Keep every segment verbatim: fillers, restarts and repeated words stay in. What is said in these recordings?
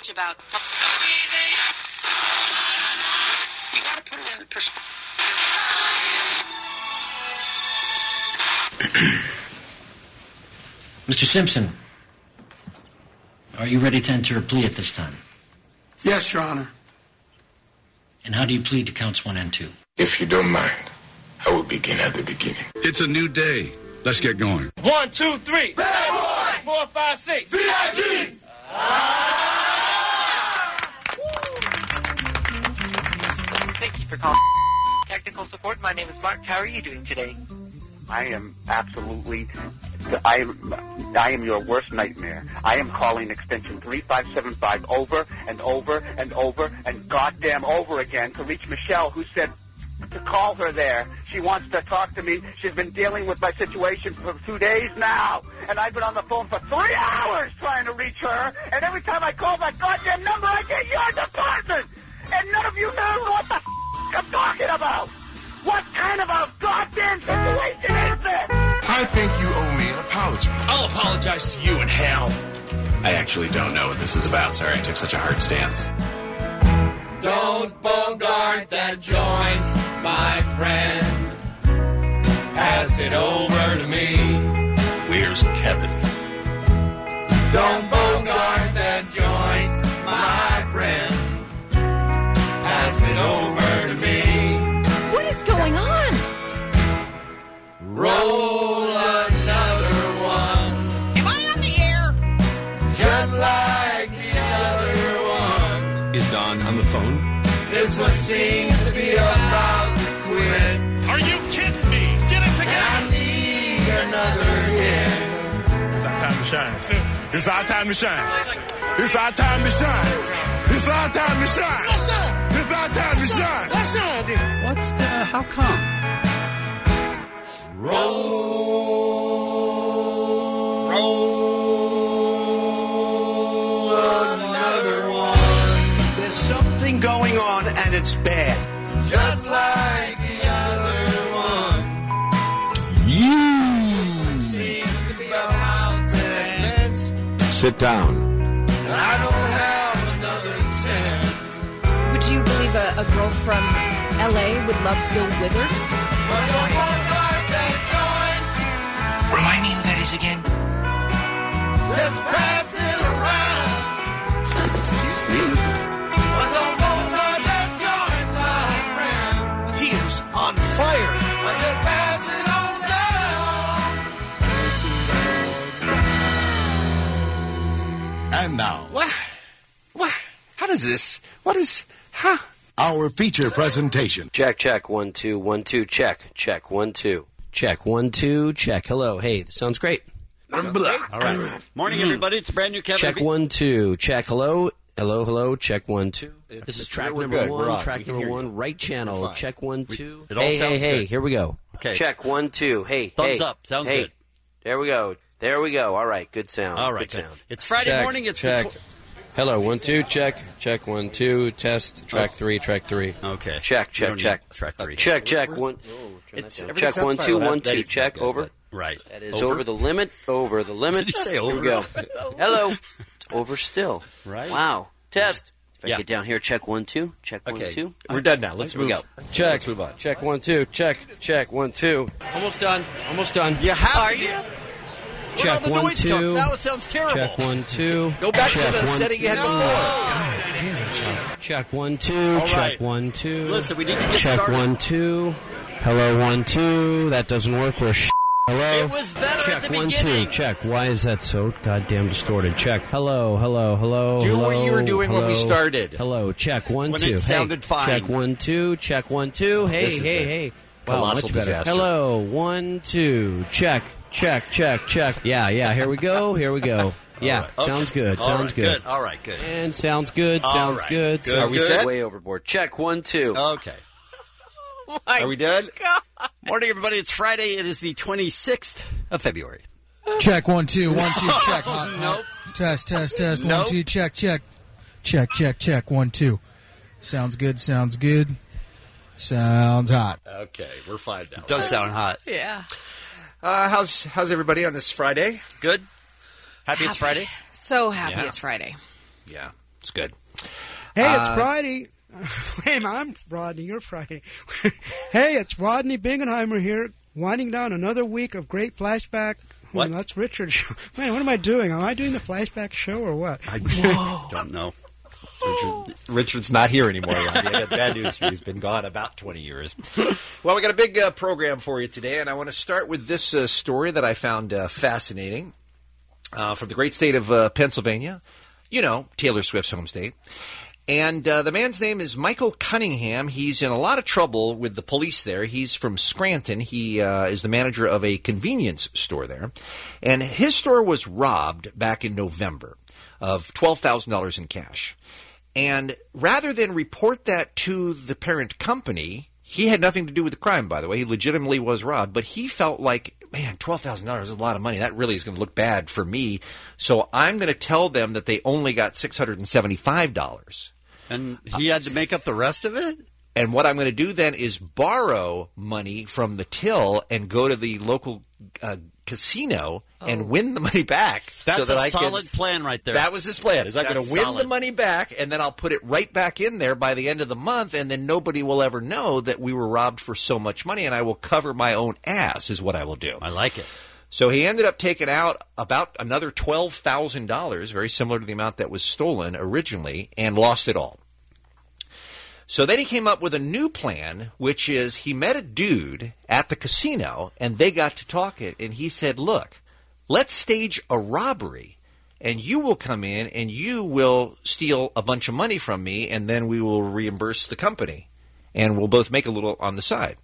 much about... You gotta put it in perspective. Mister Simpson, are you ready to enter a plea at this time? Yes, Your Honor. And how do you plead to counts one and two? If you don't mind, I will begin at the beginning. It's a new day. Let's get going. One, two, three. Bad boy. Four, five, six. V I G. Thank you for calling technical support. My name is Mark. How are you doing today? I am absolutely... I am I am your worst nightmare. I am calling extension three five seven five over and over and over and goddamn over again to reach Michelle, who said to call her there. She wants to talk to me. She's been dealing with my situation for two days now, and I've been on the phone for three hours trying to reach her, and every time I call that goddamn number, I get your department, and none of you know what the f*** I'm talking about. What kind of a goddamn situation is this? I think you owe me an apology. I'll apologize to you in hell. I actually don't know what this is about. Sorry I took such a hard stance. Don't bogart that joint, my friend. Pass it over to me. Where's Kevin? Don't bogart that joint, my friend. Pass it over to me. What is going on? Roll another one. Am I on the air? Just like the other one. Is Don on the phone? This one seems to be about to quit. Are you kidding me? Get it together. I need another hit. It's our time to shine. It's our time to shine. It's our time to shine. It's our time to shine. Let's shine. It's our time to shine. Let's shine, then. What's the... How come? Roll, roll another one. There's something going on, and it's bad. Just like the other one. You. Seems to be about to end. Sit down. And I don't have another cent. Would you believe a, a girl from L A would love Bill Withers? But don't bogart that joint. Remind me who that is again? Just pass it around. Excuse me. But don't bogart that joint, my friend. He is on fire. I just pass it on down. And now, What? What? How does this? What is... Huh? our feature presentation. Check, check, one, two, one, two, check, check, one, two. Check, one, two, check. Hello, hey, this sounds great. Sounds great. All right. Morning, everybody. It's a brand new Kevin. Check, one, two, check, hello. Hello, hello, check, one, two. This is track We're number good. one, We're on. track We can number hear one, you. right channel. We're fine. Check, one, two. We- it all hey, hey, sounds hey, good. here we go. Okay. Check, one, two. Hey, Thumbs hey. up. Sounds hey. good. There we go. There we go. All right, good sound. All right. Good Good. sound. It's Friday Check, morning. It's check. the tw- Hello, one, two, check. Check, one, two, test. Track Oh. three, track three. Okay. Check, We check, don't check. need Track three. Check, check, one. It's Check, everything one, sounds two, fine. one, That- two. that- Check, good, over. good. Right. That is over, the limit. Over the limit. Did you say Here over? we go. Hello. It's over still. Right. Wow. Test. If I Yeah. get down here, check one, two. Check one, Okay. two. We're done now. Let's Here we move. go. Check. Let's move on. Check, one, two. Check. Check, one, two. Almost done. Almost done. You have Are to you? Where Check, all the one, noise two. comes? Now it sounds terrible. Check one, two. Go back check, to the one, setting you had two. before. Check one, two. All check right. one, two. Listen, we need to get check started. one, two. Hello, one, two. That doesn't work. We're sh- Hello. It was better Check at the one, beginning. two. Check. Why is that so goddamn distorted? Check. Hello, hello, hello. Do hello, what you were doing when we hello. started. Hello. Check one, When two. it sounded hey. fine. Check one, two. Check one, two. Hey, This is hey, a hey. Wow, colossal much better. disaster. Hello, one, two. Check, check, check, check. Yeah, yeah. Here we go. Here we go. Yeah, right. Okay. sounds good. All Sounds right, good. good. All right, good. And sounds good. All Sounds right. good. Good. Sounds Are we good. set? Way overboard. Check one, two. Okay. Oh my Are we done? God. Morning, everybody. It's Friday. It is the twenty-sixth of February. Check, one, two, one, two, check. Hot, hot. Test, test, test, Nope. one, two, check, check. Check, check, check, one, two. Sounds good, sounds good. Sounds hot. Okay, we're fine now. It does sound hot. Yeah. Uh, how's how's everybody on this Friday? Good. Happy, it's Friday. So happy Yeah. it's Friday. Yeah. It's good. Hey, it's Uh, Friday. Wait a minute, I'm Rodney. You're Friday. Hey, it's Rodney Bingenheimer here, winding down another week of great flashback. What? Oh, that's Richard's show. Man, what am I doing? Am I doing the flashback show or what? I don't know. Richard, Richard's not here anymore, Rodney. I got bad news for you. He's been gone about twenty years. Well, we got a big uh, program for you today, and I want to start with this uh, story that I found uh, fascinating uh, from the great state of uh, Pennsylvania. You know, Taylor Swift's home state. And uh, the man's name is Michael Cunningham. He's in a lot of trouble with the police there. He's from Scranton. He uh, is the manager of a convenience store there. And his store was robbed back in November of twelve thousand dollars in cash. And rather than report that to the parent company, he had nothing to do with the crime, by the way. He legitimately was robbed. But he felt like, man, twelve thousand dollars is a lot of money. That really is going to look bad for me. So I'm going to tell them that they only got six hundred seventy-five dollars. And he had to make up the rest of it? And what I'm going to do then is borrow money from the till and go to the local uh, casino Oh. and win the money back. That's so that a I solid can, plan right there. That was his plan. Is I'm going That's to win solid. the money back, and then I'll put it right back in there by the end of the month, and then nobody will ever know that we were robbed for so much money, and I will cover my own ass is what I will do. I like it. So he ended up taking out about another twelve thousand dollars, very similar to the amount that was stolen originally, and lost it all. So then he came up with a new plan, which is he met a dude at the casino, and they got to talking, and he said, look, let's stage a robbery, and you will come in, and you will steal a bunch of money from me, and then we will reimburse the company, and we'll both make a little on the side.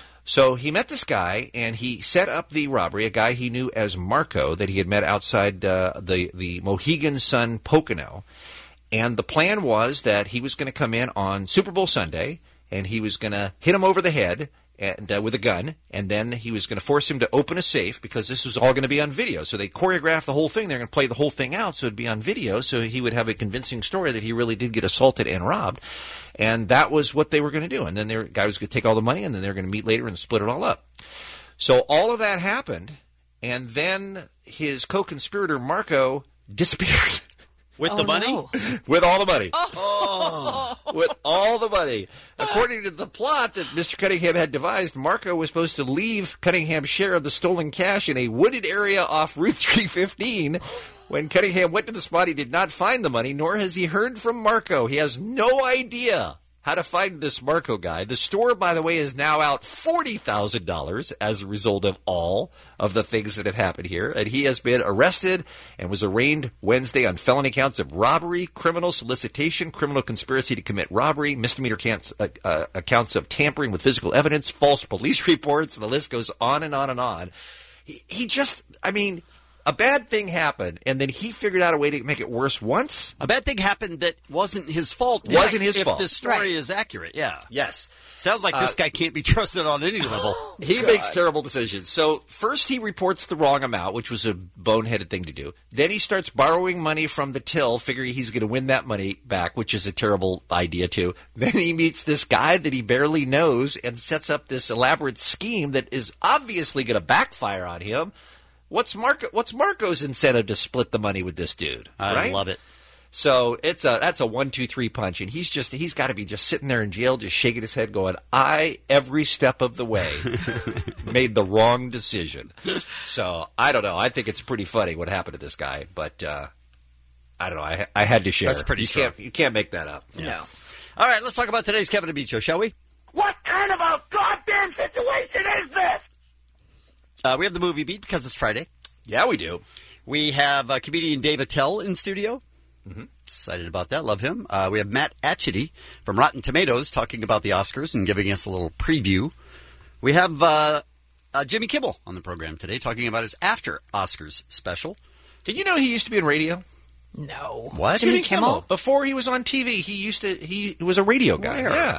So he met this guy, and he set up the robbery, a guy he knew as Marco that he had met outside uh, the, the Mohegan Sun Pocono. And the plan was that he was going to come in on Super Bowl Sunday, and he was going to hit him over the head and uh, with a gun, and then he was going to force him to open a safe because this was all going to be on video. So they choreographed the whole thing. They're going to play the whole thing out so it would be on video so he would have a convincing story that he really did get assaulted and robbed. And that was what they were going to do. And then the guy was going to take all the money, and then they were going to meet later and split it all up. So all of that happened, and then his co-conspirator, Marco, disappeared. With Oh, the money? no. With all the money. Oh. With all the money. According to the plot that Mister Cunningham had devised, Marco was supposed to leave Cunningham's share of the stolen cash in a wooded area off Route three fifteen. When Cunningham went to the spot, he did not find the money, nor has he heard from Marco. He has no idea how to find this Marco guy. The store, by the way, is now out forty thousand dollars as a result of all of the things that have happened here. And he has been arrested and was arraigned Wednesday on felony counts of robbery, criminal solicitation, criminal conspiracy to commit robbery, misdemeanor counts, uh, uh, accounts of tampering with physical evidence, false police reports, and the list goes on and on and on. He, he just, I mean... A bad thing happened, and then he figured out a way to make it worse once. A bad thing happened that wasn't his fault. Wasn't his if fault. If the story Right. is accurate, yeah. Yes. Sounds like this Uh, guy can't be trusted on any level. He makes terrible decisions. So first he reports the wrong amount, which was a boneheaded thing to do. Then he starts borrowing money from the till, figuring he's going to win that money back, which is a terrible idea too. Then he meets this guy that he barely knows and sets up this elaborate scheme that is obviously going to backfire on him. What's Marco? What's Marco's incentive to split the money with this dude? I right? love it. So it's a that's a one two three punch, and he's just he's got to be just sitting there in jail, just shaking his head, going, "I every step of the way made the wrong decision." So I don't know. I think it's pretty funny what happened to this guy, but uh, I don't know. I I had to share. That's pretty you strong. Can't, you can't make that up. Yeah. All right, let's talk about today's Kevin and Beach Show, shall we? What kind of a goddamn situation is this? Uh, we have the movie beat because it's Friday. Yeah, we do. We have uh, comedian Dave Attell in studio. Mm-hmm. Excited about that. Love him. Uh, we have Matt Atchity from Rotten Tomatoes talking about the Oscars and giving us a little preview. We have uh, uh, Jimmy Kimmel on the program today talking about his After Oscars special. Did you know he used to be in radio? No. What? Jimmy Kimmel? Before he was on T V, he used to he was a radio guy. Where? Yeah.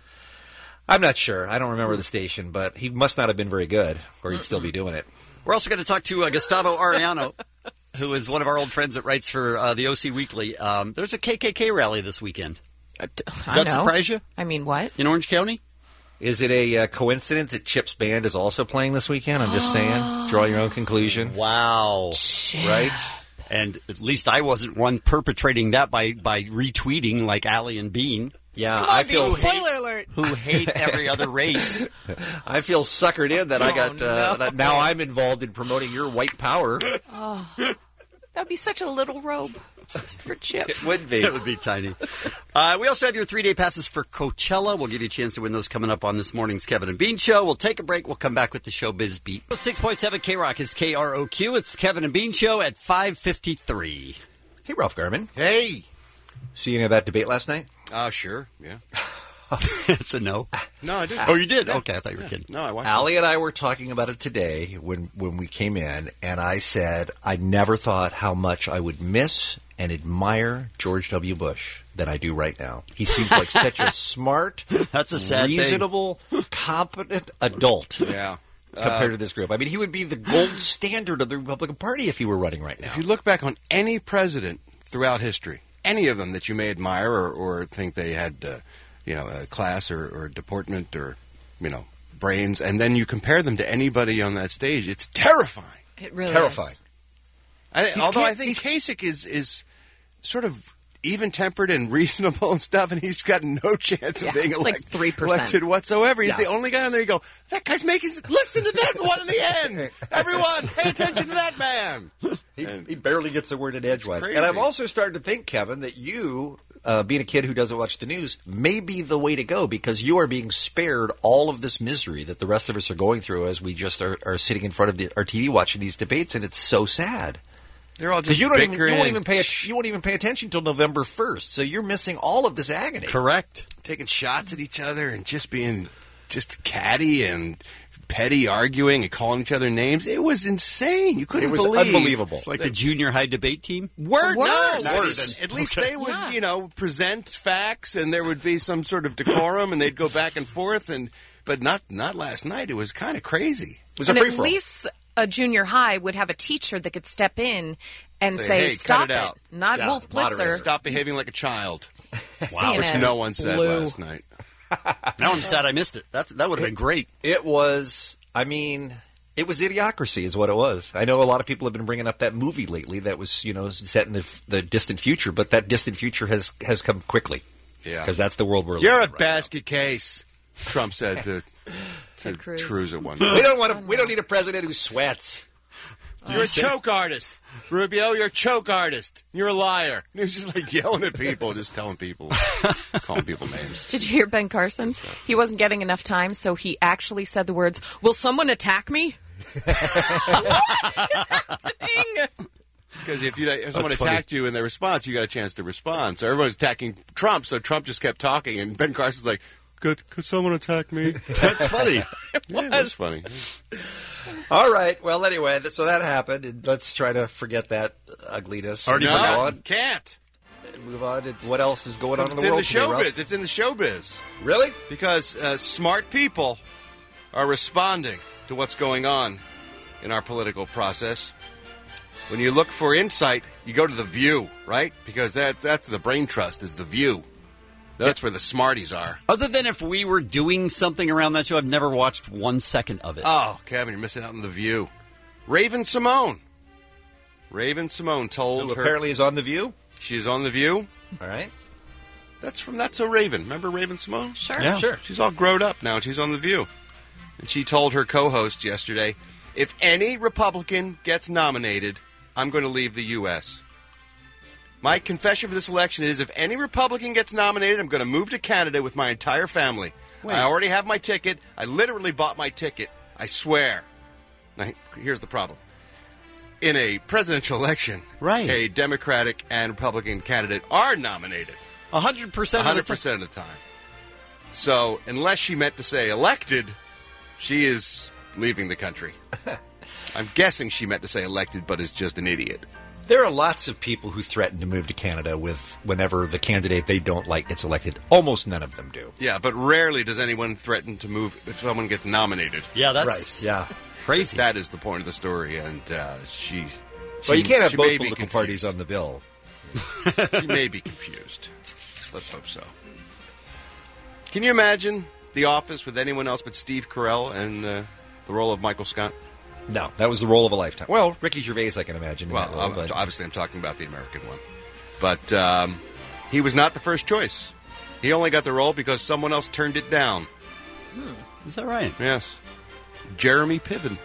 I'm not sure. I don't remember the station, but he must not have been very good, or he'd still be doing it. We're also going to talk to uh, Gustavo Arellano, who is one of our old friends that writes for uh, the O C Weekly. Um, there's a K K K rally this weekend. Uh, d- Does I that know. surprise you? I mean, what? In Orange County? Is it a uh, coincidence that Chip's band is also playing this weekend? I'm just saying. Draw your own conclusion. Wow. Chip. Right? And at least I wasn't one perpetrating that by, by retweeting like Allie and Bean. Yeah, Come on, I feel Bean, spoiler alert. Who hate every other race. I feel suckered in that I Oh, got uh, no. that now I'm involved in promoting your white power. Oh, that'd be such a little robe for Chip. It would be. It would be tiny. Uh, we also have your three-day passes for Coachella. We'll give you a chance to win those coming up on this morning's Kevin and Bean Show. We'll take a break. We'll come back with the Showbiz Beat. six point seven K-Rock is K R O Q. It's the Kevin and Bean Show at five fifty-three. Hey, Ralph Garman. Hey. See any of that debate last night? Uh, sure, yeah. It's a no. No, I didn't. Oh, you did? Yeah. Okay, I thought you were kidding. No, I watched Allie and I were talking about it today when, when we came in, and I said I never thought how much I would miss and admire George W. Bush than I do right now. He seems like such a smart, That's a sad reasonable, competent adult. Yeah. Compared Uh, to this group. I mean, he would be the gold standard of the Republican Party if he were running right now. If you look back on any president throughout history, any of them that you may admire or, or think they had, uh, you know, a class or, or deportment or, you know, brains, and then you compare them to anybody on that stage, it's terrifying. It really Terrifying. I, He's although I can't- think Kasich is is sort of even-tempered and reasonable and stuff, and he's got no chance of Yeah, being it's like elect- three percent. elected whatsoever. He's Yeah. the only guy on there you go, that guy's making... Listen to that one in the end! Everyone, pay attention to that man! He, he barely gets the word in edgewise. crazy. And I'm also starting to think, Kevin, that you, uh, being a kid who doesn't watch the news, may be the way to go because you are being spared all of this misery that the rest of us are going through as we just are, are sitting in front of the, our T V watching these debates, and it's so sad. They're all Because just you don't even you bickering. won't even pay you won't even pay attention until November first, so you're missing all of this agony. Correct. Taking shots at each other and just being just catty and petty arguing and calling each other names. It was insane. You couldn't It was believe. unbelievable. It's like the junior high debate team. Word, Worse. no, Worse. At least Okay. they would, Yeah. you know, present facts and there would be some sort of decorum and they'd go back and forth. And but not not last night. It was kind of crazy. It was And a at free-for-all. least a junior high would have a teacher that could step in and Say, say, "Hey, cut stop it out." Not Yeah, Wolf moderate. Blitzer. Stop behaving like a child. Wow. Which no one said Blue. last night. Now I'm sad I missed it. That, that would have been great. It was, I mean, it was Idiocracy is what it was. I know a lot of people have been bringing up that movie lately that was, you know, set in the, the distant future, but that distant future has, has come quickly. Yeah. Because that's the world we're You're a living in right basket case, Trump said to, to Ted Cruz. Cruz at one now. point. We don't want to, we don't need a president who sweats. You're a choke artist, Rubio. You're a choke artist. You're a liar. He was just like yelling at people, just telling people, calling people names. Did you hear Ben Carson? He wasn't getting enough time, so he actually said the words, "Will someone attack me?" What is happening? Because if, you, if someone That's funny. attacked you in their response, you got a chance to respond. So everyone's attacking Trump, so Trump just kept talking, and Ben Carson's like, "Could could someone attack me?" That's funny. Yeah, it was funny. All right. Well, anyway, th- so that happened, and let's try to forget that ugliness. Already and No, move forgot. on. can't. And move on. And what else is going on in It's the in world the today, Ralph? showbiz. It's in the showbiz. Really? Because uh, smart people are responding to what's going on in our political process. When you look for insight, you go to The View, right? Because that that's the brain trust is The View. That's where the smarties are. Other than if we were doing something around that show, I've never watched one second of it. Oh, Kevin, you're missing out on The View. Raven Simone. Raven Simone told Who her... apparently is on The View? She's on The View. All right. That's from That's So Raven. Remember Raven Simone? Sure. Yeah. Sure. She's all grown up now, and she's on The View. And she told her co-host yesterday, if any Republican gets nominated, I'm going to leave the U S My confession for this election is if any Republican gets nominated, I'm going to move to Canada with my entire family. Wait. I already have my ticket. I literally bought my ticket. I swear. Now, here's the problem. In a presidential election, Right. a Democratic and Republican candidate are nominated. A hundred percent. one hundred percent of the time. So, unless she meant to say elected, she is leaving the country. I'm guessing she meant to say elected, but is just an idiot. There are lots of people who threaten to move to Canada with whenever the candidate they don't like gets elected. Almost none of them do. Yeah, but rarely does anyone threaten to move if someone gets nominated. Yeah, that's Right. Yeah. crazy. That is the point of the story, and uh, she, she... Well, you can't have she both may be political confused. parties on the bill. She may be confused. Let's hope so. Can you imagine The Office with anyone else but Steve Carell and uh, the role of Michael Scott? No, that was the role of a lifetime. Well, Ricky Gervais, I can imagine. in Well, that role, I'm- but- obviously I'm talking about the American one. But um, he was not the first choice. He only got the role because someone else turned it down. Is that right? Yes. Jeremy Piven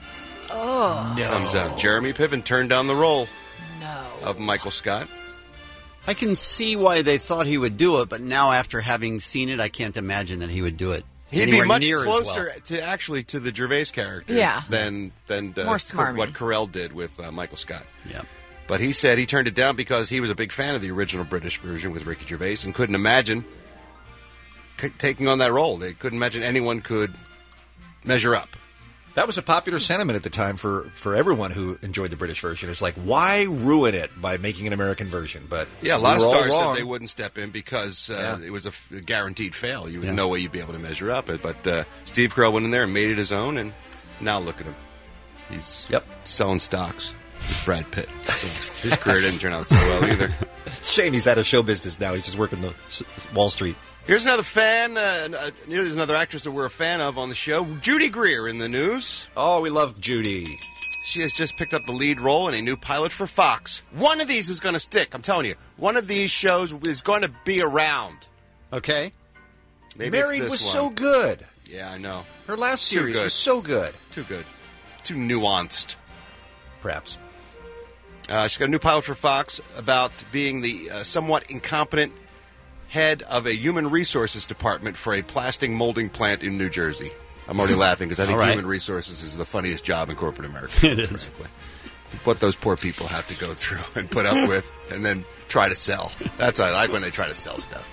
Oh. comes out. Jeremy Piven turned down the role No. of Michael Scott. I can see why they thought he would do it, but now after having seen it, I can't imagine that he would do it. He'd be anywhere much near as closer well. to actually to the Gervais character Yeah. than than uh, More Cor- smarmy. what Carell did with uh, Michael Scott. Yeah. But he said he turned it down because he was a big fan of the original British version with Ricky Gervais and couldn't imagine c- taking on that role. They couldn't imagine anyone could measure up. That was a popular sentiment at the time for, for everyone who enjoyed the British version. It's like, why ruin it by making an American version? But Yeah, a lot we of were all stars wrong. said they wouldn't step in because uh, Yeah. it was a, f- a guaranteed fail. You Yeah. no way you'd be able to measure up it. But uh, Steve Carell went in there and made it his own, and now look at him. He's Yep. selling stocks with Brad Pitt. So his career didn't turn out so well either. Shame he's out of show business now. He's just working the s- Wall Street. Here's another fan. Uh, uh, here's another actress that we're a fan of on the show. Judy Greer in the news. Oh, we love Judy. She has just picked up the lead role in a new pilot for Fox. One of these is going to stick. I'm telling you. One of these shows is going to be around. Okay. Maybe it's Married this was one. so good. Yeah, I know. Her last Too series good. was so good. Too good. Too nuanced. Perhaps. Uh, she's got a new pilot for Fox about being the uh, somewhat incompetent head of a human resources department for a plastic molding plant in New Jersey. I'm already laughing because I think All right. human resources is the funniest job in corporate America. It is. Frankly. What those poor people have to go through and put up with and then try to sell. That's what I like when they try to sell stuff.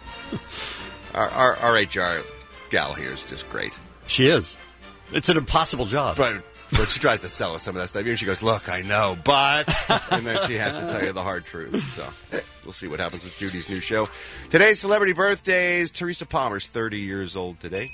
Our, our, our H R gal here is just great. She is. It's an impossible job. But but she tries to sell us some of that stuff. And she goes, look, I know, but... And then she has to tell you the hard truth. So we'll see what happens with Judy's new show. Today's celebrity birthdays. Teresa Palmer's thirty years old today.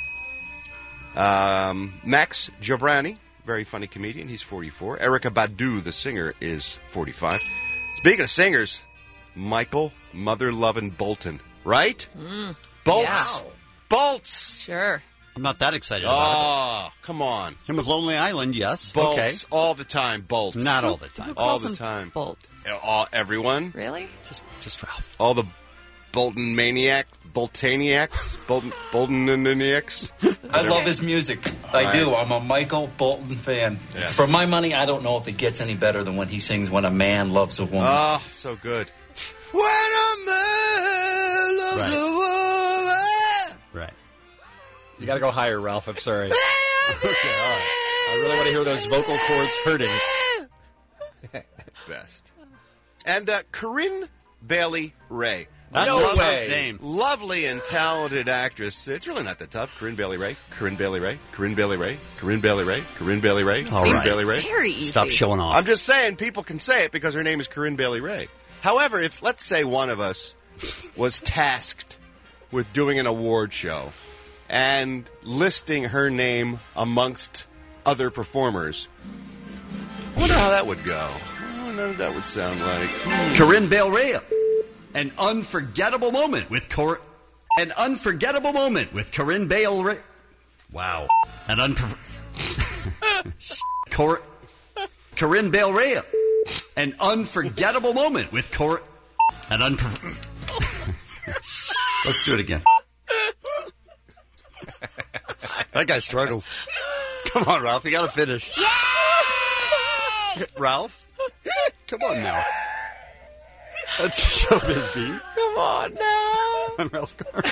Um, Max Jobrani, very funny comedian. He's forty-four. Erykah Badu, the singer, is forty-five. Speaking of singers, Michael Mother-Lovin' Bolton. Right? Mm. Bolts. Yeah. Bolts. Sure. I'm not that excited about Oh, come on. it. Him with Lonely Island, yes. Bolts. Okay. All the time, bolts. Not all the time. Who All calls the them time. Bolts? Uh, All, everyone. Really? Just, just Ralph. All the Bolton maniac, Boltaniacs, Bolton, Boltonaniacs. I love his music. I Right. do. I'm a Michael Bolton fan. Yeah. For my money, I don't know if it gets any better than when he sings "When a Man Loves a Woman." Oh, so good. When a man loves Right. a woman. Right. You got to go higher, Ralph. I'm sorry. Okay, all right. I really want to hear those vocal cords hurting. Best. And uh, Corinne Bailey Ray. That's No a tough way. name. Lovely and talented actress. It's really not that tough. Corinne Bailey Ray. Corinne Bailey Ray. Corinne Bailey Ray. Corinne Bailey Ray. Corinne Bailey Ray. All Corinne right. Bailey Ray. Very easy. Stop showing off. I'm just saying people can say it because her name is Corinne Bailey Ray. However, if let's say one of us was tasked with doing an award show and listing her name amongst other performers, I wonder how that would go. I wonder what that would sound like. Corinne Bale Rea. An unforgettable moment with Cor. An unforgettable moment with Corinne Bale Rea. Wow. An unfor. Cor. Corinne Bale Rea. An unforgettable moment with Cor. An unfor. Let's do it again. That guy struggles. Come on, Ralph. You got to finish. Ralph? Come on now. That's Showbiz Beat. Come on now. I'm Ralph Garman.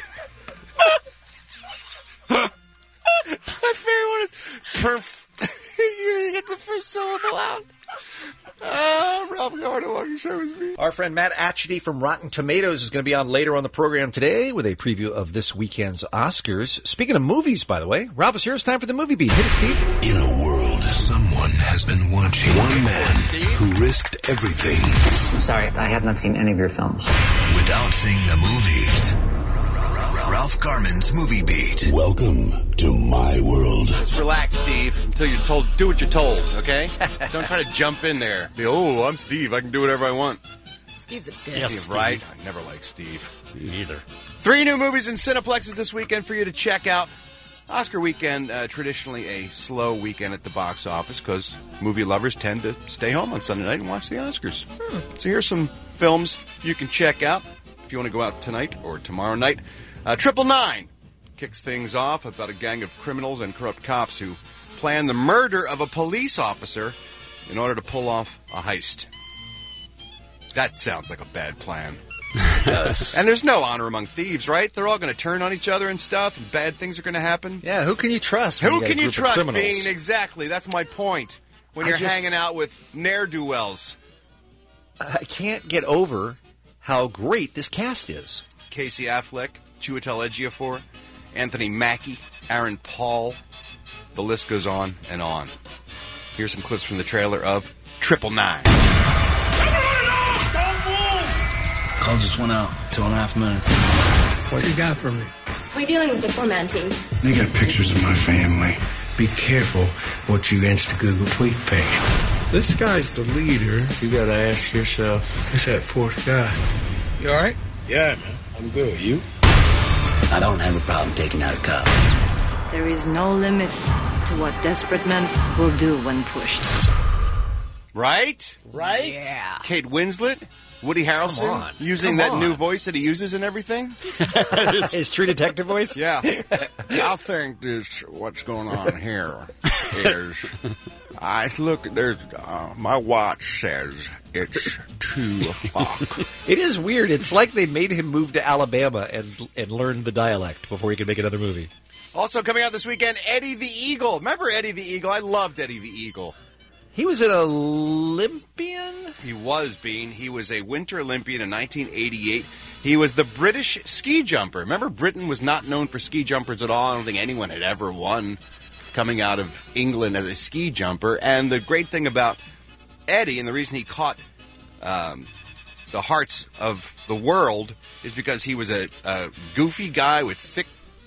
My favorite one is perf. You get the first syllable out. Oh, Ralph Garman walking show with me. Our friend Matt Atchity from Rotten Tomatoes is going to be on later on the program today with a preview of this weekend's Oscars. Speaking of movies, by the way, Ralph is here. It's time for the movie beat. Hit it, Steve. In a world, someone has been watching. One man who risked everything Sorry, I have not seen any of your films. without seeing the movies. Ralph Garman's Movie Beat. Welcome to my world. Just relax, Steve, until you're told. Do what you're told, okay? Don't try to jump in there. Be, oh, I'm Steve. I can do whatever I want. Steve's a dick. Yes, right? I never liked Steve. Me either. Three new movies in Cineplexes this weekend for you to check out. Oscar weekend, uh, traditionally a slow weekend at the box office because movie lovers tend to stay home on Sunday night and watch the Oscars. Hmm. So here's some films you can check out if you want to go out tonight or tomorrow night. Uh, Triple Nine kicks things off about a gang of criminals and corrupt cops who plan the murder of a police officer in order to pull off a heist. That sounds like a bad plan. Yes. And there's no honor among thieves, right? They're all going to turn on each other and stuff, and bad things are going to happen. Yeah, who can you trust? when Who you got a can you group of trust, criminals? Bean? Exactly. That's my point. When I you're just- hanging out with ne'er-do-wells. I can't get over how great this cast is. Casey Affleck, Chiwetel Ejiofor, Anthony Mackie, Aaron Paul. The list goes on and on. Here's some clips from the trailer of Triple Nine. Call just went out. Two and a half minutes. What you got for me? We're dealing with the four-man team. They got pictures of my family. Be careful what you Insta-Google tweet page. This guy's the leader. You gotta ask yourself, who's that fourth guy? You alright? Yeah, man. I'm good. You? I don't have a problem taking out a cop. There is no limit to what desperate men will do when pushed. Right? Right? Yeah. Kate Winslet, Woody Come Harrelson, on. using Come that on. new voice that he uses and everything. His True Detective voice? Yeah. I think this, what's going on here is, I look, there's, uh, my watch says it's two o'clock. It is weird. It's like they made him move to Alabama and and learn the dialect before he could make another movie. Also coming out this weekend, Eddie the Eagle. Remember Eddie the Eagle? I loved Eddie the Eagle. He was an Olympian? He was, Bean. He was a Winter Olympian in nineteen eighty-eight. He was the British ski jumper. Remember, Britain was not known for ski jumpers at all. I don't think anyone had ever won coming out of England as a ski jumper. And the great thing about Eddie, and the reason he caught um, the hearts of the world, is because he was a, a goofy guy with thick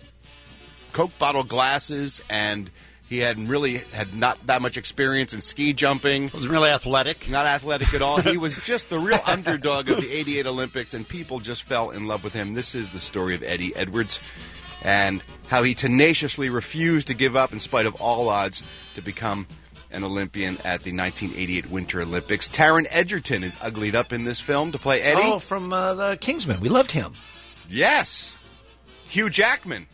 Coke bottle glasses, and he had really had not that much experience in ski jumping. Wasn't really athletic. Not athletic at all. He was just the real underdog of the eighty-eight Olympics, and people just fell in love with him. This is the story of Eddie Edwards and how he tenaciously refused to give up in spite of all odds to become an Olympian at the nineteen eighty-eight Winter Olympics. Taron Egerton is uglied up in this film to play Eddie. Oh, from uh, the Kingsman. We loved him. Yes. Hugh Jackman.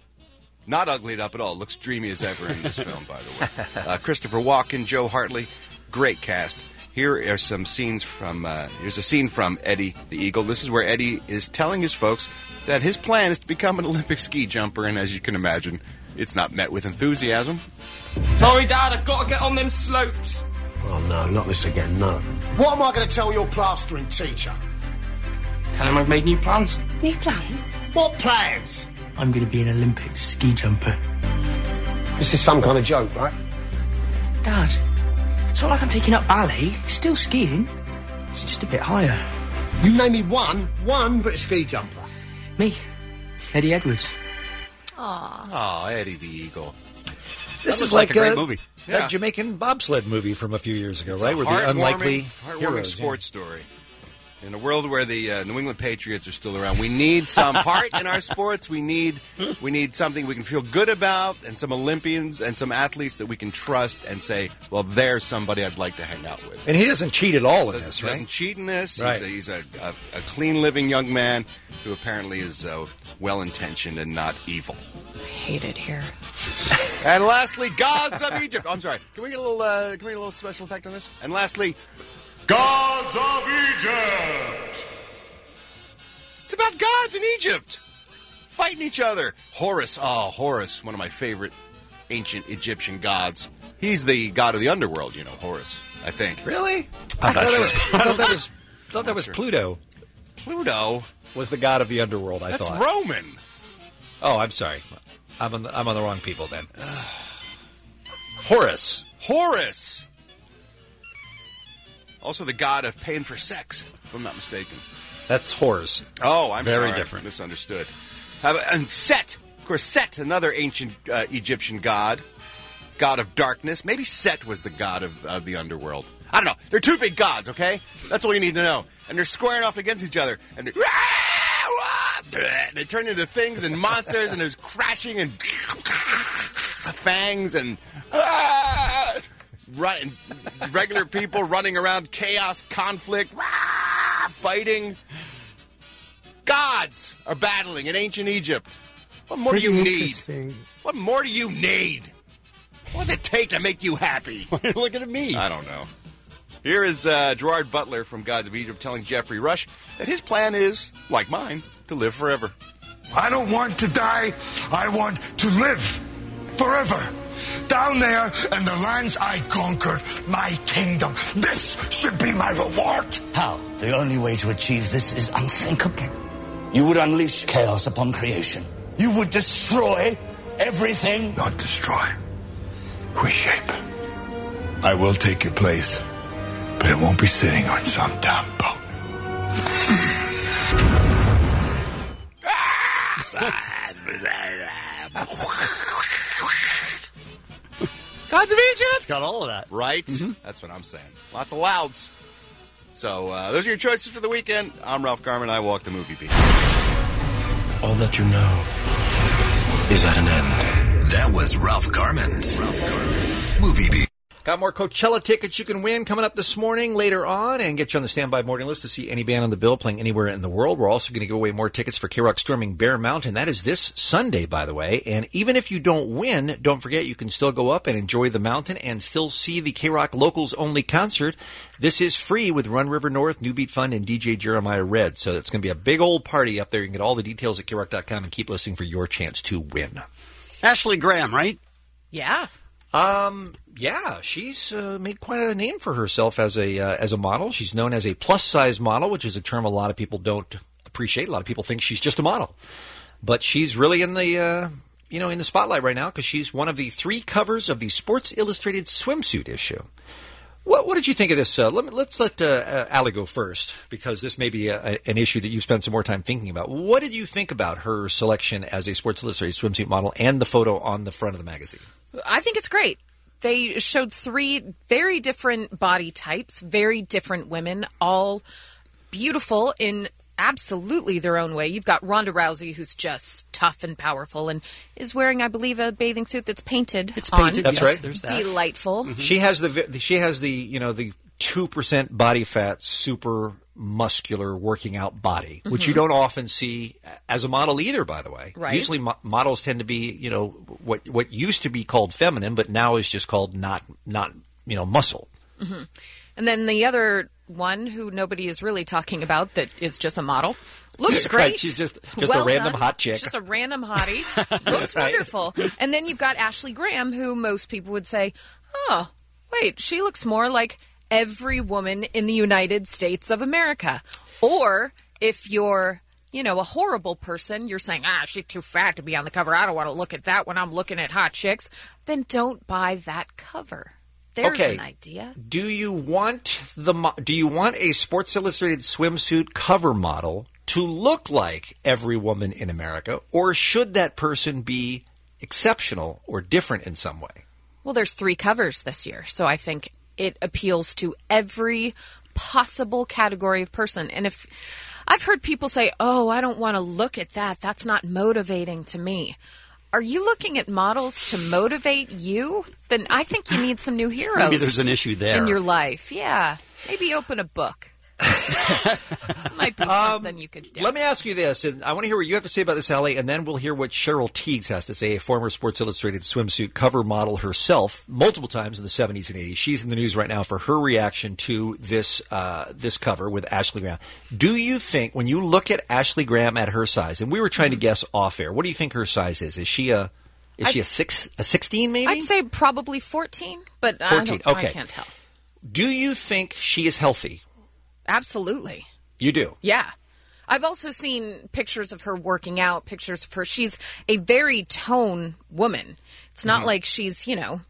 Not uglied up at all. Looks dreamy as ever in this film, by the way. Uh, Christopher Walken, Joe Hartley. Great cast. Here are some scenes from, uh, here's a scene from Eddie the Eagle. This is where Eddie is telling his folks that his plan is to become an Olympic ski jumper, and as you can imagine, it's not met with enthusiasm. Sorry, Dad, I've got to get on them slopes. Oh, no, not this again, no. What am I going to tell your plastering teacher? Tell him I've made new plans. New plans? What plans? I'm going to be an Olympic ski jumper. This is some kind of joke, right? Dad, it's not like I'm taking up ballet. It's still skiing. It's just a bit higher. You name me one, one British ski jumper. Me, Eddie Edwards. Aw. Oh, Eddie the Eagle. This That is looks like like a great uh, movie. That Yeah. Jamaican bobsled movie from a few years ago, It's right? a Where the heartwarming- unlikely heartwarming heroes. sports story. In a world where the uh, New England Patriots are still around, we need some heart in our sports. We need we need something we can feel good about, and some Olympians and some athletes that we can trust and say, well, there's somebody I'd like to hang out with. And he doesn't cheat at all in Doesn't- this, Doesn't right? cheat in this. Right. He's, a, he's a, a, a clean living young man who apparently is uh, well intentioned and not evil. I hate it here. And lastly, Gods of Egypt. Oh, I'm sorry. Can we get a little? Uh, can we get a little special effect on this? And lastly, Gods of Egypt! it's about gods in Egypt fighting each other. Horus. Oh, Horus, one of my favorite ancient Egyptian gods. He's the god of the underworld. You know, Horus. I think. Really? I'm I thought not that was, sure. I thought that was, I thought that was Pluto. Pluto was the god of the underworld. I That's thought. Roman. Oh, I'm sorry. I'm on the, I'm on the wrong people then. Horus. Horus. Also the god of paying for sex, if I'm not mistaken. That's Horus. Oh, I'm Very sorry. different. Misunderstood. How about- And Set. Of course, Set, another ancient uh, Egyptian god. God of darkness. Maybe Set was the god of, of the underworld. I don't know. They're two big gods, okay? That's all you need to know. And they're squaring off against each other. And they're... They turn into things and monsters, and there's crashing and fangs and ah, run, regular people running around, chaos, conflict, ah, fighting. Gods are battling in ancient Egypt. What more do you need? What more do you need? What does it take to make you happy? Why are you looking at me? I don't know. Here is uh, Gerard Butler from Gods of Egypt telling Jeffrey Rush that his plan is, like mine, to live forever. I don't want to die. I want to live forever. Down there in the lands I conquered, my kingdom. This should be my reward. How? The only way to achieve this is unthinkable. You would unleash chaos upon creation. You would destroy everything. Not destroy. Reshape. I will take your place, but it won't be sitting on some damn boat. Gods of Egypt! It's got all of that. Right? Mm-hmm. That's what I'm saying. Lots of louds. So, uh, those are your choices for the weekend. I'm Ralph Garman. I walk the movie beat. All that you know is at an end. That was Ralph Garman's Ralph Garman's Movie Beat. Got more Coachella tickets you can win coming up this morning later on and get you on the standby morning list to see any band on the bill playing anywhere in the world. We're also going to give away more tickets for K-Rock Storming Bear Mountain. That is this Sunday, by the way. And even if you don't win, don't forget you can still go up and enjoy the mountain and still see the K-Rock Locals Only concert. This is free with Run River North, New Beat Fund, and D J Jeremiah Red. So it's going to be a big old party up there. You can get all the details at K rock dot com and keep listening for your chance to win. Ashley Graham, right? Yeah. Um, yeah, she's uh, made quite a name for herself as a uh, as a model. She's known as a plus-size model, which is a term a lot of people don't appreciate. A lot of people think she's just a model. But she's really in the uh, you know in the spotlight right now because she's one of the three covers of the Sports Illustrated swimsuit issue. What, what did you think of this? Uh, let me, let's let uh, uh, Allie go first because this may be a, a, an issue that you've spent some more time thinking about. What did you think about her selection as a Sports Illustrated swimsuit model and the photo on the front of the magazine? I think it's great. They showed three very different body types, very different women, all beautiful in absolutely their own way. You've got Ronda Rousey, who's just tough and powerful, and is wearing, I believe, a bathing suit that's painted. It's on. painted. That's yes, right. There's that. Delightful. Mm-hmm. She has the she has the you know the two percent body fat, super muscular working out body, which Mm-hmm. you don't often see as a model either. By the way, Right. Usually mo- models tend to be you know what what used to be called feminine, but now is just called not not you know muscle. Mm-hmm. And then the other one who nobody is really talking about that is just a model. Looks great. Right, she's just just Well a random done. hot chick. Just a random hottie. Looks Right. wonderful. And then you've got Ashley Graham, who most people would say, oh, wait, she looks more like every woman in the United States of America. Or if you're, you know, a horrible person, you're saying, ah, she's too fat to be on the cover. I don't want to look at that when I'm looking at hot chicks. Then don't buy that cover. There's Okay. an idea. Do you want the mo- do you want a Sports Illustrated swimsuit cover model to look like every woman in America, or should that person be exceptional or different in some way? Well, there's three covers this year, so I think it appeals to every possible category of person. And if I've heard people say, oh, I don't want to look at that, that's not motivating to me. Are you looking at models to motivate you? Then I think you need some new heroes. Maybe there's an issue there. In your life. Yeah. Maybe open a book. Might be something you could do. Let me ask you this, and I want to hear what you have to say about this, Allie, and then we'll hear what Cheryl Teagues has to say, a former Sports Illustrated swimsuit cover model herself, multiple times in the seventies and eighties. She's in the news right now for her reaction to this uh, this cover with Ashley Graham. Do you think, when you look at Ashley Graham at her size, and we were trying to guess off air, what do you think her size is? Is she a is I'd- she a six a sixteen maybe? I'd say probably fourteen, but I, fourteen. don't, Okay. I can't tell. Do you think she is healthy? Absolutely. You do. Yeah. I've also seen pictures of her working out, pictures of her. She's a very tone woman. It's not Mhm. like she's, you know,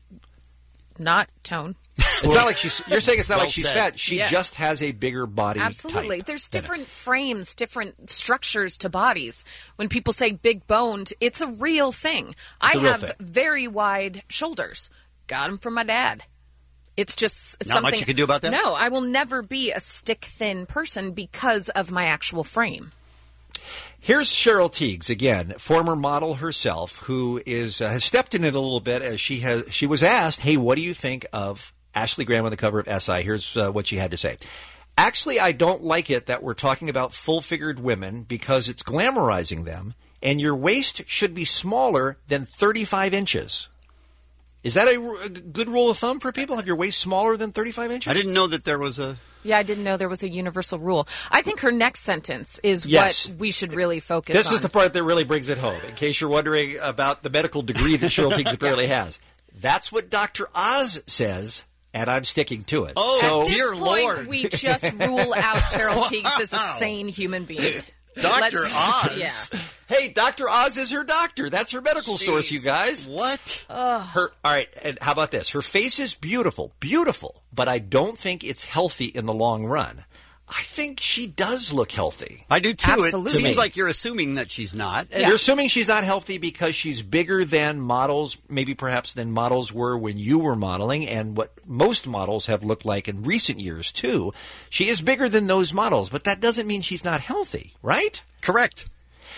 not tone. It's not like she's. You're saying it's not Well like she's said. fat. She Yes. just has a bigger body. Absolutely. type There's than- different frames, different structures to bodies. When people say big boned, it's a real thing. I a real have thing. very wide shoulders. Got them from my dad. It's just Not something. much you can do about that? No, I will never be a stick thin person because of my actual frame. Here's Cheryl Tiegs again, former model herself, who is uh, has stepped in it a little bit as she has. She was asked, "Hey, what do you think of Ashley Graham on the cover of S I?" Here's uh, what she had to say. "Actually, I don't like it that we're talking about full-figured women because it's glamorizing them, and your waist should be smaller than thirty-five inches." Is that a, a good rule of thumb for people? Have your waist smaller than thirty-five inches? I didn't know that there was a... Yeah, I didn't know there was a universal rule. I think her next sentence is Yes. what we should really focus This on. is the part that really brings it home, in case you're wondering about the medical degree that Cheryl Tiegs apparently has. That's what Doctor Oz says, and I'm sticking to it. Oh, so, at this point, we just rule out Cheryl Tiegs as a sane human being. Doctor Let's- Oz? Yeah. Hey, Doctor Oz is her doctor. That's her medical source, you guys. What? Her, all right, and how about this? Her face is beautiful, beautiful, but I don't think it's healthy in the long run. I think she does look healthy. I do too. Absolutely. It seems like you're assuming that she's not. And You're assuming she's not healthy because she's bigger than models, maybe perhaps than models were when you were modeling, and what most models have looked like in recent years, too. She is bigger than those models, but that doesn't mean she's not healthy, right? Correct.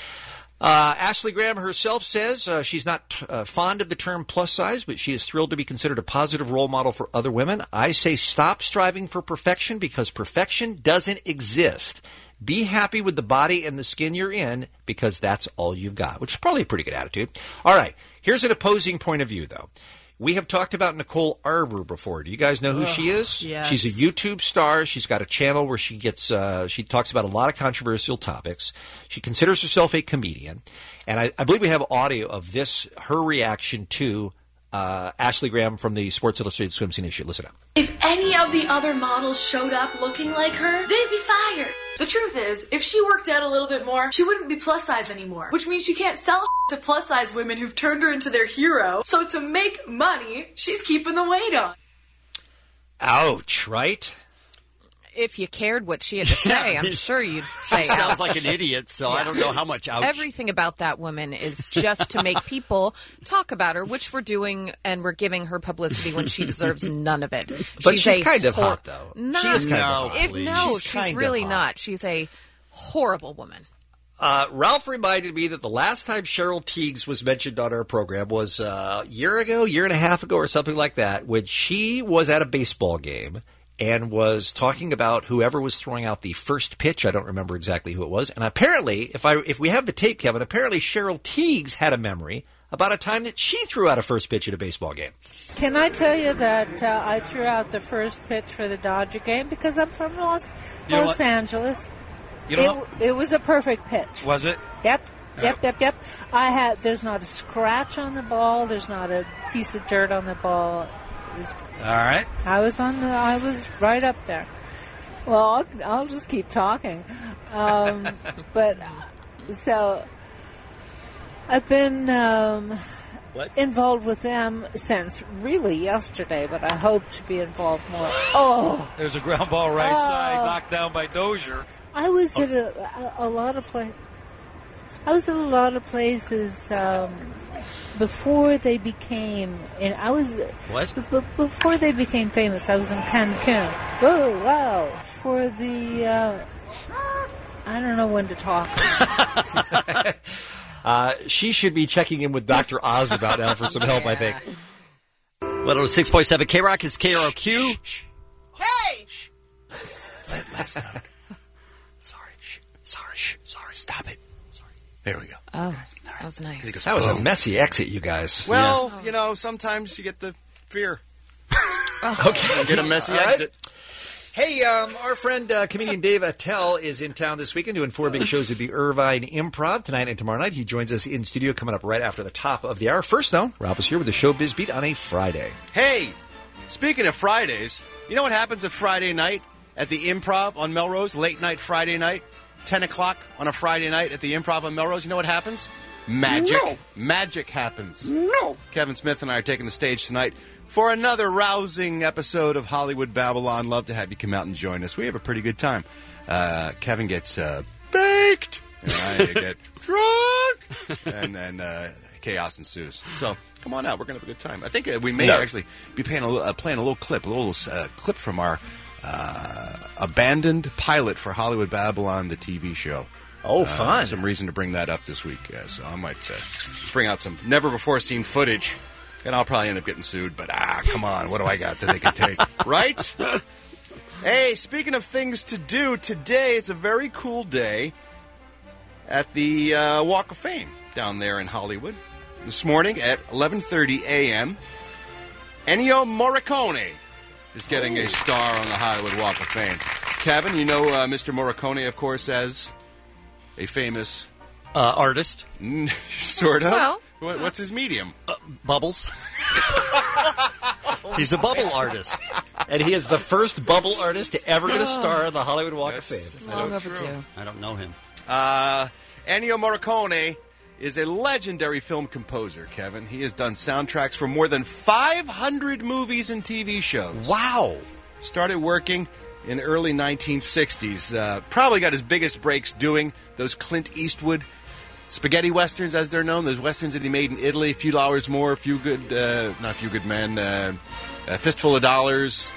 Uh, Ashley Graham herself says uh, she's not uh, fond of the term plus size, but she is thrilled to be considered a positive role model for other women. I say stop striving for perfection because perfection doesn't exist. Be happy with the body and the skin you're in because that's all you've got, which is probably a pretty good attitude. All right, here's an opposing point of view, though. We have talked about Nicole Arbor before. Do you guys know who Ugh, she is? yes. She's a YouTube star. She's got a channel where she gets uh, she talks about a lot of controversial topics. She considers herself a comedian, and I, I believe we have audio of this her reaction to uh, Ashley Graham from the Sports Illustrated swimsuit issue. Listen up. If any of the other models showed up looking like her, they'd be fired. The truth is, if she worked out a little bit more, she wouldn't be plus size anymore. Which means she can't sell to plus size women who've turned her into their hero. So to make money, she's keeping the weight on. Ouch, right? If you cared what she had to say, I'm sure you'd say She sounds ouch. like an idiot, so I Yeah. don't know how much ouch. Everything about that woman is just to make people talk about her, which we're doing, and we're giving her publicity when she deserves none of it. But she's a kind of hor- hot, though. Not, She is kind of hot. If, Please. no, She's she's, kind of really hot. not. She's a horrible woman. Uh, Ralph reminded me that the last time Cheryl Tiegs was mentioned on our program was uh, a year ago, year and a half ago, or something like that, when she was at a baseball game and was talking about whoever was throwing out the first pitch. I don't remember exactly who it was. And apparently, if I if we have the tape, Kevin, apparently Cheryl Tiegs had a memory about a time that she threw out a first pitch at a baseball game. Can I tell you that uh, I threw out the first pitch for the Dodger game because I'm from Los, You know Los what? Angeles. You know it, it was a perfect pitch. Was it? Yep, Yeah. yep, yep, yep. I had. There's not a scratch on the ball. There's not a piece of dirt on the ball. It was, All right. I was on the. I was right up there. Well, I'll, I'll just keep talking. Um, but so I've been um, involved with them since really yesterday, but I hope to be involved more. Oh, There's a ground ball right Oh. side knocked down by Dozier. I was at a, a, a lot of places. I was at a lot of places um, before they became. And I was What? b- b- before they became famous. I was in Cancun. Oh wow! For the uh, I don't know when to talk. Uh, she should be checking in with Doctor Oz about that for some help, I think. one oh six point seven K Rock is K R O Q. Hey! Let Les know. Sorry, shh, sorry, shh, sorry, stop it. Sorry. There we go. Oh, that was nice. That was a messy exit, you guys. Well, you know, sometimes you get the fear. Okay. You get a messy All right. exit. Hey, um, our friend uh, comedian Dave Attell is in town this weekend doing four big shows at the Irvine Improv tonight and tomorrow night. He joins us in studio coming up right after the top of the hour. First, though, Rob is here with the Showbiz Beat on a Friday. Hey, speaking of Fridays, you know what happens at Friday night at the Improv on Melrose? Late night Friday night, ten o'clock on a Friday night at the Improv on Melrose. You know what happens? Magic. No. Magic happens. No. Kevin Smith and I are taking the stage tonight for another rousing episode of Hollywood Babylon. Love to have you come out and join us. We have a pretty good time. Uh, Kevin gets uh, baked, and I get drunk, and then uh, chaos ensues. So come on out. We're going to have a good time. I think uh, we may No. actually be playing a, little, uh, playing a little clip, a little uh, clip from our uh, abandoned pilot for Hollywood Babylon, the T V show. Oh, Uh, fun. some reason to bring that up this week, uh, so I might uh, bring out some never-before-seen footage, and I'll probably end up getting sued, but ah, come on, what do I got that they can take? Right? Hey, speaking of things to do, today it's a very cool day at the uh, Walk of Fame down there in Hollywood. This morning at eleven thirty a.m., Ennio Morricone is getting a star on the Hollywood Walk of Fame. Kevin, you know uh, Mister Morricone, of course, as a famous... Uh, artist. Sort of. Well, what, what's his medium? Uh, bubbles. He's a bubble artist. And he is the first bubble artist to ever get a star on the Hollywood Walk of Fame. Long overdue. I don't know him. Uh, Ennio Morricone is a legendary film composer, Kevin. He has done soundtracks for more than five hundred movies and T V shows. Wow. Started working in the early nineteen sixties. Uh, probably got his biggest breaks doing those Clint Eastwood spaghetti westerns, as they're known. Those westerns that he made in Italy, A Few Dollars More, A Few Good, uh, not A Few Good Men, uh, A Fistful of Dollars.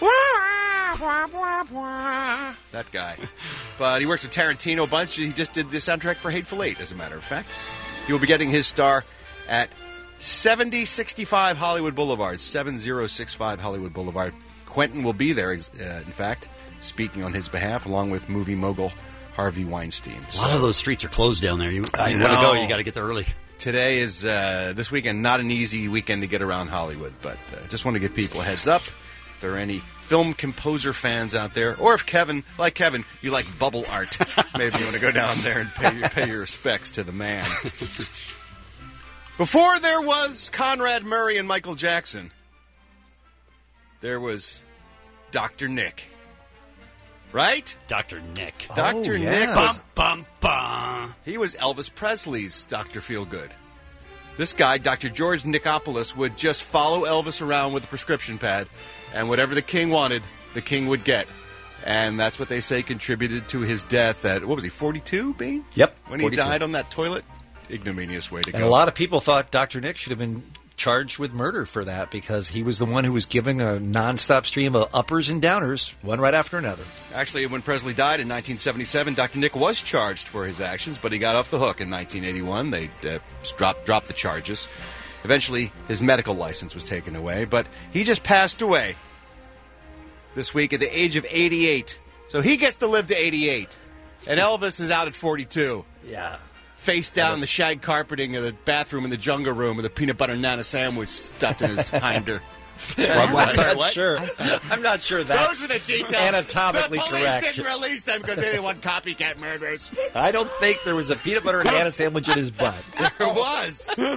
That guy. But he works with Tarantino a bunch. He just did the soundtrack for Hateful Eight, as a matter of fact. He will be getting his star at seventy sixty-five Hollywood Boulevard. seventy sixty-five Hollywood Boulevard. Quentin will be there, uh, in fact, speaking on his behalf, along with movie mogul Harvey Weinstein. A lot of those streets are closed down there. You, I you know. want to go, you got to get there early. Today is, uh, this weekend, not an easy weekend to get around Hollywood, but uh, just want to give people a heads up. If there are any film composer fans out there, or if Kevin, like Kevin, you like bubble art, maybe you want to go down there and pay, pay your respects to the man. Before there was Conrad Murray and Michael Jackson, there was Doctor Nick. Right? Doctor Nick. Doctor Oh, yeah. Nick was, Bum, bum, bum. He was Elvis Presley's Doctor Feelgood. This guy, Doctor George Nickopoulos, would just follow Elvis around with a prescription pad, and whatever the king wanted, the king would get. And that's what they say contributed to his death at, what was he, forty-two, Bean? Yep. When forty-two. he died on that toilet? Ignominious way to And go. a lot of people thought Doctor Nick should have been charged with murder for that because he was the one who was giving a nonstop stream of uppers and downers, one right after another. Actually, when Presley died in nineteen seventy-seven, Doctor Nick was charged for his actions, but he got off the hook in nineteen eighty-one. They uh, dropped, dropped the charges. Eventually, his medical license was taken away, but he just passed away this week at the age of eighty-eight. So he gets to live to eighty-eight. And Elvis is out at forty-two. Yeah. Face down the shag carpeting of the bathroom in the jungle room with a peanut butter nana sandwich stuffed in his hinder. I'm not Sorry, what? sure. I'm not sure that's Those are the details. anatomically the police correct. didn't release them because they didn't want copycat murders. I don't think there was a peanut butter and banana sandwich in his butt. There was. Open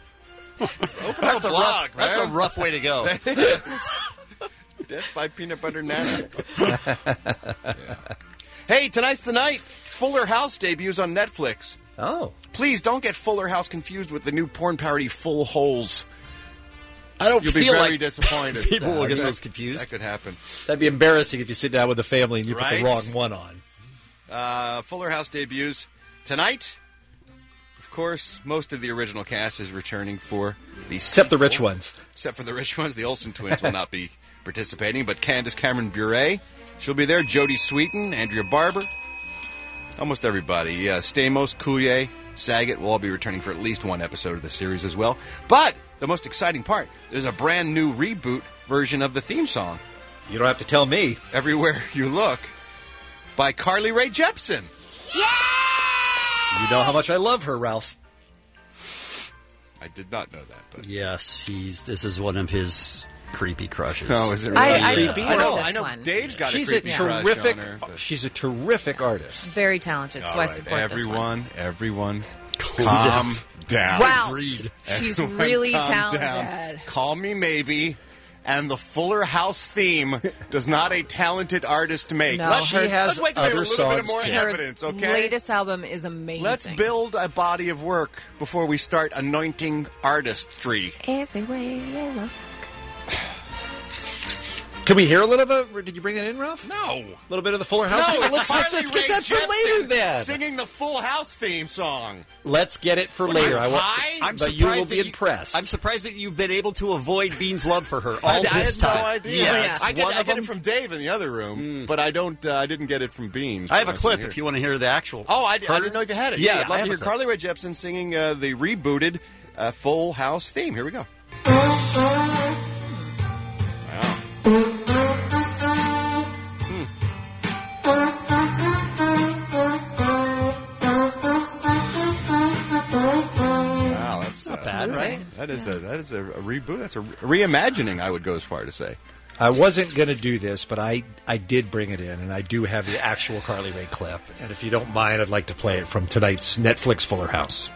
That's a a blog, rough- that's man. a rough way to go. That is. Death by peanut butter nana. Yeah. Hey, tonight's the night. Fuller House debuts on Netflix. Oh. Please don't get Fuller House confused with the new porn parody Full Holes. I don't You'll feel be very like disappointed. people will get that, those confused. That could happen. That'd be embarrassing if you sit down with the family and you put Right? the wrong one on. Uh, Fuller House debuts tonight. Of course, most of the original cast is returning for the Except the sequel. rich ones. Except for the rich ones. The Olsen twins will not be participating, but Candace Cameron Bure, she'll be there. Jodie Sweetin, Andrea Barber, almost everybody. Yeah, Stamos, Coulier, Saget will all be returning for at least one episode of the series as well. But the most exciting part, there's a brand new reboot version of the theme song. You don't have to tell me. Everywhere You Look by Carly Rae Jepsen. You know how much I love her, Ralph. I did not know that, but Yes, he's. This is one of his creepy crushes. Oh, is it I- really? I creepy? support know, this I know one. Dave's got She's a a creepy crush terrific. on her. but- She's a terrific artist. Very talented, so All I right, support this one. everyone, everyone, Calm calm down. Wow. Agreed. She's Everyone really calm talented. down. Call me maybe. And the Fuller House theme does not a talented artist make. No, let's, her- She has let's wait to get a other little bit songs, more too. Her evidence, okay? latest album is amazing. Let's build a body of work before we start anointing artistry. Everywhere you look. Can we hear a little bit? Did you bring it in, Ralph? No. A little bit of the Fuller House? No, let's, it's Carly let's Rae get that for Jepsen later, then. singing the Full House theme song. Let's get it for What, later. am I I want, high? I'm but you will surprised be that you- impressed. I'm surprised that you've been able to avoid Bean's love for her all I, I this had time. no idea. Yeah, it's I get, one I of get them. it from Dave in the other room, but I don't. Uh, I didn't get it from Bean. I have a so clip here. if you want to hear the actual. Oh, I, I Her- didn't know if you had it. Yeah, I'd I love have to hear a clip. Carly Rae Jepsen singing uh, the rebooted uh, Full House theme. Here we go. Wow, that's Not uh, bad, right? That is a that is a, a reboot. That's a reimagining. I would go as far to say. I wasn't going to do this, but I, I did bring it in, and I do have the actual Carly Rae clip. And if you don't mind, I'd like to play it from tonight's Netflix Fuller House.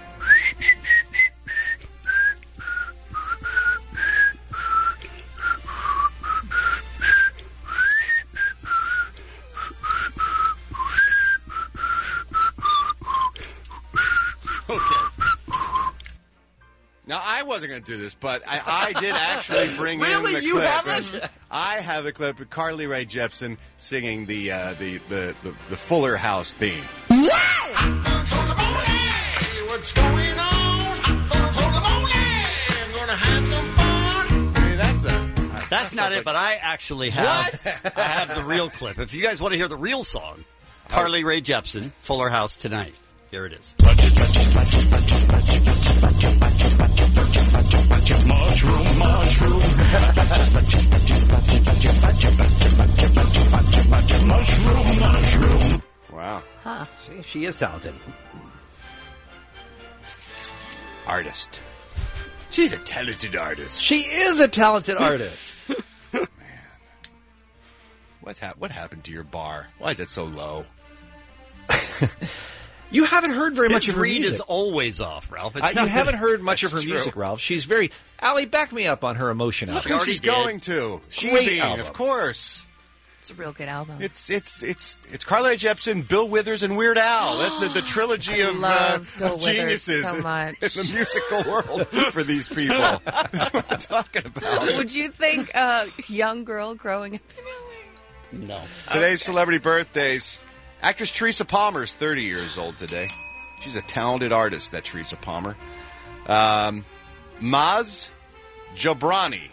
Now, I wasn't going to do this, but I, I did actually bring in Really? the You clip. have it? I have the clip of Carly Rae Jepsen singing the, uh, the, the, the, the Fuller House theme. What's going on? Gonna have some fun. See, that's a... That's not it, but I actually have I have the real clip. If you guys want to hear the real song, Carly Rae Jepsen, Fuller House Tonight. Here it is. Mushroom, mushroom. Mushroom, mushroom. Wow. Huh. See, she is talented. Artist. She's a talented artist. She is a talented artist. What's hap- what happened to your bar? Why is it so low? You haven't heard very His much of her read music. is always off, Ralph. It's Uh, you not haven't that- heard much of her That's true. music, Ralph. She's very... Allie, back me up on her emotion Look album. who she's did. going to. She Great Bean, album. of course. It's a real good album. It's it's it's it's Carly Rae Jepsen, Bill Withers, and Weird Al. That's the, the trilogy I of love uh, Bill Withers geniuses so in- much. in the musical world for these people. That's what I'm talking about. Would you think a young girl growing up? No. Today's celebrity birthdays. Actress Teresa Palmer is thirty years old today. She's a talented artist, that Teresa Palmer. Um, Maz Jobrani.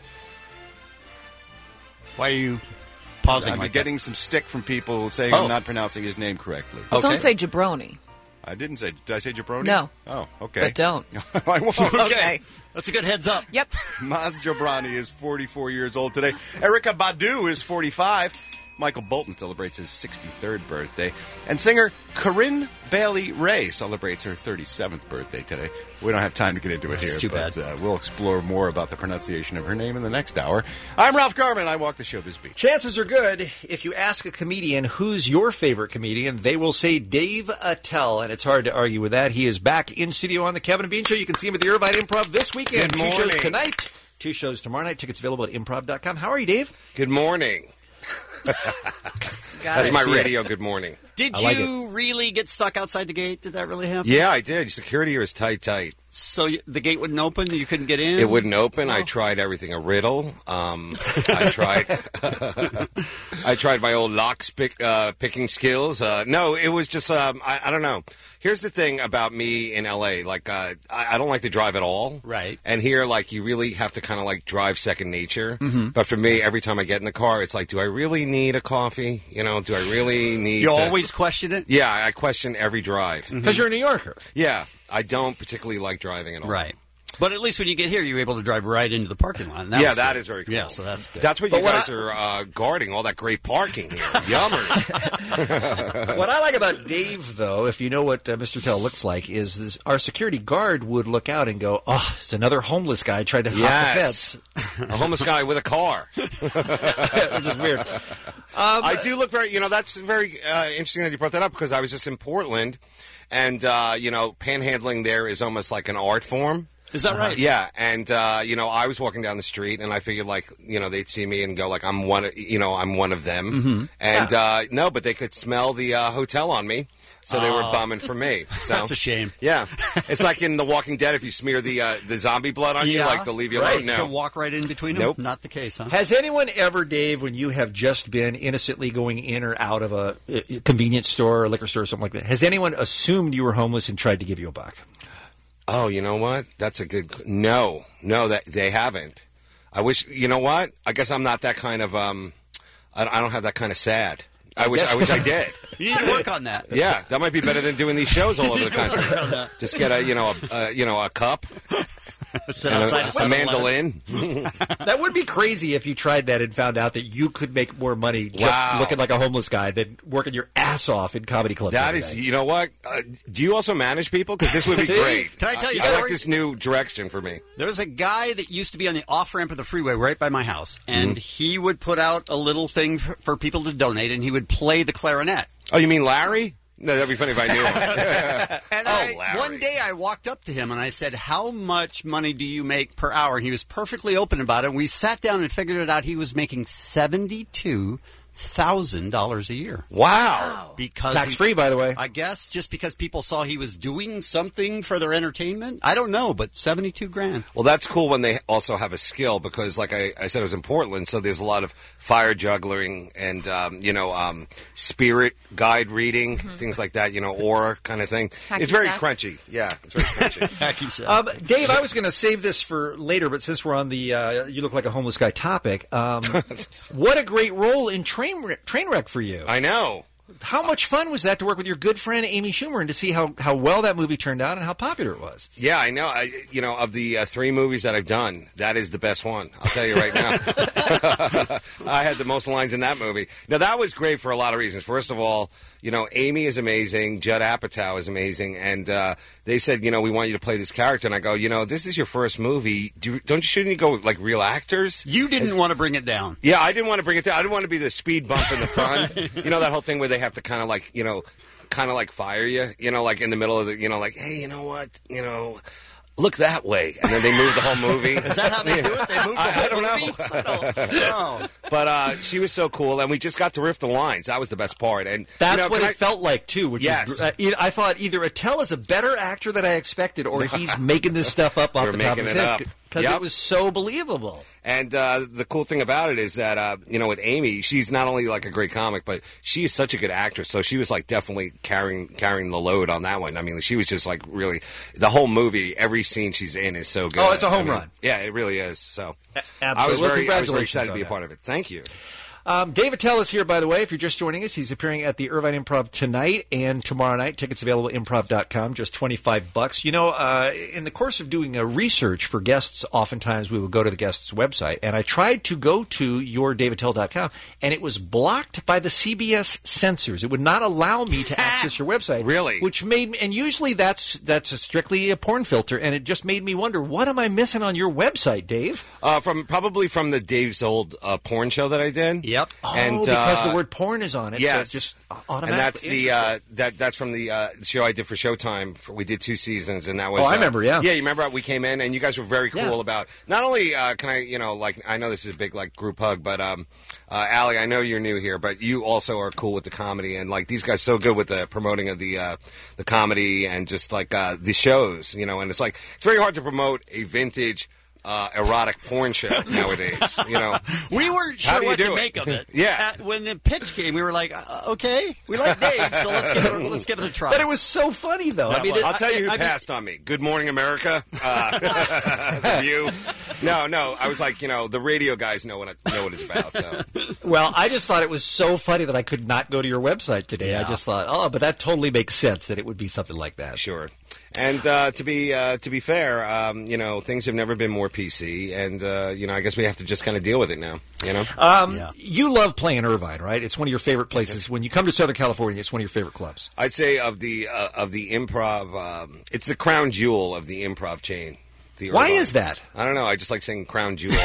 Why are you pausing I'm like getting some stick from people saying Oh. I'm not pronouncing his name correctly. Well, don't say jabroni. I didn't say. Did I say jabroni? No. Oh, okay. But don't. I won't. Okay. That's a good heads up. Yep. Maz Jobrani is forty-four years old today. Erykah Badu is forty-five. Michael Bolton celebrates his sixty-third birthday. And singer Corinne Bailey Ray celebrates her thirty-seventh birthday today. We don't have time to get into it That's here, too but bad. Uh, we'll explore more about the pronunciation of her name in the next hour. I'm Ralph Garman. I walk the showbiz beat. Chances are good, if you ask a comedian who's your favorite comedian, they will say Dave Attell, and it's hard to argue with that. He is back in studio on the Kevin and Bean Show. You can see him at the Irvine Improv this weekend. Good Two shows morning. tonight, two shows tomorrow night. Tickets available at improv dot com. How are you, Dave? Good morning. That's my radio good morning. Did I like you really get stuck outside the gate? Did that really happen? Yeah, I did. Security here is tight, tight. So you, the gate wouldn't open? You couldn't get in? It wouldn't open. Oh. I tried everything a riddle. Um, I tried. I tried my old lock pick, uh, picking skills. Uh, no, it was just. Um, I, I don't know. Here's the thing about me in L A. Like, uh, I, I don't like to drive at all. Right. And here, like, you really have to kind of like drive second nature. Mhm. But for me, every time I get in the car, it's like, do I really need a coffee? You know, do I really need? You to- always question it? Yeah, I question every drive. Because you're a New Yorker. Yeah, I don't particularly like driving at all. Right. But at least when you get here, you're able to drive right into the parking lot. and That yeah, was that good. is very cool. Yeah, so that's good. That's what But you what guys I- are uh, guarding, all that great parking here. Yummers. What I like about Dave, though, if you know what uh, Mister Tell looks like, is this, our security guard would look out and go, oh, it's another homeless guy trying to hop Yes. the A homeless guy with a car. fence. Which is weird. I do look very, you know, that's very uh, interesting that you brought that up because I was just in Portland and, uh, you know, panhandling there is almost like an art form. Is that right? Yeah, and uh, you know, I was walking down the street, and I figured, like, you know, they'd see me and go, like, I'm one, of, you know, I'm one of them. Mhm. And uh, no, but they could smell the uh, hotel on me. So they were Oh. bumming for me. So That's a shame. Yeah, it's like in The Walking Dead. If you smear the uh, the zombie blood on you, Yeah, like they'll leave you right. alone. No, To walk right in between them? Nope. Not the case, huh? Has anyone ever, Dave, when you have just been innocently going in or out of a, a convenience store or liquor store or something like that, has anyone assumed you were homeless and tried to give you a buck? Oh, you know what? That's a good. No, no, that they haven't. I wish. You know what? I guess I'm not that kind of. Um, I, I don't have that kind of sad. I wish. I wish I did. You need to work on that. Yeah, that might be better than doing these shows all over the country. Work on that. Just get a you know a, a you know a cup. Sit and outside a, of a seven eleven. mandolin. That would be crazy if you tried that and found out that you could make more money just Wow. looking like a homeless guy than working your ass off in comedy clubs. That every is, day. you know what? Uh, do you also manage people? Because this would be See? great. Can I tell you I, a I like story? this new direction for me. There's a guy that used to be on the off ramp of the freeway right by my house, and Mhm. he would put out a little thing for, for people to donate, and he would play the clarinet. Oh, you mean Larry? No, that'd be funny if I knew him. And oh, I, Larry. one day I walked up to him and I said, "How much money do you make per hour?" And he was perfectly open about it. We sat down and figured it out. He was making seventy-two thousand dollars a year. Wow! Because Tax he- free, by the way. I guess just because people saw he was doing something for their entertainment. I don't know, but seventy-two grand. Well, that's cool when they also have a skill because, like I, I said, it was in Portland, so there's a lot of fire juggling and, um, you know, um, spirit guide reading, things like that, you know, aura kind of thing. Hacky it's very sack. crunchy. Yeah, it's very crunchy. Um, Dave, I was going to save this for later, but since we're on the uh, "you look like a homeless guy" topic, um, what a great role in train Trainwreck for you. I know. How much fun was that to work with your good friend Amy Schumer and to see how, how well that movie turned out and how popular it was? Yeah, I know. I, you know, of the uh, three movies that I've done, that is the best one. I'll tell you right now. I had the most lines in that movie. Now, that was great for a lot of reasons. First of all, you know, Amy is amazing. Judd Apatow is amazing. And uh, they said, you know, we want you to play this character. And I go, you know, this is your first movie. Do you, don't you, shouldn't you go with, like, real actors? You didn't want to bring it down. Yeah, I didn't want to bring it down. I didn't want to be the speed bump in the front. You know, that whole thing where they have to kind of, like, you know, kind of like fire you, you know, like in the middle of the, you know, like, hey, you know what, you know, look that way, and then they move the whole movie. Is that how they do it? They move the I, I whole don't movie? know. No. But uh, she was so cool, and we just got to riff the lines. That was the best part. And That's you know, what can it I- felt like too. Which Yes. was, uh, e- I thought either Attell is a better actor than I expected, or he's making this stuff up off We're the top of making his it head up. because Yep. it was so believable. And uh, the cool thing about it is that, uh, you know, with Amy, she's not only like a great comic, but she is such a good actress. So she was like definitely carrying carrying the load on that one. I mean, she was just like really the whole movie. Every scene she's in is so good. Oh, it's a home I mean, run. Yeah, it really is. So I was absolutely. very, I was very Congratulations excited to on be a that. part of it. Thank you. Um, Dave Attell is here, by the way. If you're just joining us, he's appearing at the Irvine Improv tonight and tomorrow night. Tickets available at improv dot com, just twenty-five bucks. You know, uh, in the course of doing a research for guests, oftentimes we will go to the guest's website. And I tried to go to your dave attell dot com, and it was blocked by the C B S censors. It would not allow me to access your website. Really? Which made me, and usually that's that's a strictly a porn filter, and it just made me wonder, what am I missing on your website, Dave? Uh, from probably from the Dave's old uh, porn show that I did. Yep. And Oh, because uh, the word porn is on it. Yes, So it just and automatically. that's the uh, that that's from the uh, show I did for Showtime. For, we did two seasons, and that was. Oh, I uh, remember, yeah. yeah. You remember we came in, and you guys were very cool Yeah. about not only uh, can I, you know, like I know this is a big like group hug, but um, uh, Allie, I know you're new here, but you also are cool with the comedy, and like these guys so good with the promoting of the uh, the comedy and just like uh, the shows, you know, and it's like it's very hard to promote a vintage. Uh, erotic porn show nowadays, you know. We weren't How sure do you what do to it? make of it. Yeah. Uh, when the pitch came, we were like, uh, okay, we like Dave, so let's give it, let's give it a try. But it was so funny, though. I mean, it- I'll tell you who I- I mean- passed on me. Good Morning America. Uh, the View. No, no. I was like, you know, the radio guys know what I, know what it's about. So Well, I just thought it was so funny that I could not go to your website today. I Yeah. just thought, oh, but that totally makes sense that it would be something like that. Sure. And uh, to be uh, to be fair, um, you know, things have never been more P C, and uh, you know, I guess we have to just kind of deal with it now. You know. Um, You love playing Irvine, right? It's one of your favorite places. When you come to Southern California, it's one of your favorite clubs. I'd say of the uh, of the improv, um, it's the crown jewel of the improv chain. The Why Irvine. is that? I don't know. I just like saying crown jewel.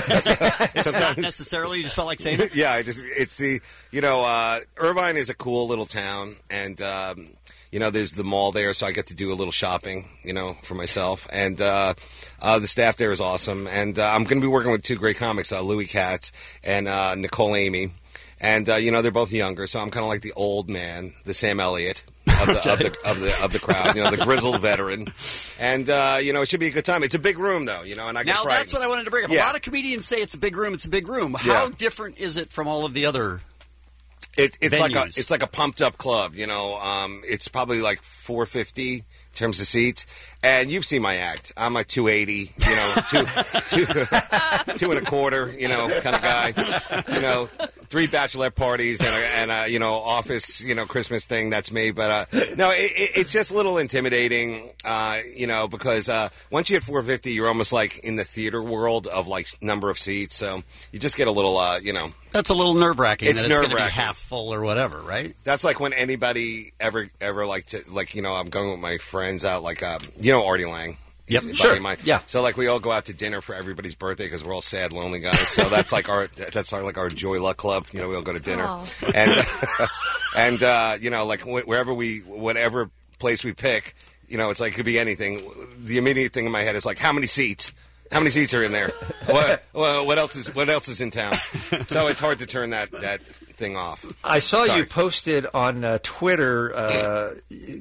It's not necessarily. You just felt like saying it. Yeah, I just it's the you know uh, Irvine is a cool little town, and um, you know there's the mall there, so I get to do a little shopping, you know, for myself, and uh, uh, the staff there is awesome, and uh, I'm going to be working with two great comics, uh, Louis Katz and uh, Nicole Amy, and uh, you know they're both younger, so I'm kind of like the old man, the Sam Elliott. of the, of the of the of the crowd. You know, the grizzled veteran, and uh, you know, it should be a good time. It's a big room, though. You know, and I get Now, frightened. that's what I wanted to bring up. Yeah. A lot of comedians say it's a big room. It's a big room. How Yeah. different is it from all of the other? It, it's like a venues? it's like a pumped up club, you know. Um, it's probably like four fifty in terms of seats, and you've seen my act. I'm a two eighty, you know, two, two, two and a quarter, you know, kind of guy. You know, three bachelorette parties and a, and a you know office, you know, Christmas thing. That's me. But uh, no, it, it, it's just a little intimidating, uh, you know, because uh, once you hit four fifty, you're almost like in the theater world of like number of seats. So you just get a little, uh, you know. That's a little nerve wracking. It's that it's going to be nerve-wracking. half full or whatever, right? That's like when anybody ever ever like to like you know I'm going with my friends out like um, you know Artie Lang. Yep, He's a sure. buddy of mine. Yeah. So like we all go out to dinner for everybody's birthday because we're all sad, lonely guys. So that's like our that's our like our joy luck club. You know, we all go to dinner Oh. and and uh, you know like wh- wherever we whatever place we pick, you know, it's like it could be anything. The immediate thing in my head is like how many seats. How many seats are in there? What, well, what else is what else is in town? So it's hard to turn that, that thing off. I saw Sorry. you posted on uh, Twitter uh,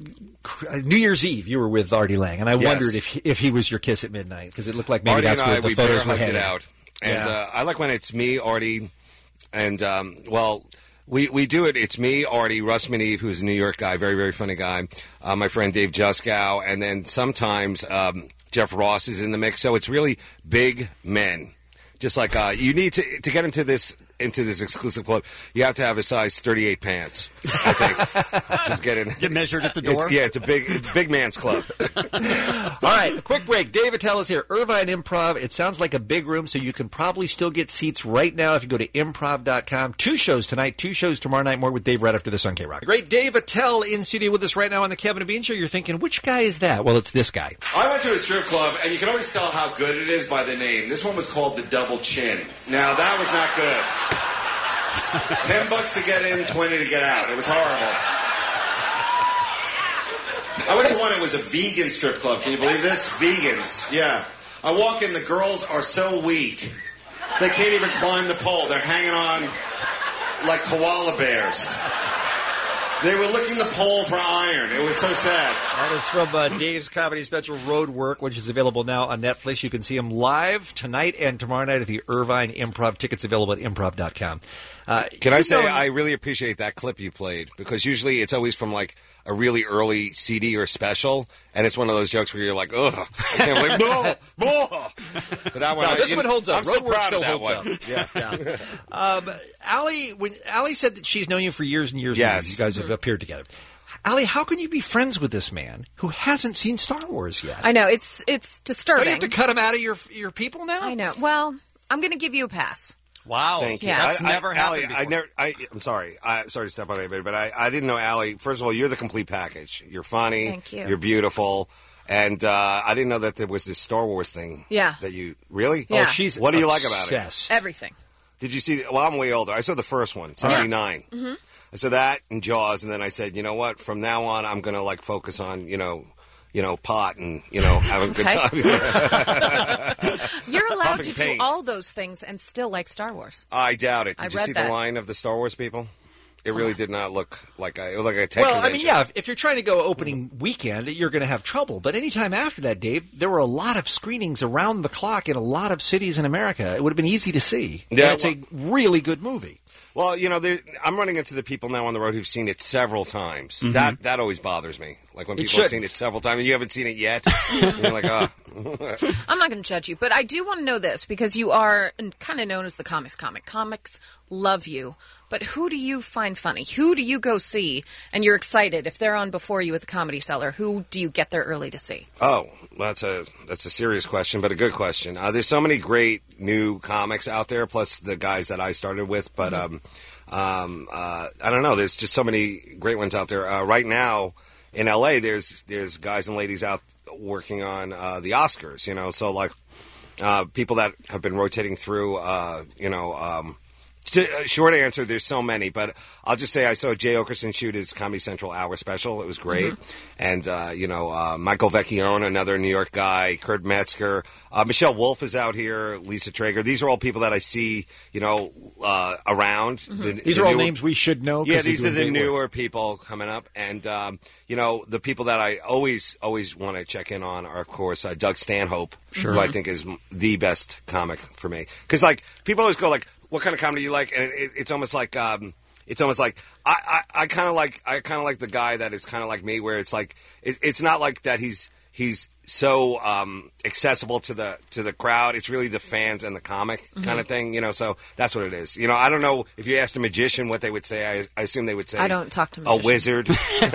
New Year's Eve. You were with Artie Lang, and I Yes. wondered if he, if he was your kiss at midnight because it looked like maybe Artie that's and where I, the we photos bear were hugged it headed. out. And Yeah. uh, I like when it's me, Artie, and, um, well, we, we do it. It's me, Artie, Russ Maneve, who's a New York guy, very, very funny guy, uh, my friend Dave Juskow, and then sometimes um, Jeff Ross is in the mix. So it's really big men. Just like uh, you need to to get into this into this exclusive club, you have to have a size thirty-eight pants. I think. Just get in. Get measured at the It's- door? yeah, it's a big it's a big man's club. All right, quick break. Dave Attell is here. Irvine Improv. It sounds like a big room, so you can probably still get seats right now if you go to improv dot com. Two shows tonight, two shows tomorrow night. More with Dave right after this on K-Rock. Great Dave Attell in studio with us right now on the Kevin and Bean Show. You're thinking, which guy is that? Well, it's this guy. I went to a strip club, and you can always tell how good it is by the name. This one was called the Double Chin. Now, that was not good. Ten bucks to get in, twenty to get out. It was horrible. I went to one, it was a vegan strip club. Can you believe this? Vegans. Yeah. I walk in, the girls are so weak. They can't even climb the pole. They're hanging on like koala bears. They were licking the pole for iron. It was so sad. That is from uh, Dave's comedy special Road Work, which is available now on Netflix. You can see him live tonight and tomorrow night at the Irvine Improv. Tickets available at improv dot com. Uh, Can I keep say going. I really appreciate that clip you played because usually it's always from like a really early C D or special, and it's one of those jokes where you're like, ugh, I can't believe, no, no. But that one, No, I- this you one know, holds up. I'm so Road Work proud still of that holds one. up. Yeah, yeah. um, Allie, when Allie said that she's known you for years and years, Yes. and years, you guys have appeared together. Allie, how can you be friends with this man who hasn't seen Star Wars yet? I know it's it's disturbing. Don't you have to cut him out of your your people now? I know. Well, I'm going to give you a pass. Wow. Thank you. Yeah. That's I, never I, happened Allie, I before. never. I, I'm sorry. I, sorry to step on anybody, but I, I didn't know Allie. First of all, you're the complete package. You're funny. Thank you. You're beautiful. And uh, I didn't know that there was this Star Wars thing. Yeah. That you really? Yeah. Oh, she's What do you like about it? obsessed. Everything. Did you see? Well, I'm way older. I saw the first one, seventy-nine. Mm-hmm. I saw that and Jaws, and then I said, you know what? From now on, I'm going to like focus on, you know, you know, pot and you know, having a good Okay. time. You're allowed Pumping to do paint. all those things and still like Star Wars. I doubt it. Did I you read see that. the line of the Star Wars people? It really did not look like a, it looked like a tech Well, I mean, convention. yeah, if, if you're trying to go opening weekend, you're going to have trouble. But anytime after that, Dave, there were a lot of screenings around the clock in a lot of cities in America. It would have been easy to see. Yeah, And it's a really good movie. Well, you know, there- I'm running into the people now on the road who've seen it several times. Mhm. That that always bothers me. Like when It people have shouldn't. seen it several times and you haven't seen it yet. And you're like, oh. I'm not going to judge you, but I do want to know this because you are kind of known as the comics comic. Comics love you, but who do you find funny? Who do you go see and you're excited if they're on before you at the Comedy Cellar? Who do you get there early to see? Oh, that's a that's a serious question, but a good question. Uh, there's so many great new comics out there, plus the guys that I started with. But um, um, uh, I don't know. There's just so many great ones out there uh, right now in L A. There's there's guys and ladies out working on uh, the Oscars. You know, so like uh, people that have been rotating through. Uh, you know. Um, Sh- uh, Short answer, there's so many, but I'll just say I saw Jay Okerson shoot his Comedy Central Hour special. It was great. Mm-hmm. And, uh, you know, uh, Michael Vecchione, another New York guy, Kurt Metzger, uh, Michelle Wolf is out here, Lisa Traeger. These are all people that I see, you know, uh, around. Mhm. The, These the are all newer- names we should know. 'cause Yeah, they're these are doing the great newer work. people coming up. And, um, you know, the people that I always, always want to check in on are, of course, uh, Doug Stanhope, Sure. who I think is m- the best comic for me. Because, like, people always go, like, what kind of comedy you like? And it, it's almost like, um, it's almost like I, I, I kind of like, I kind of like the guy that is kind of like me, where it's like, it, it's not like that he's he's so um, accessible to the to the crowd. It's really the fans and the comic Mm-hmm. kind of thing, you know. So that's what it is. You know, I don't know if you asked a magician what they would say. I, I assume they would say I don't talk to a magicians. wizard.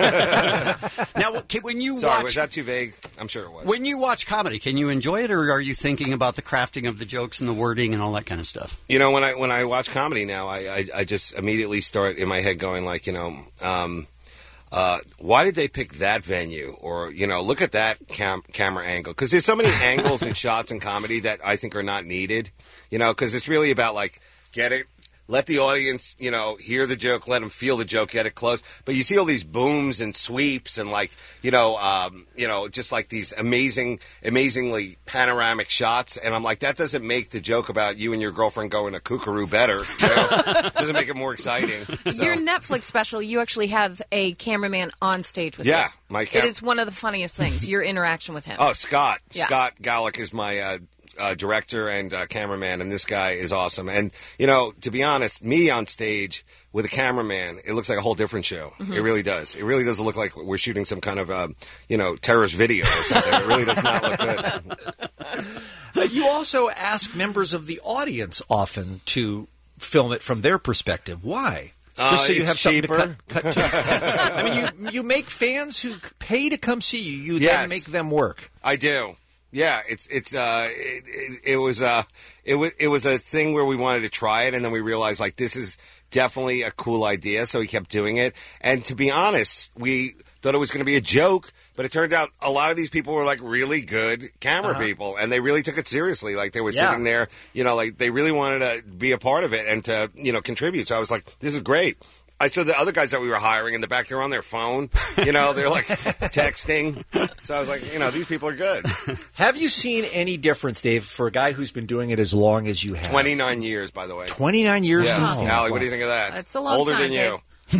Now, can- when you Sorry, watch, was that too vague? I'm sure it was. when you watch comedy, can you enjoy it, or are you thinking about the crafting of the jokes and the wording and all that kind of stuff? You know, when I when I watch comedy now, I, I, I just immediately start in my head going like, you know, um, uh, why did they pick that venue? Or, you know, look at that cam- camera angle. Because there's so many angles and shots in comedy that I think are not needed. You know, because it's really about like, get it. Let the audience, you know, hear the joke, let them feel the joke, get it close. But you see all these booms and sweeps and like, you know, um, you know, just like these amazing, amazingly panoramic shots. And I'm like, that doesn't make the joke about you and your girlfriend going to kookaroo better. You know? Doesn't make it more exciting. So- Your Netflix special, you actually have a cameraman on stage with you. Yeah, my cam- It is one of the funniest things, your interaction with him. Oh, Scott. Yeah. Scott Gallick is my uh, uh, director and uh, cameraman, and this guy is awesome. And, you know, to be honest, me on stage with a cameraman, it looks like a whole different show. Mhm. It really does. It really doesn't look like we're shooting some kind of, uh, you know, terrorist video or something. It really does not look good. Uh, you also ask members of the audience often to film it from their perspective. Why? Uh, Just so you it's have something cheaper. to cut, cut to. I mean, you you make fans who pay to come see you. You Yes. then make them work. I do. Yeah, it's it's uh it, it, it was uh it was it was a thing where we wanted to try it, and then we realized like this is definitely a cool idea, so we kept doing it. And to be honest, we thought it was going to be a joke, but it turned out a lot of these people were like really good camera Uh-huh. people, and they really took it seriously. Like they were Yeah. sitting there, you know, like they really wanted to be a part of it and to you know contribute. So I was like, this is great. I saw the other guys that we were hiring in the back. They're on their phone. You know, they're like texting. So I was like, you know, these people are good. Have you seen any difference, Dave, for a guy who's been doing it as long as you have? twenty-nine years, by the way. twenty-nine years? Yeah. Wow. Allie, what do you think of that? That's a long Older time, than you.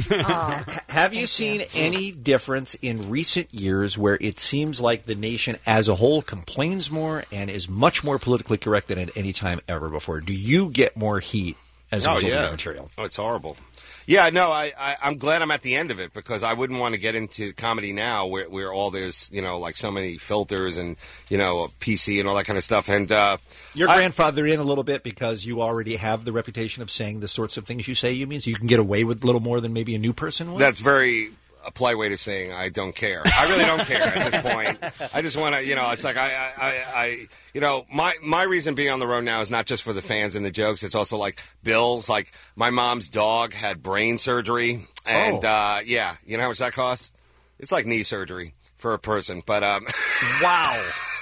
Ha- Have you seen any difference in recent years where it seems like the nation as a whole complains more and is much more politically correct than at any time ever before? Do you get more heat as a Oh, result yeah. of that material? Oh, it's horrible. Yeah, no, I, I, I'm glad I'm at the end of it because I wouldn't want to get into comedy now where, where all there's, you know, like so many filters and, you know, P C and all that kind of stuff. And uh, Your I- grandfather in a little bit because you already have the reputation of saying the sorts of things you say. You mean so you can get away with a little more than maybe a new person would? That's very a polite way of saying I don't care. I really don't care at this point. I just want to, you know, it's like I, I, I, I, you know, my my reason being on the road now is not just for the fans and the jokes. It's also like bills. Like my mom's dog had brain surgery, and Oh. uh, yeah, you know how much that costs? It's like knee surgery for a person. But um, wow.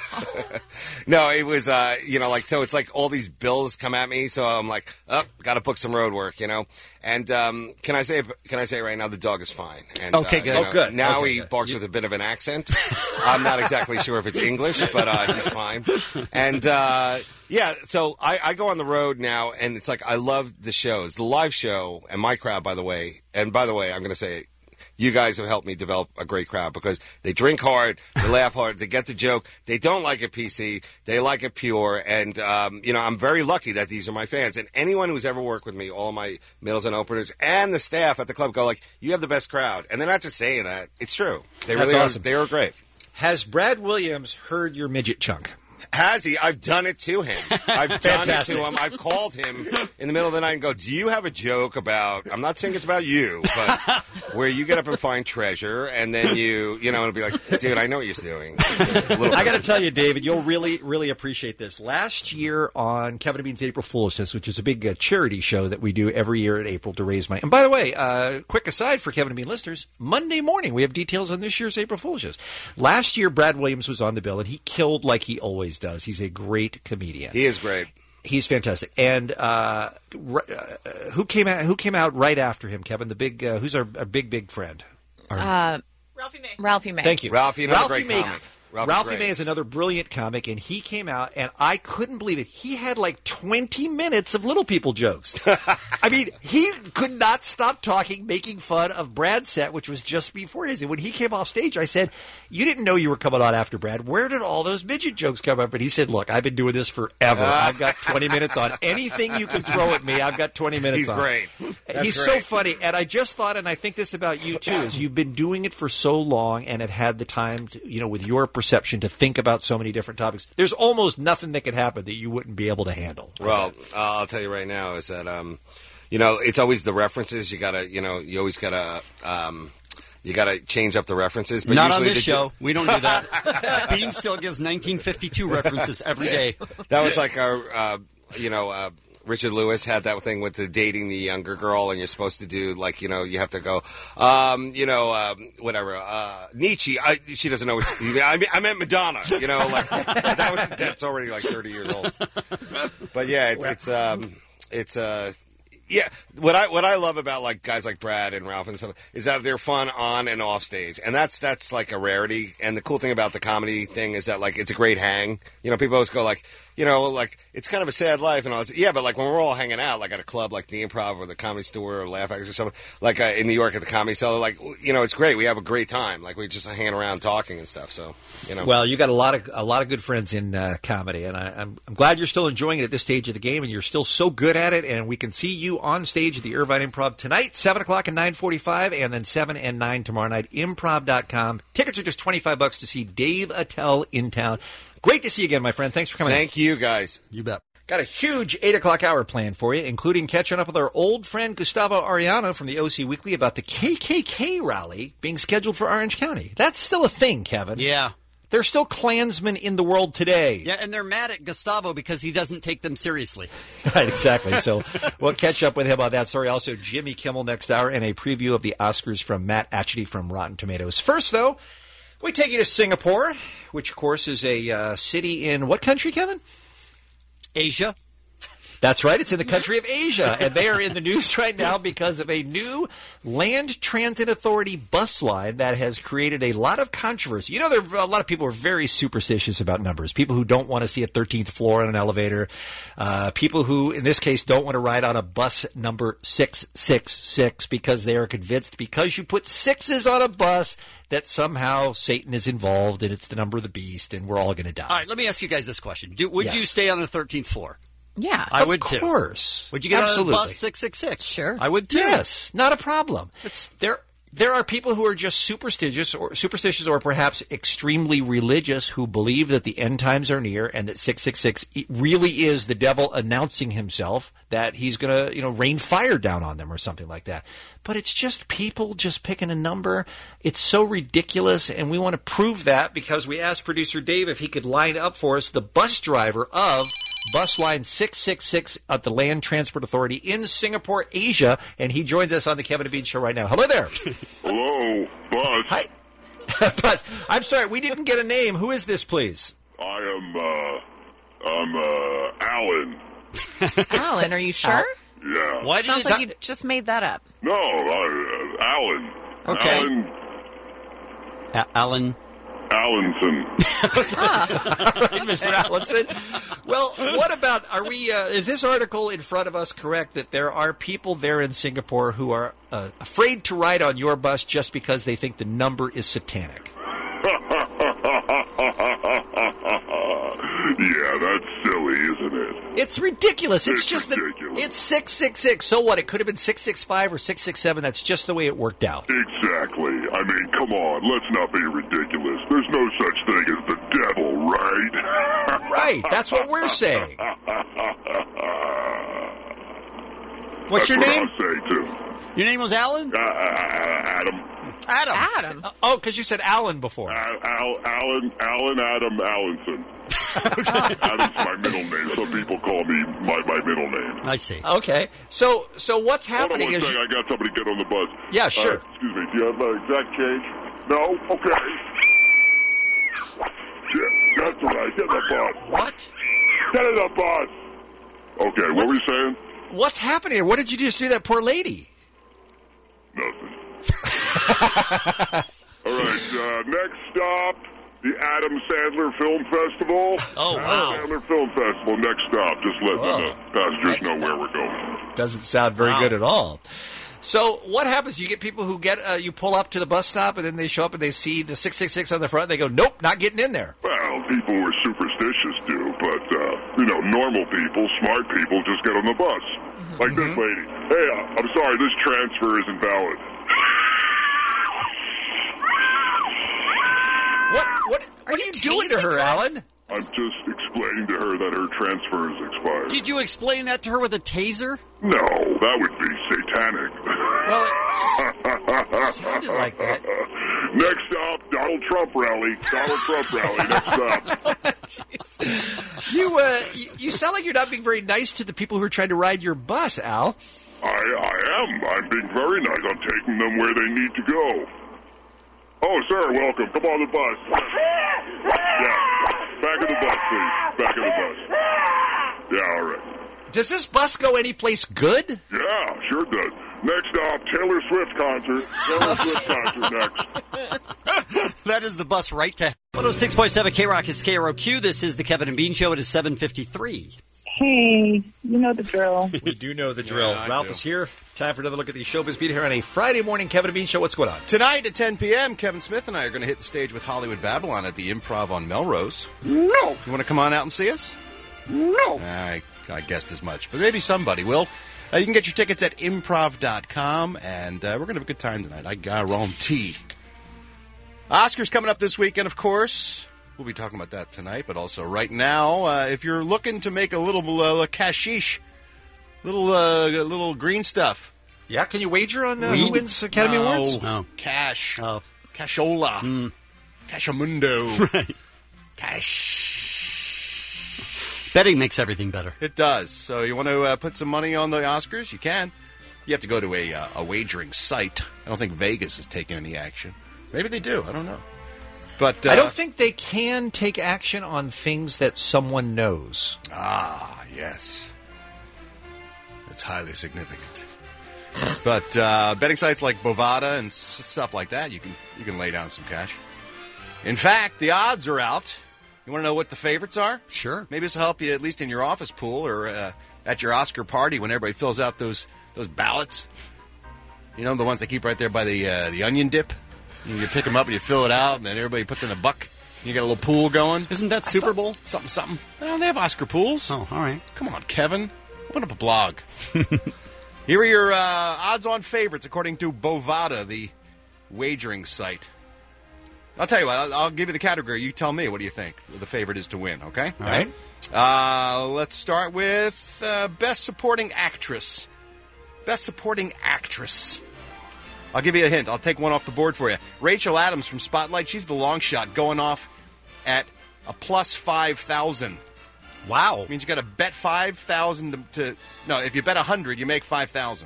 No, it was, uh, you know, like, so it's like all these bills come at me. So I'm like, oh, got to book some road work, you know? And, um, can I say, can I say right now, the dog is fine. And, Okay, uh, good. you Oh, know, good. Now Okay, he good. barks with a bit of an accent. I'm not exactly sure if it's English, but, uh, he's fine. And, uh, yeah, so I, I go on the road now, and it's like, I love the shows. The live show, and my crowd, by the way, and by the way, I'm going to say it, you guys have helped me develop a great crowd because they drink hard, they laugh hard, they get the joke. They don't like it P C, they like it pure. And, um, you know, I'm very lucky that these are my fans. And anyone who's ever worked with me, all of my middles and openers, and the staff at the club go like, you have the best crowd. And they're not just saying that. It's true. They That's really awesome. are. They are great. Has Brad Williams heard your midget chunk? Has he? I've done it to him. I've done it Fantastic. to him. I've called him in the middle of the night and go, do you have a joke about, I'm not saying it's about you, but where you get up and find treasure and then you, you know, it'll be like, dude, I know what you're doing. A little I bit. got to tell you, David, you'll really, really appreciate this. Last year on Kevin and Bean's April Foolishness, which is a big uh, charity show that we do every year in April to raise money. And by the way, uh, quick aside for Kevin and Bean listeners, Monday morning we have details on this year's April Foolishness. Last year, Brad Williams was on the bill, and he killed like he always does. He's a great comedian. He is great. He's fantastic. And uh, r- uh, who came out? Who came out right after him, Kevin? The big, uh, who's our, our big, big friend? Our- Uh, Ralphie May. Ralphie May. Thank you, Ralphie, another Ralphie great May. comic. Ralphie's Ralphie great. May is another brilliant comic, and he came out, and I couldn't believe it. He had like twenty minutes of Little People jokes. I mean, he could not stop talking, making fun of Brad's set, which was just before his. And when he came off stage, I said, "You didn't know you were coming on after Brad. Where did all those midget jokes come up?" And he said, "Look, I've been doing this forever. I've got twenty minutes on anything you can throw at me. I've got twenty minutes He's on." great. That's He's so great. funny. And I just thought, and I think this about you too, is you've been doing it for so long and have had the time to, you know, with your perception to think about so many different topics. There's almost nothing that could happen that you wouldn't be able to handle. Well, uh, I'll tell you right now is that um, you know, it's always the references. You gotta, you know, you always gotta, um, you gotta change up the references. But Not on usually this the- show. We don't do that. Bean still gives nineteen fifty-two references every day. That was like our, uh, you know, uh, Richard Lewis had that thing with the dating the younger girl, and you're supposed to do like, you know, you have to go, um, you know, um, whatever. Uh, Nietzsche. I, she doesn't know. What she, I mean, I meant Madonna. You know, like that was that's already like thirty years old. But yeah, it's it's um, it's uh. Yeah, what I what I love about like guys like Brad and Ralph and stuff is that they're fun on and off stage, and that's that's like a rarity. And the cool thing about the comedy thing is that like it's a great hang. You know, people always go like, you know, like it's kind of a sad life and all this. Yeah, but like when we're all hanging out, like at a club like the Improv or the Comedy Store or Laugh Factory or something, like uh, in New York at the Comedy Cellar, like you know, it's great. We have a great time. Like we just hang around talking and stuff. So you know, Well, you got a lot of a lot of good friends in uh, comedy, and I, I'm I'm glad you're still enjoying it at this stage of the game, and you're still so good at it. And we can see you on stage at the Irvine Improv tonight, seven o'clock and nine forty-five, and then seven and nine tomorrow night. Improv dot com. Tickets are just twenty-five bucks to see Dave Attell in town. Great to see you again, my friend. Thanks for coming. Thank you, guys. You bet. Got a huge eight o'clock hour planned for you, including catching up with our old friend Gustavo Arellano from the O C Weekly about the K K K rally being scheduled for Orange County. That's still a thing, Kevin. Yeah. There's still Klansmen in the world today. Yeah, and they're mad at Gustavo because he doesn't take them seriously. Right, exactly. So we'll catch up with him on that story. Also, Jimmy Kimmel next hour and a preview of the Oscars from Matt Atchity from Rotten Tomatoes. First, though, we take you to Singapore, which, of course, is a uh, city in what country, Kevin? Asia. That's right. It's in the country of Asia. And they are in the news right now because of a new Land Transit Authority bus line that has created a lot of controversy. You know, there are a lot of people who are very superstitious about numbers. People who don't want to see a thirteenth floor on an elevator. Uh, people who, in this case, don't want to ride on a bus number six six six because they are convinced because you put sixes on a bus that somehow Satan is involved and it's the number of the beast and we're all going to die. All right, let me ask you guys this question. Do, would Yes. you stay on the thirteenth floor? Yeah. I Of would too. course. Would you get Absolutely. on a bus six six six? Sure. I would too. Yes, not a problem. There, there are people who are just superstitious, or superstitious, or perhaps extremely religious, who believe that the end times are near and that six six six really is the devil announcing himself that he's going to, you know, rain fire down on them or something like that. But it's just people just picking a number. It's so ridiculous, and we want to prove that because we asked producer Dave if he could line up for us the bus driver of bus line six six six at the Land Transport Authority in Singapore, Asia, and he joins us on the Kevin and Bean Show right now. Hello there. Hello, Buzz. Hi. Buzz, I'm sorry, we didn't get a name. Who is this, please? I am, uh, I'm, uh, Alan. Alan, are you sure? Yeah. Why did Sounds it- like you just made that up. No, uh, Alan. Okay. Alan A- Alan. Allenson. All right, Mister Allenson. Well, what about, are we, uh, is this article in front of us correct that there are people there in Singapore who are uh, afraid to ride on your bus just because they think the number is satanic? Yeah, that's silly, isn't it? It's ridiculous. It's, It's just ridiculous. that it's six six six. So what? It could have been six six five or six six seven. That's just the way it worked out. Exactly. I mean, come on, let's not be ridiculous. There's no such thing as the devil, right? Right. That's what we're saying. What's That's your what name? I'll say, too. Your name was Alan? Uh, Adam. Adam. Adam. Uh, oh, because you said Alan before. Al, Al, Alan, Alan Adam Allenson. Adam's my middle name. Some people call me my, my middle name. I see. Okay. So so what's Hold on happening one is second. I got somebody get on the bus. Yeah, sure. Uh, excuse me. Do you have uh, exact change? No? Okay. Yeah, that's right. Get in the bus. What? Get in the bus. Okay, what were you saying? What's happening here? What did you just do to that poor lady? Nothing. All right, uh, next stop, the Adam Sandler Film Festival. Oh, wow. Adam Sandler Film Festival, next stop. Just letting Whoa. the passengers know where we're going. Doesn't sound very Wow. good at all. So what happens? You get people who get uh, you pull up to the bus stop and then they show up and they see the six six six on the front. And they go, nope, not getting in there. Well, people who are superstitious do, but, uh, you know, normal people, smart people, just get on the bus. Like this lady. Hey, uh, I'm sorry, this transfer isn't valid. What what what are you doing to her, Alan? I'm just explaining to her that her transfer is expired. Did you explain that to her with a taser? No, that would be satanic. Well, it sounded like that. Next stop, Donald Trump rally. Donald Trump rally. Next stop. You uh, you, you sound like you're not being very nice to the people who are trying to ride your bus, Al. I, I am. I'm being very nice. I'm taking them where they need to go. Oh, sir, welcome. Come on the bus. Yeah. Back of the bus, please. Back of the bus. Yeah, all right. Does this bus go anyplace good? Yeah, sure does. Next stop, Taylor Swift concert. Taylor Swift concert next. That is the bus right to one oh six point seven K-Rock is K R O Q. This is the Kevin and Bean Show. It is seven fifty-three. Hey, you know the drill. We do know the drill. Yeah, I Ralph do. is here. Time for another look at the showbiz beat here on a Friday morning Kevin and Bean Show. What's going on? Tonight at ten p.m., Kevin Smith and I are going to hit the stage with Hollywood Babylon at the Improv on Melrose. No. You want to come on out and see us? No. I, I guessed as much, but maybe somebody will. Uh, you can get your tickets at improv dot com, and uh, we're going to have a good time tonight. I guarantee. Oscars coming up this weekend, of course. We'll be talking about that tonight, but also right now, uh, if you're looking to make a little uh, cashish, little uh, little green stuff. Yeah, can you wager on uh, who wins Academy no. Awards? No. Cash. Oh. Cashola. Mm. Cashamundo. Right. Cash. Betting makes everything better. It does. So you want to uh, put some money on the Oscars? You can. You have to go to a, uh, a wagering site. I don't think Vegas is taking any action. Maybe they do. I don't know. But uh, I don't think they can take action on things that someone knows. Ah, yes. That's highly significant. But uh, betting sites like Bovada and s- stuff like that, you can you can lay down some cash. In fact, the odds are out. You want to know what the favorites are? Sure. Maybe this will help you at least in your office pool or uh, at your Oscar party when everybody fills out those those ballots. You know, the ones they keep right there by the uh, the onion dip. You pick them up and you fill it out, and then everybody puts in a buck. You get a little pool going. Isn't that Super Bowl? Something, something. Well, they have Oscar pools. Oh, all right. Come on, Kevin. Open up a blog. Here are your uh, odds-on favorites according to Bovada, the wagering site. I'll tell you what. I'll, I'll give you the category. You tell me what do you think the favorite is to win, okay? All right. Uh, let's start with uh, Best Supporting Actress. Best Supporting Actress. I'll give you a hint. I'll take one off the board for you. Rachel Adams from Spotlight. She's the long shot, going off at a plus five thousand. Wow. Means you got to bet five thousand to, to. No, if you bet one hundred, you make five thousand.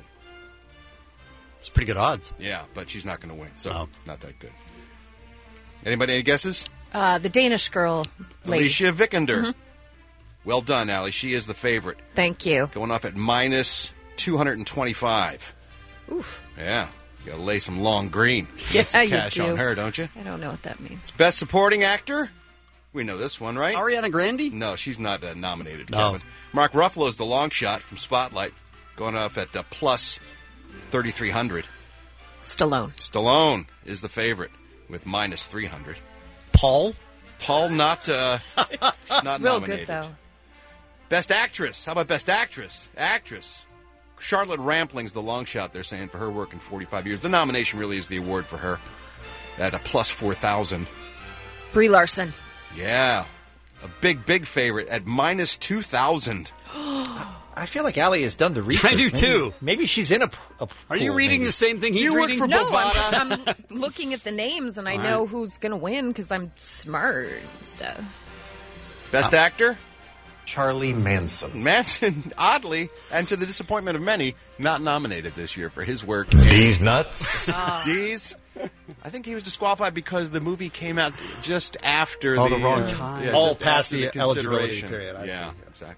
It's pretty good odds. Yeah, but she's not going to win, so Oh. not that good. Anybody any guesses? Uh, the Danish girl lady. Alicia Vikander. Mhm. Well done, Allie. She is the favorite. Thank you. Going off at minus two hundred twenty-five. Oof. Yeah. You got to lay some long green. Yeah, Get some you cash do. on her, don't you? I don't know what that means. Best Supporting Actor? We know this one, right? Ariana Grande? No, she's not uh, nominated, No. Kevin. Mark Ruffalo's the long shot from Spotlight, going off at uh, plus thirty-three hundred. Stallone. Stallone is the favorite with minus three hundred. Paul? Paul not uh, not Real nominated. good, though. Best Actress. How about Best Actress? Actress. Charlotte Rampling's the long shot, they're saying, for her work in forty-five years. The nomination really is the award for her at a plus four thousand. Brie Larson. Yeah. A big, big favorite at minus two thousand. I feel like Allie has done the research. I do, Maybe- too. Maybe she's in a. a Are you pool, reading maybe. the same thing he's You work reading? for No, Bovada. I'm, I'm looking at the names and I All know right. who's going to win because I'm smart and stuff. Best Actor? Charlie Manson. Manson, oddly, and to the disappointment of many, not nominated this year for his work. in- These nuts. D's. I think he was disqualified because the movie came out just after Oh, the, the wrong uh, time. yeah, Oh, just past after the eligibility consideration. period, I yeah, see. exactly.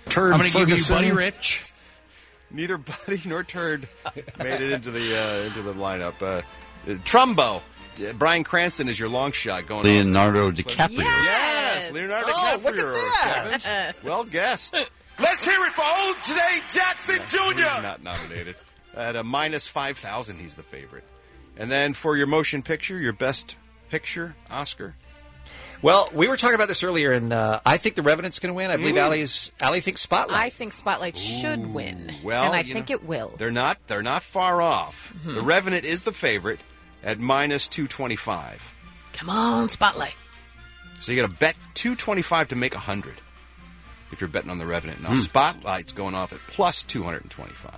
Turd I'm going to give you Ferguson. Buddy Rich. Neither Buddy nor Turd made it into the uh, into the lineup. Uh, uh, Trumbo. Uh, Bryan Cranston is your long shot going Leonardo on. DiCaprio. Yes, Leonardo Oh, DiCaprio. look at that. Kevin. Well guessed. Let's hear it for O J Jackson He's Junior not nominated. At a minus five thousand, he's the favorite. And then for your motion picture, your best picture, Oscar. Well, we were talking about this earlier, and uh, I think The Revenant's going to win. I believe Mm. Allie's, Allie thinks Spotlight. I think Spotlight should win. Well, and I you think know, it will. They're not. They're not far off. Mhm. The Revenant is the favorite at minus two twenty five. Come on, Spotlight. So you got to bet two twenty five to make a hundred. If you're betting on the Revenant, now Hmm. Spotlight's going off at plus two hundred twenty five.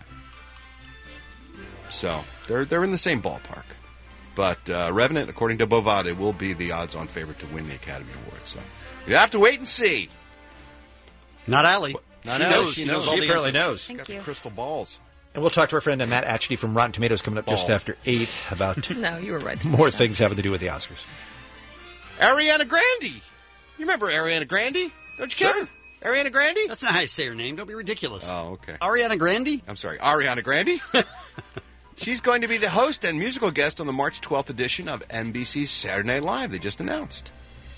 So they're they're in the same ballpark. But uh, Revenant, according to Bovada, will be the odds-on favorite to win the Academy Award. So you have to wait and see. Not Allie. Not She Allie. knows. She She knows. knows. all She the apparently answers. knows. She's got Thank you. the crystal balls. And we'll talk to our friend uh, Matt Atchity from Rotten Tomatoes coming up just Ball. after eight about No, you were right. more things having to do with the Oscars. Ariana Grande. You remember Ariana Grande? Don't you, Kevin? Ariana Grande? That's not how you say her name. Don't be ridiculous. Oh, okay. Ariana Grande? I'm sorry, Ariana Grande. She's going to be the host and musical guest on the March twelfth edition of N B C's Saturday Night Live. They just announced.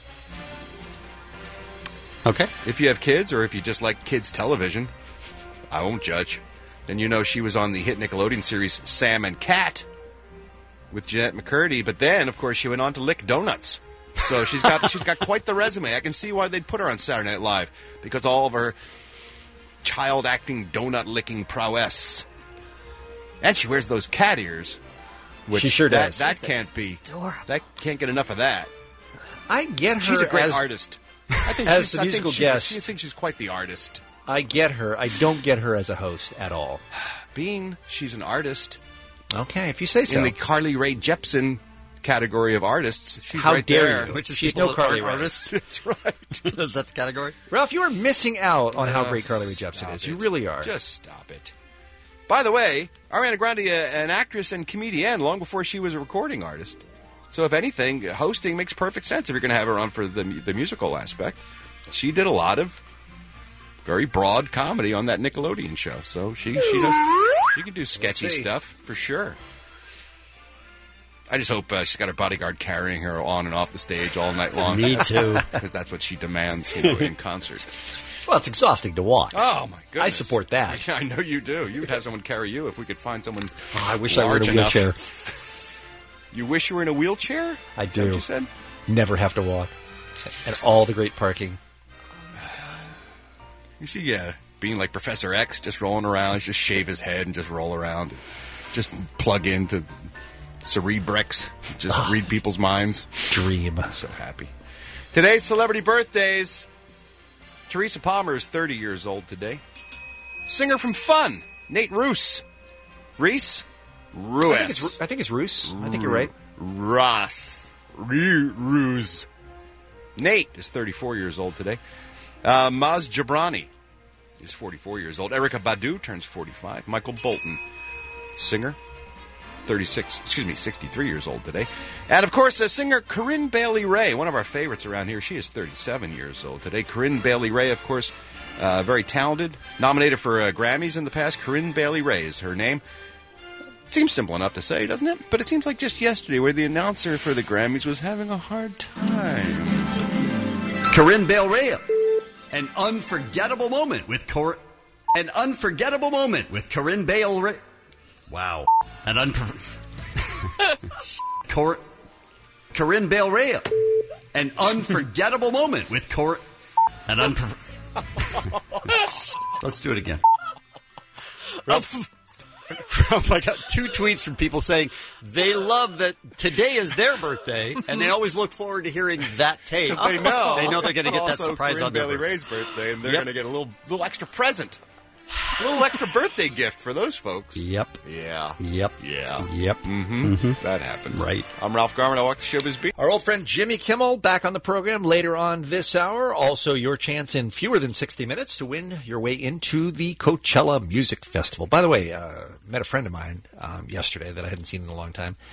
Okay. If you have kids or if you just like kids television, I won't judge. Then you know she was on the hit Nickelodeon series Sam and Cat with Jeanette McCurdy. But then, of course, she went on to lick donuts. So she's got she's got quite the resume. I can see why they'd put her on Saturday Night Live, because all of her child acting donut licking prowess. And she wears those cat ears. Which She sure that, does. That She's can't be. adorable. That can't get enough of that. I get her She's a great as, artist. I think as she's, the I think musical she's- guest. I think she's quite the artist. I get her. I don't get her as a host at all. Being she's an artist. Okay, if you say so. In the Carly Rae Jepsen category of artists, she's How right dare there. you. Which is She's people no Carly that Rae. aren't artists. That's right. Is that the category? Ralph, you are missing out on how Uh, great Carly Rae Jepsen stop is. You it. really are. Just stop it. By the way, Ariana Grande, uh, an actress and comedian, long before she was a recording artist. So, if anything, hosting makes perfect sense if you're going to have her on for the the musical aspect. She did a lot of very broad comedy on that Nickelodeon show, so she she does, she can do sketchy see. stuff for sure. I just hope uh, she's got her bodyguard carrying her on and off the stage all night long. Me too. Because that's what she demands, you know, in concert. Well, it's exhausting to watch. Oh my goodness! I support that. Yeah, I know you do. You would have someone carry you if we could find someone. Oh, I wish I were in a large enough. wheelchair. You wish you were in a wheelchair? I Is that do. what you said? Never have to walk. And all the great parking. You see, yeah, being like Professor X, just rolling around, just shave his head and just roll around, just plug into Cerebrex, just read people's minds. Dream. I'm so happy. Today's celebrity birthdays. Teresa Palmer is thirty years old today. Singer from Fun, Nate Roos. Reese? Ruiz. I think it's, I think it's Roos. I think you're right. Ross. Roos. Nate is thirty-four years old today. Uh, Maz Jobrani is forty-four years old. Erykah Badu turns forty-five. Michael Bolton, singer, thirty-six, excuse me, sixty-three years old today. And, of course, uh, singer Corinne Bailey Rae, one of our favorites around here. She is thirty-seven years old today. Corinne Bailey Rae, of course, uh, very talented. Nominated for uh, Grammys in the past. Corinne Bailey Rae is her name. Seems simple enough to say, doesn't it? But it seems like just yesterday where the announcer for the Grammys was having a hard time. Corinne Bailey Rae. An unforgettable moment with Cor... An unforgettable moment with Corinne Bailey Rae. Wow. An unfor... Cor... Corinne Bailey Rae. An unforgettable moment with Cor... An unfor... Let's do it again. Ralph, Ralph, I got two tweets from people saying they love that today is their birthday, and they always look forward to hearing that tape. Because they know. They know they're going to get that Also, surprise Corinne on their Bailey birthday. Rae's birthday, and they're Yep. going to get a little little extra present. A little extra birthday gift for those folks. Yep. Yeah. Yep. Yeah. Yep. Mm-hmm. Mhm. That happens. Right. I'm Ralph Garman. I walk the showbiz beat. Our old friend Jimmy Kimmel back on the program later on this hour. Also, your chance in fewer than sixty minutes to win your way into the Coachella Music Festival. By the way, uh, met a friend of mine um, yesterday that I hadn't seen in a long time.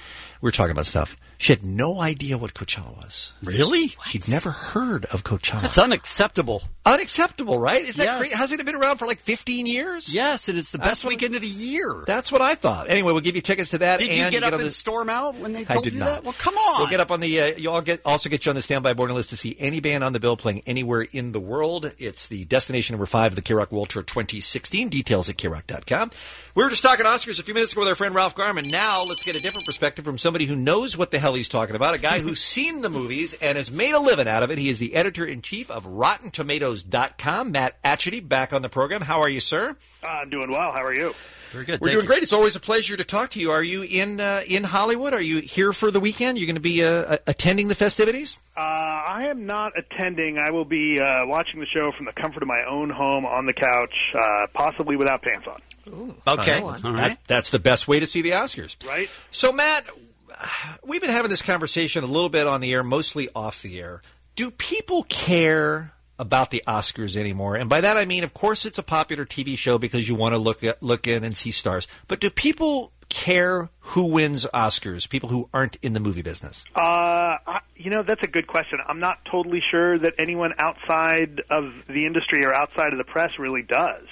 we were talking about stuff. She had no idea what Coachella was. Really? She'd never heard of Coachella. That's unacceptable. Unacceptable, right? Isn't that Yes. crazy? Hasn't it been around for like fifteen years? Yes, and it's the That's best what- weekend of the year. That's what I thought. Anyway, we'll give you tickets to that. Did and you get up on and the- storm out when they I told did you not. that? Well, come on. We'll get up on the. Uh, you all get also get you on the standby boarding list to see any band on the bill playing anywhere in the world. It's the destination number five of the K-Rock World Tour twenty sixteen. Details at K rock dot com. We were just talking Oscars a few minutes ago with our friend Ralph Garman. Now let's get a different perspective from somebody who knows what the hell he's talking about. A guy who's seen the movies and has made a living out of it. He is the editor in chief of Rotten Tomatoes dot com. Matt Atchity back on the program. How are you, sir? Uh, I'm doing well. How are you? Very good. We're Thank doing you. great. It's always a pleasure to talk to you. Are you in uh, in Hollywood? Are you here for the weekend? You're going to be uh, attending the festivities? Uh, I am not attending. I will be uh, watching the show from the comfort of my own home on the couch, uh, possibly without pants on. Ooh, okay. All All right. That, that's the best way to see the Oscars. Right. So, Matt, we've been having this conversation a little bit on the air, mostly off the air. Do people care about the Oscars anymore? And by that I mean, of course, it's a popular T V show because you want to look at, look in and see stars. But do people care who wins Oscars, people who aren't in the movie business? Uh, I, you know, that's a good question. I'm not totally sure that anyone outside of the industry or outside of the press really does.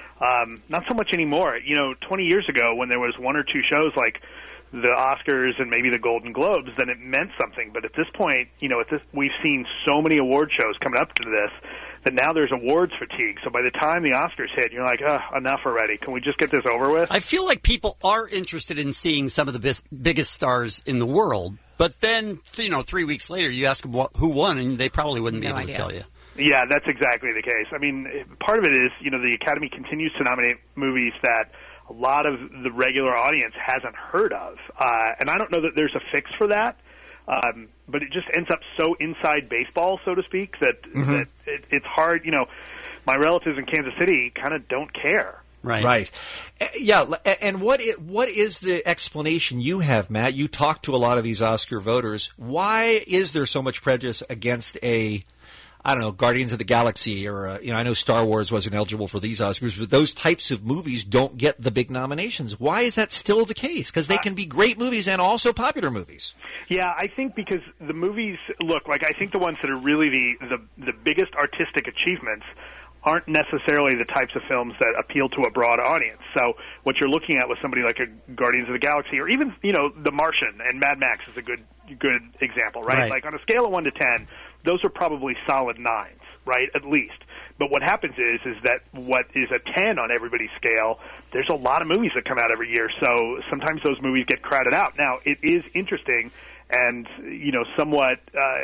Um, not so much anymore. You know, twenty years ago when there was one or two shows like the Oscars and maybe the Golden Globes, then it meant something. But at this point, you know, at this, we've seen so many award shows coming up to this that now there's awards fatigue. So by the time the Oscars hit, you're like, oh, enough already. Can we just get this over with? I feel like people are interested in seeing some of the bis- biggest stars in the world, but then, you know, three weeks later, you ask them what, who won, and they probably wouldn't be No able idea. to tell you. Yeah, that's exactly the case. I mean, part of it is, you know, the Academy continues to nominate movies that a lot of the regular audience hasn't heard of. Uh, and I don't know that there's a fix for that, um, but it just ends up so inside baseball, so to speak, that, Mm-hmm. that it, it's hard. You know, my relatives in Kansas City kind of don't care. Right. Right. Uh, yeah. l- a- And what i- what is the explanation you have, Matt? You talk to a lot of these Oscar voters. Why is there so much prejudice against a, I don't know, Guardians of the Galaxy, or uh, you know, I know Star Wars wasn't eligible for these Oscars, but those types of movies don't get the big nominations. Why is that still the case? Because they can be great movies and also popular movies. Yeah, I think because the movies look like I think the ones that are really the the, the biggest artistic achievements aren't necessarily the types of films that appeal to a broad audience. So what you're looking at with somebody like a Guardians of the Galaxy, or even, you know, The Martian and Mad Max is a good good example, right? Right. Like on a scale of one to ten, those are probably solid nines, right? At least. But what happens is is that what is a ten on everybody's scale, there's a lot of movies that come out every year, so sometimes those movies get crowded out. Now, it is interesting and, you know, somewhat,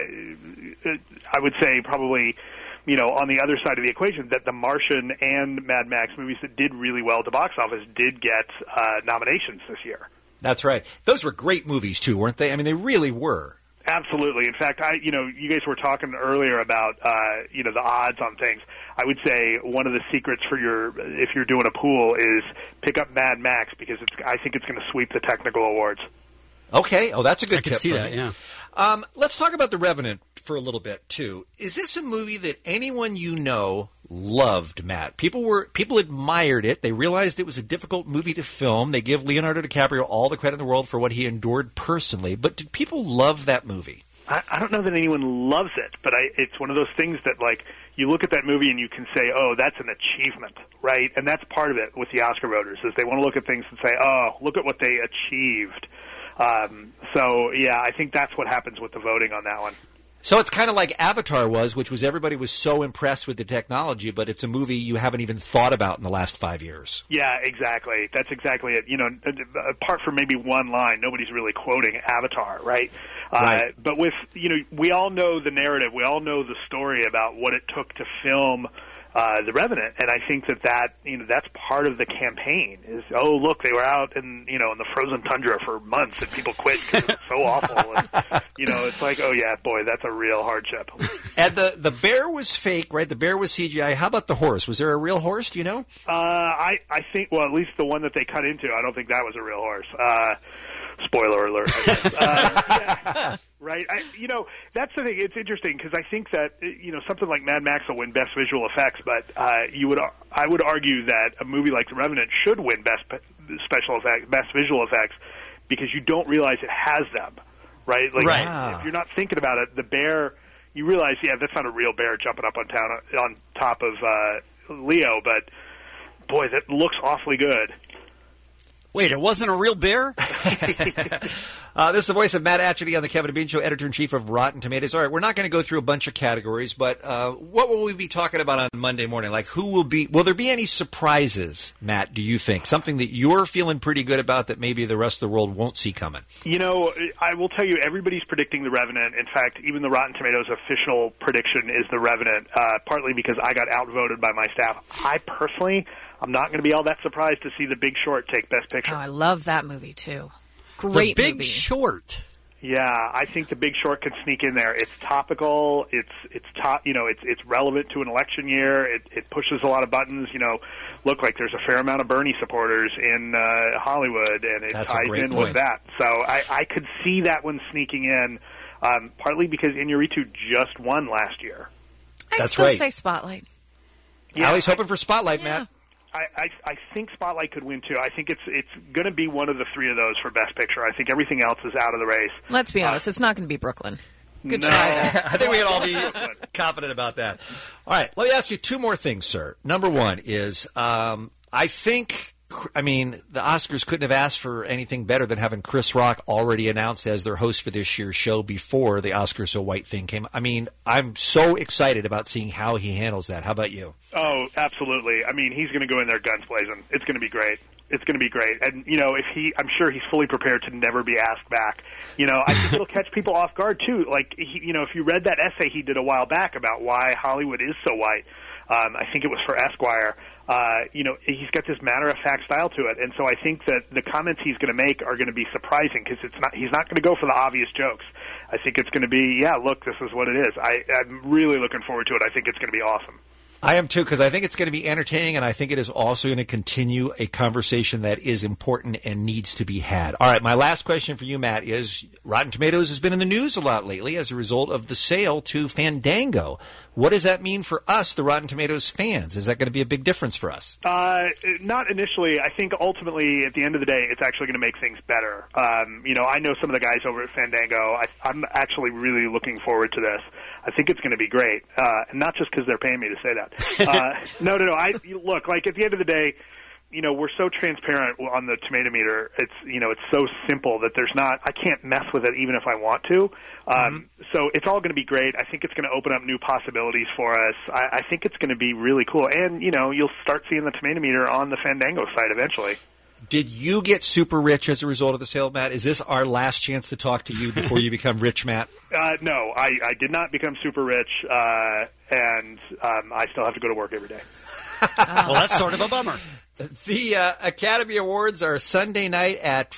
uh, I would say probably, you know, on the other side of the equation, that The Martian and Mad Max movies that did really well at the box office did get uh, nominations this year. That's right. Those were great movies too, weren't they? I mean, they really were. Absolutely. In fact, I, you know, you guys were talking earlier about, uh, you know, the odds on things. I would say one of the secrets for your, if you're doing a pool, is pick up Mad Max because it's, I think it's going to sweep the technical awards. Okay. Oh, that's a good I could tip see for that, me. yeah. Um, let's talk about The Revenant for a little bit too. Is this a movie that anyone you know loved, Matt? People were people admired it. They realized it was a difficult movie to film. They give Leonardo DiCaprio all the credit in the world for what he endured personally. But did people love that movie? I, I don't know that anyone loves it, but I, it's one of those things that, like, you look at that movie and you can say, oh, that's an achievement, right? And that's part of it with the Oscar voters, is they want to look at things and say, oh, look at what they achieved. Um, so, yeah, I think that's what happens with the voting on that one. So it's kind of like Avatar was, which was everybody was so impressed with the technology, but it's a movie you haven't even thought about in the last five years. Yeah, exactly. That's exactly it. You know, apart from maybe one line, nobody's really quoting Avatar, right? Right. Uh, but with, you know, we all know the narrative. We all know the story about what it took to film uh, The Revenant, and I think that that, you know, that's part of the campaign is, oh, look, they were out in, you know, in the frozen tundra for months and people quit because it was so awful. And, you know, it's like, oh, yeah, boy, that's a real hardship. And the, the bear was fake, right? The bear was C G I. How about the horse? Was there a real horse, do you know? Uh, I, I think, well, at least the one that they cut into, I don't think that was a real horse. Uh, spoiler alert. I guess. uh, yeah, right. I, you know, that's the thing. It's interesting because I think that, you know, something like Mad Max will win Best Visual Effects, but uh, you would, I would argue that a movie like The Revenant should win Best Special Effects, Best Visual Effects, because you don't realize it has them, right? Like Right. if you're not thinking about it, the bear, you realize, yeah, that's not a real bear jumping up on town on top of uh, Leo, but boy, that looks awfully good. Wait, it wasn't a real bear? Uh, this is the voice of Matt Atchity on the Kevin and Bean Show, editor-in-chief of Rotten Tomatoes. All right, we're not going to go through a bunch of categories, but uh, what will we be talking about on Monday morning? Like, who will be – will there be any surprises, Matt, do you think? Something that you're feeling pretty good about that maybe the rest of the world won't see coming? You know, I will tell you, everybody's predicting The Revenant. In fact, even the Rotten Tomatoes official prediction is The Revenant, uh, partly because I got outvoted by my staff. I personally – I'm not going to be all that surprised to see The Big Short take Best Picture. Oh, I love that movie, too. Great The Big movie. Short. Yeah, I think The Big Short can sneak in there. It's topical. It's it's top. You know, it's it's relevant to an election year. It it pushes a lot of buttons. You know, look, like there's a fair amount of Bernie supporters in uh, Hollywood, and it That's a ties great in point. with that. So I I could see that one sneaking in, um, partly because Iñárritu just won last year. I That's still right. say Spotlight. Yeah, Allie's hoping for Spotlight, Yeah. Matt. I, I, I think Spotlight could win too. I think it's it's going to be one of the three of those for Best Picture. I think everything else is out of the race. Let's be honest, it's not going to be Brooklyn. Good no. try. I think we can all be confident about that. All right, let me ask you two more things, sir. Number one is, um, I think, I mean, the Oscars couldn't have asked for anything better than having Chris Rock already announced as their host for this year's show before the Oscars So White thing came. I mean, I'm so excited about seeing how he handles that. How about you? Oh, absolutely. I mean, he's going to go in there guns blazing. It's going to be great. It's going to be great. And, you know, if he, I'm sure he's fully prepared to never be asked back. You know, I think it'll catch people off guard, too. Like, he, you know, if you read that essay he did a while back about why Hollywood is so white, um, I think it was for Esquire, uh, you know, he's got this matter-of-fact style to it. And so I think that the comments he's going to make are going to be surprising because it's not, he's not going to go for the obvious jokes. I think it's going to be, yeah, look, this is what it is. I, I'm really looking forward to it. I think it's going to be awesome. I am too, because I think it's going to be entertaining, and I think it is also going to continue a conversation that is important and needs to be had. All right, my last question for you, Matt, is Rotten Tomatoes has been in the news a lot lately as a result of the sale to Fandango. What does that mean for us, the Rotten Tomatoes fans? Is that going to be a big difference for us? Uh, not initially. I think ultimately, at the end of the day, it's actually going to make things better. Um, you know, I know some of the guys over at Fandango. I, I'm actually really looking forward to this. I think it's going to be great, uh, and not just because they're paying me to say that. Uh, no, no, no. I look, like at the end of the day, you know, we're so transparent on the tomato meter. It's, you know, it's so simple that there's not, I can't mess with it even if I want to. Um, mm-hmm. So it's all going to be great. I think it's going to open up new possibilities for us. I, I think it's going to be really cool. And, you know, you'll start seeing the tomato meter on the Fandango site eventually. Did you get super rich as a result of the sale, Matt? Is this our last chance to talk to you before you become rich, Matt? Uh, no, I, I did not become super rich, uh, and um, I still have to go to work every day. Well, that's sort of a bummer. The uh, Academy Awards are Sunday night at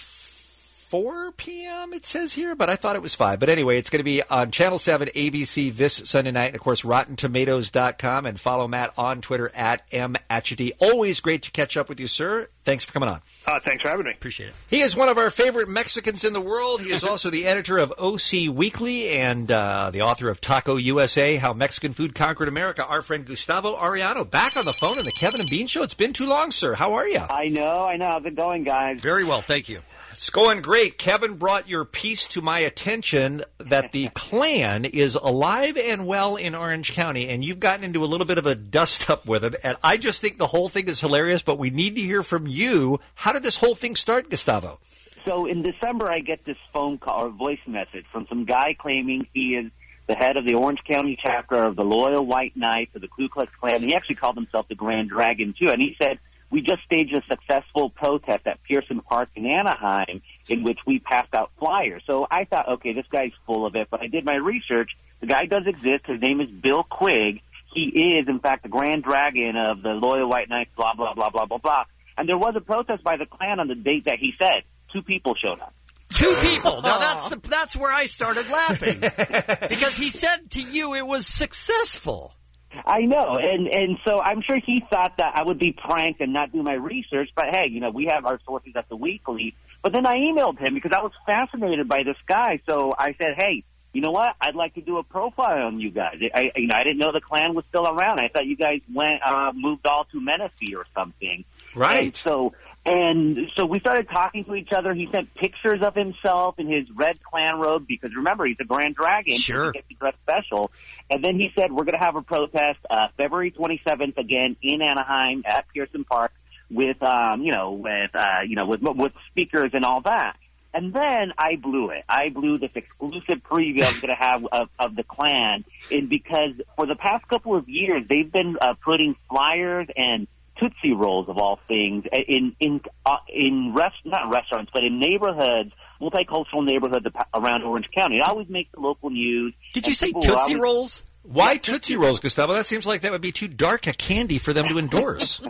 four p.m., it says here, but I thought it was five. But anyway, it's going to be on Channel seven, A B C this Sunday night. And, of course, rotten tomatoes dot com. And follow Matt on Twitter at M Atchity. Always great to catch up with you, sir. Thanks for coming on. Uh, thanks for having me. Appreciate it. He is one of our favorite Mexicans in the world. He is also the editor of O C Weekly and uh, the author of Taco U S A, How Mexican Food Conquered America. Our friend Gustavo Arellano back on the phone in the Kevin and Bean Show. It's been too long, sir. How are you? I know, I know. How's it going, guys? Very well, thank you. It's going great. Kevin brought your piece to my attention that the Klan is alive and well in Orange County, and you've gotten into a little bit of a dust-up with it, and I just think the whole thing is hilarious, but we need to hear from you. How did this whole thing start, Gustavo? So in December, I get this phone call or voice message from some guy claiming he is the head of the Orange County chapter of the Loyal White Knights of the Ku Klux Klan. He actually called himself the Grand Dragon, too, and he said, we just staged a successful protest at Pearson Park in Anaheim in which we passed out flyers. So I thought, okay, this guy's full of it. But I did my research. The guy does exist. His name is Bill Quigg. He is, in fact, the Grand Dragon of the Loyal White Knights, blah, blah, blah, blah, blah, blah. And there was a protest by the Klan on the date that he said. Two people showed up. Two people. Now, that's the that's where I started laughing. Because he said to you it was successful. I know, and and so I'm sure he thought that I would be pranked and not do my research, but hey, you know, we have our sources at the Weekly. But then I emailed him because I was fascinated by this guy, so I said, hey, you know what, I'd like to do a profile on you guys. I, you know, I didn't know the Klan was still around. I thought you guys went, uh, moved all to Menifee or something. Right. And so And so we started talking to each other. He sent pictures of himself in his red Klan robe because, remember, he's a Grand Dragon. Sure. So he gets to dress special. And then he said, we're going to have a protest uh, February twenty-seventh again in Anaheim at Pearson Park with, um, you know, with, uh, you know, with, with speakers and all that. And then I blew it. I blew this exclusive preview I was going to have of, of the Klan, and because for the past couple of years, they've been uh, putting flyers and Tootsie Rolls, of all things, in in uh, in rest not restaurants, but in neighborhoods, multicultural neighborhoods around Orange County. It always makes the local news. Did you say people Tootsie always- Rolls? Why Tootsie Rolls, Gustavo? That seems like that would be too dark a candy for them to endorse.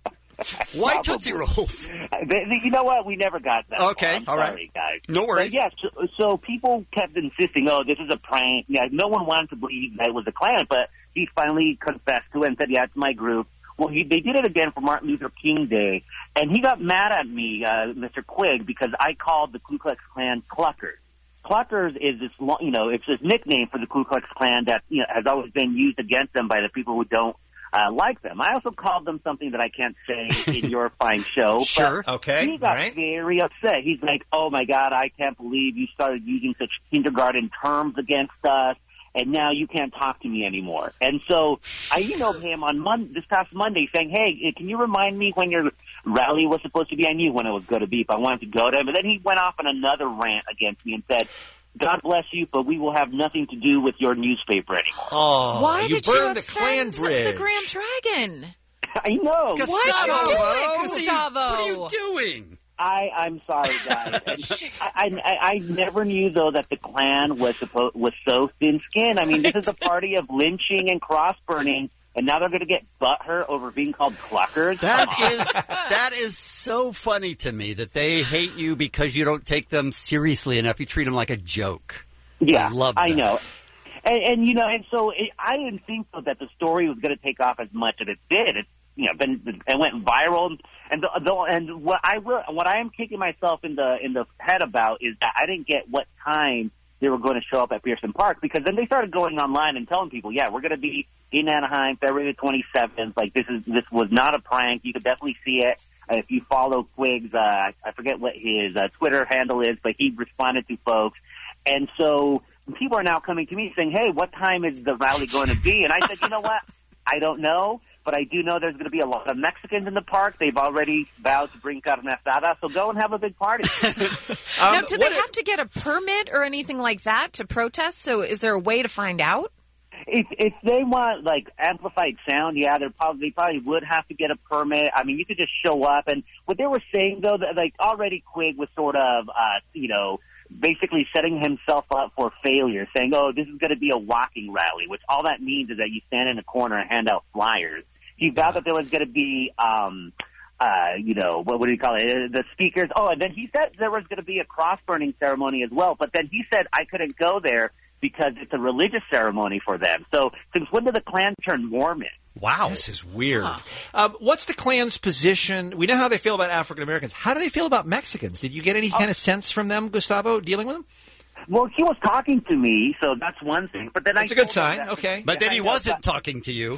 Why Tootsie Rolls? They- they- You know what? We never got that. Okay, far. I'm all sorry, right. guys. No worries. But yes, so, so people kept insisting, "Oh, this is a prank." Yeah, no one wanted to believe that it was a Klan, but he finally confessed to it and said, "Yeah, it's my group." Well, he, they did it again for Martin Luther King Day, and he got mad at me, uh, Mister Quigg, because I called the Ku Klux Klan Cluckers. Cluckers is this, lo- you know, it's this nickname for the Ku Klux Klan that, you know, has always been used against them by the people who don't uh, like them. I also called them something that I can't say in your fine show. Sure. But Okay. He got Right. very upset. He's like, "Oh my God, I can't believe you started using such kindergarten terms against us. And now you can't talk to me anymore." And so I emailed him on Mon- this past Monday saying, "Hey, can you remind me when your rally was supposed to be? I knew when it was going to be if I wanted to go to him." And then he went off on another rant against me and said, "God bless you, but we will have nothing to do with your newspaper anymore." Oh, Why you did you burned the Klan offend bridge. the Grand Dragon? I know. Why'd you do it, What are you- Gustavo? What are you doing? I, I'm sorry, guys. And I, I, I never knew, though, that the Klan was supposed was so thin-skinned. I mean, this is a party of lynching and cross-burning, and now they're going to get butthurt over being called cluckers. That is that is so funny to me that they hate you because you don't take them seriously enough. You treat them like a joke. Yeah, I love I that. know. And, and you know, and so it, I didn't think so that the story was going to take off as much as it did. It, you know, been it went viral, and the, the and what I will, what I am kicking myself in the in the head about is that I didn't get what time they were going to show up at Pearson Park, because then they started going online and telling people, "Yeah, we're going to be in Anaheim February the twenty-seventh. Like this is this was not a prank. You could definitely see it." Uh, if you follow Quigg's, uh, I forget what his uh, Twitter handle is, but he responded to folks. And so people are now coming to me saying, "Hey, what time is the rally going to be?" And I said, "You know what? I don't know, but I do know there's going to be a lot of Mexicans in the park. They've already vowed to bring carne asada, so go and have a big party." now, do they have to get a permit or anything like that to protest? So is there a way to find out? If if they want like amplified sound, yeah, they probably they probably would have to get a permit. I mean, you could just show up. And what they were saying though, that like already Quigg was sort of, uh, you know, basically setting himself up for failure, saying, "Oh, this is going to be a walking rally," which all that means is that you stand in a corner and hand out flyers. He vowed that there was going to be, um, uh, you know, what, what do you call it? Uh, The speakers. Oh, and then he said there was going to be a cross burning ceremony as well. But then he said I couldn't go there because it's a religious ceremony for them. So since when did the Klan turn Mormon? Wow. This is weird. Um, what's the Klan's position? We know how they feel about African Americans. How do they feel about Mexicans? Did you get any kind of sense from them, Gustavo, dealing with them? Well, he was talking to me, so that's one thing. But then That's I a good told him sign. that- Okay. But then he I know, wasn't but- talking to you.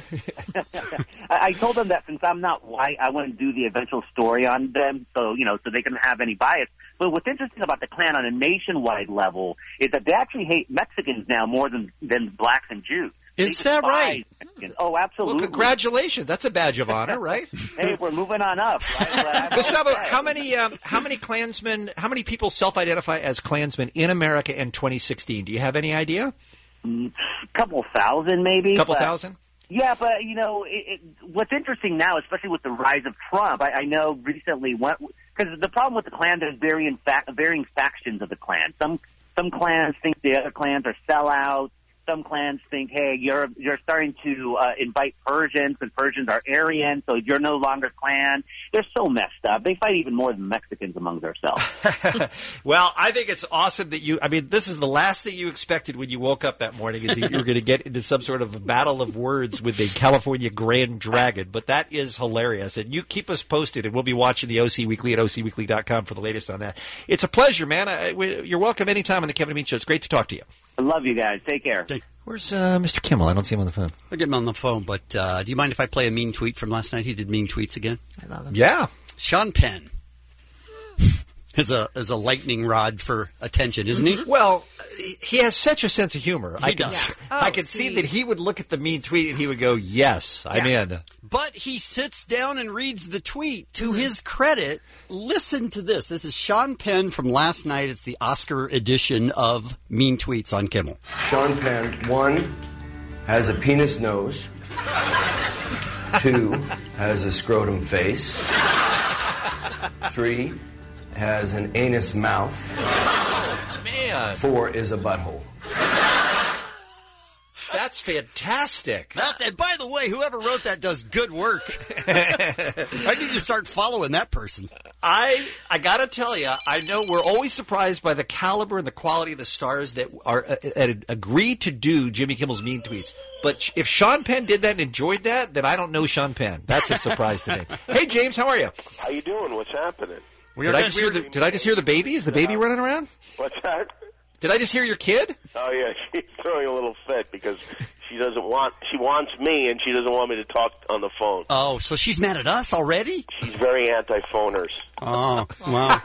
I, I told them that since I'm not white, I wouldn't do the eventual story on them, so you know, so they can have any bias. But what's interesting about the Klan on a nationwide level is that they actually hate Mexicans now more than than blacks and Jews. Is They that despise right? Mexicans. Oh, absolutely. Well, congratulations. That's a badge of honor, right? Hey, we're moving on up. Right? Gustavo, how many um, how many Klansmen, how many people self-identify as Klansmen in America in twenty sixteen? Do you have any idea? A couple thousand, maybe. Couple but- thousand? Yeah, but you know, it, it, what's interesting now, especially with the rise of Trump, I, I know recently, because the problem with the Klan, there's varying fac- varying factions of the Klan. Some some clans think the other clans are sellouts. Some clans think, hey, you're you're starting to uh, invite Persians because Persians are Aryan, so you're no longer Klan. They're so messed up. They fight even more than Mexicans among themselves. Well, I think it's awesome that you, I mean, this is the last thing you expected when you woke up that morning is that you were going to get into some sort of battle of words with the California Grand Dragon, but that is hilarious. And you keep us posted, and we'll be watching the O C Weekly at O C weekly dot com for the latest on that. It's a pleasure, man. I, we, you're welcome anytime on the Kevin and Bean Show. It's great to talk to you. I love you guys. Take care. Where's uh, Mister Kimmel? I don't see him on the phone. I'll get him on the phone, but uh, do you mind if I play a mean tweet from last night? He did mean tweets again. I love him. Yeah. Sean Penn is a is a lightning rod for attention, isn't he? Well, he has such a sense of humor. He I can, does. Yeah. I Oh, can see see. that he would look at the mean tweet and he would go, yes, I'm Yeah. in. But he sits down and reads the tweet. To his credit, listen to this. This is Sean Penn from last night. It's the Oscar edition of Mean Tweets on Kimmel. Sean Penn, one, has a penis nose. Two, has a scrotum face. Three, has an anus mouth. Man. Four is a butthole. That's fantastic. That, and by the way, whoever wrote that does good work. I need to start following that person. I I gotta tell you, I know we're always surprised by the caliber and the quality of the stars that are uh, uh, agree to do Jimmy Kimmel's Mean Tweets. But sh- if Sean Penn did that and enjoyed that, then I don't know Sean Penn. That's a surprise to me. Hey, James, how are you? How you doing? What's happening? Did I, just hear the, did I just hear the baby? Is the baby running around? What's that? Did I just hear your kid? Oh yeah, she's throwing a little fit because she doesn't want. She wants me, and she doesn't want me to talk on the phone. Oh, so she's mad at us already? She's very anti-phoners. Oh, wow.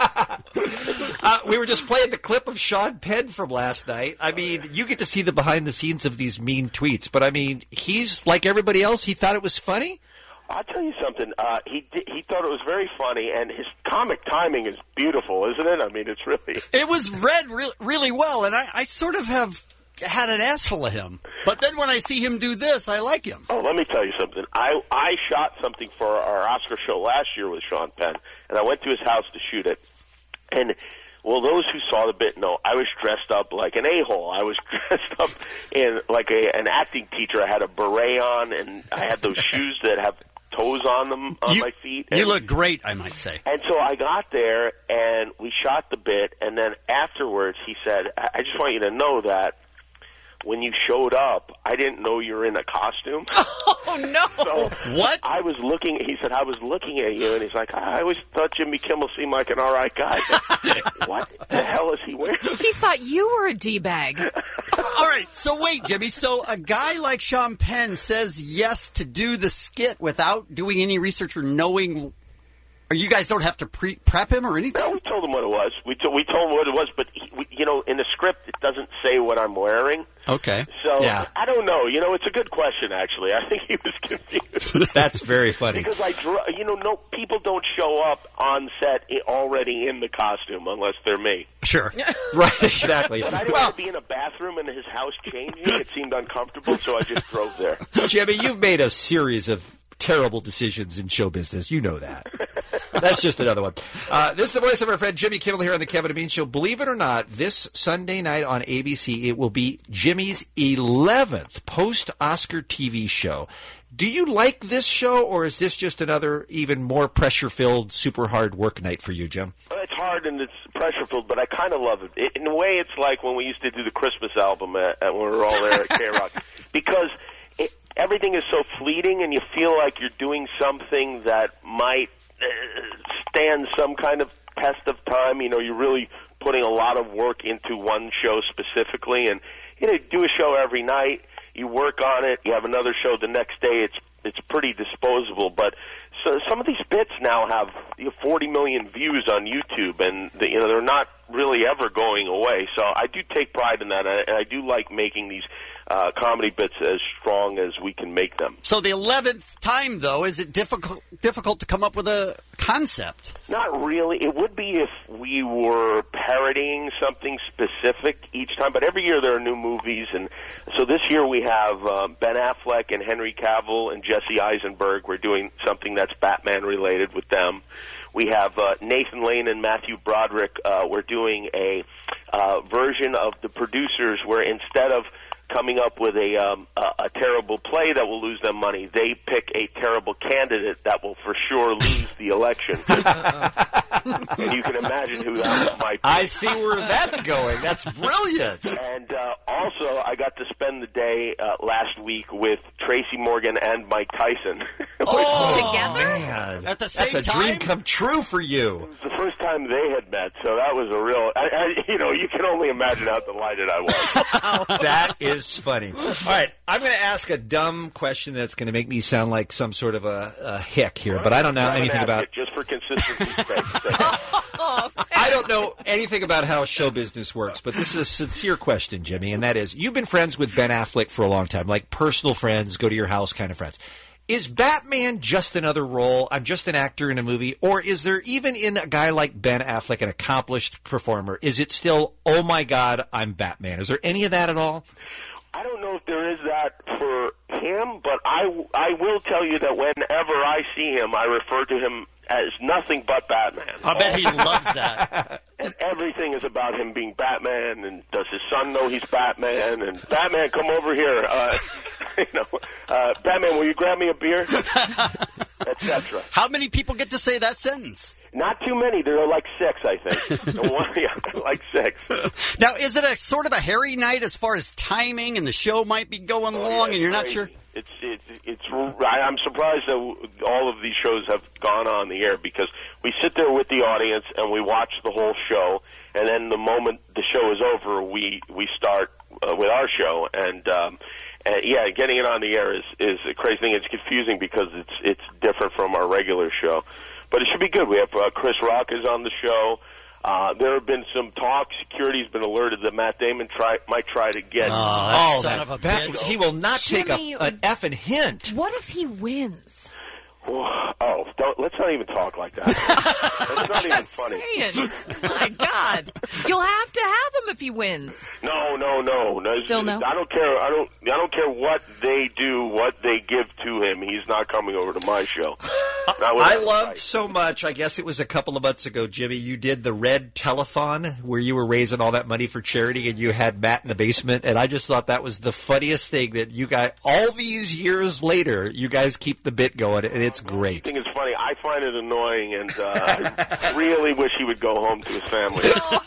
uh, we were just playing the clip of Sean Penn from last night. I mean, you get to see the behind the scenes of these mean tweets, but I mean, he's like everybody else. He thought it was funny. I'll tell you something. Uh, he di- he thought it was very funny, and his comic timing is beautiful, isn't it? I mean, it's really. It was read re- really well, and I, I sort of have had an ass full of him. But then when I see him do this, I like him. Oh, let me tell you something. I I shot something for our Oscar show last year with Sean Penn, and I went to his house to shoot it. And well, those who saw the bit know I was dressed up like an a-hole. I was dressed up in like a an acting teacher. I had a beret on, and I had those shoes that have toes on them on you, my feet. You And- look great, I might say. And so I got there, and we shot the bit, and then afterwards he said, I I just want you to know that when you showed up, I didn't know you were in a costume. Oh, no. So what? I was looking, he said, I was looking at you, and he's like, I always thought Jimmy Kimmel seemed like an all right guy. What the hell is he wearing? He thought you were a D-bag. All right, so wait, Jimmy. So a guy like Sean Penn says yes to do the skit without doing any research or knowing, or you guys don't have to pre- prep him or anything? No, we told him what it was. We, to- we told him what it was, but, he, we, you know, in the script, it doesn't say what I'm wearing. Okay. So, Yeah. I don't know. You know, it's a good question, actually. I think he was confused. That's very funny. Because I, dr- you know, no people don't show up on set i- already in the costume unless they're me. Sure. Right, exactly. But I didn't want to be in a bathroom in his house changing. It seemed uncomfortable, so I just drove there. Jimmy, you've made a series of terrible decisions in show business. You know that. That's just another one. Uh, this is the voice of our friend Jimmy Kimmel here on the Kevin and Bean Show. Believe it or not, this Sunday night on A B C, it will be Jimmy's eleventh post-Oscar T V show. Do you like this show, or is this just another even more pressure-filled, super hard work night for you, Jim? Well, it's hard and it's pressure-filled, but I kind of love it. it. In a way, it's like when we used to do the Christmas album at, at when we were all there at K-Rock. Because it, everything is so fleeting, and you feel like you're doing something that might uh, stand some kind of test of time. You know, you're really putting a lot of work into one show specifically, and you know, you do a show every night. You work on it. You have another show the next day. It's it's pretty disposable. But so some of these bits now have you know, forty million views on YouTube, and the, you know they're not really ever going away. So I do take pride in that, and I do like making these uh, comedy bits as strong as we can make them. So the eleventh time, though, is it difficult difficult to come up with a concept? Not really. It would be if we were parodying something specific each time, but every year there are new movies, and so this year we have um, Ben Affleck and Henry Cavill and Jesse Eisenberg. We're doing something that's Batman-related with them. We have uh, Nathan Lane and Matthew Broderick. Uh, we're doing a uh, version of The Producers where instead of coming up with a, um, a a terrible play that will lose them money, they pick a terrible candidate that will for sure lose the election. And you can imagine who that might be. I see where that's going. That's brilliant. And uh, also, I got to spend the day uh, last week with Tracy Morgan and Mike Tyson. Oh, together? Man. At the same That's a time? dream come true for you. It was the first time they had met, so that was a real. I, I, you know, you can only imagine how delighted I was. That is funny. All right, I'm going to ask a dumb question that's going to make me sound like some sort of a, a hick here, but I don't know I'm gonna anything ask about. it just for consistency's sake. Oh, I don't know anything about how show business works, but this is a sincere question, Jimmy, and that is, you've been friends with Ben Affleck for a long time, like personal friends, go to your house kind of friends. Is Batman just another role? I'm just an actor in a movie? Or is there, even in a guy like Ben Affleck, an accomplished performer, is it still, oh my God, I'm Batman? Is there any of that at all? I don't know if there is that for him, but I, I will tell you that whenever I see him, I refer to him as nothing but Batman. I bet he loves that. And everything is about him being Batman, and does his son know he's Batman? And Batman, come over here. Uh, you know, uh, Batman, will you grab me a beer? et cetera. How many people get to say that sentence? Not too many. There are like six, I think. One, yeah, like six. Now, is it a sort of a hairy night as far as timing, and the show might be going Oh, long, yeah, and you're not crazy. sure? It's it's it's. I- I'm surprised that all of these shows have gone on the air because we sit there with the audience and we watch the whole show, and then the moment the show is over, we we start uh, with our show, and um, and yeah, getting it on the air is is a crazy thing. It's confusing because it's it's different from our regular show, but it should be good. We have uh, Chris Rock is on the show. Uh, there have been some talk. Security's been alerted that Matt Damon try, might try to get. Oh, son of a bitch. He will not take Jimmy, a, an effing hint. What if he wins? Oh, don't, let's not even talk like that. That's not even funny. Saying. My God, you'll have to have him if he wins. No, no, no, no. Still no? I don't care. I don't. I don't care what they do, what they give to him. He's not coming over to my show. Not with I that loved fight. so much, I guess it was a couple of months ago, Jimmy, you did the Red Telethon where you were raising all that money for charity and you had Matt in the basement, and I just thought that was the funniest thing that you guys, all these years later, you guys keep the bit going, and it's great. I think it's funny. I find it annoying, and uh, I really wish he would go home to his family.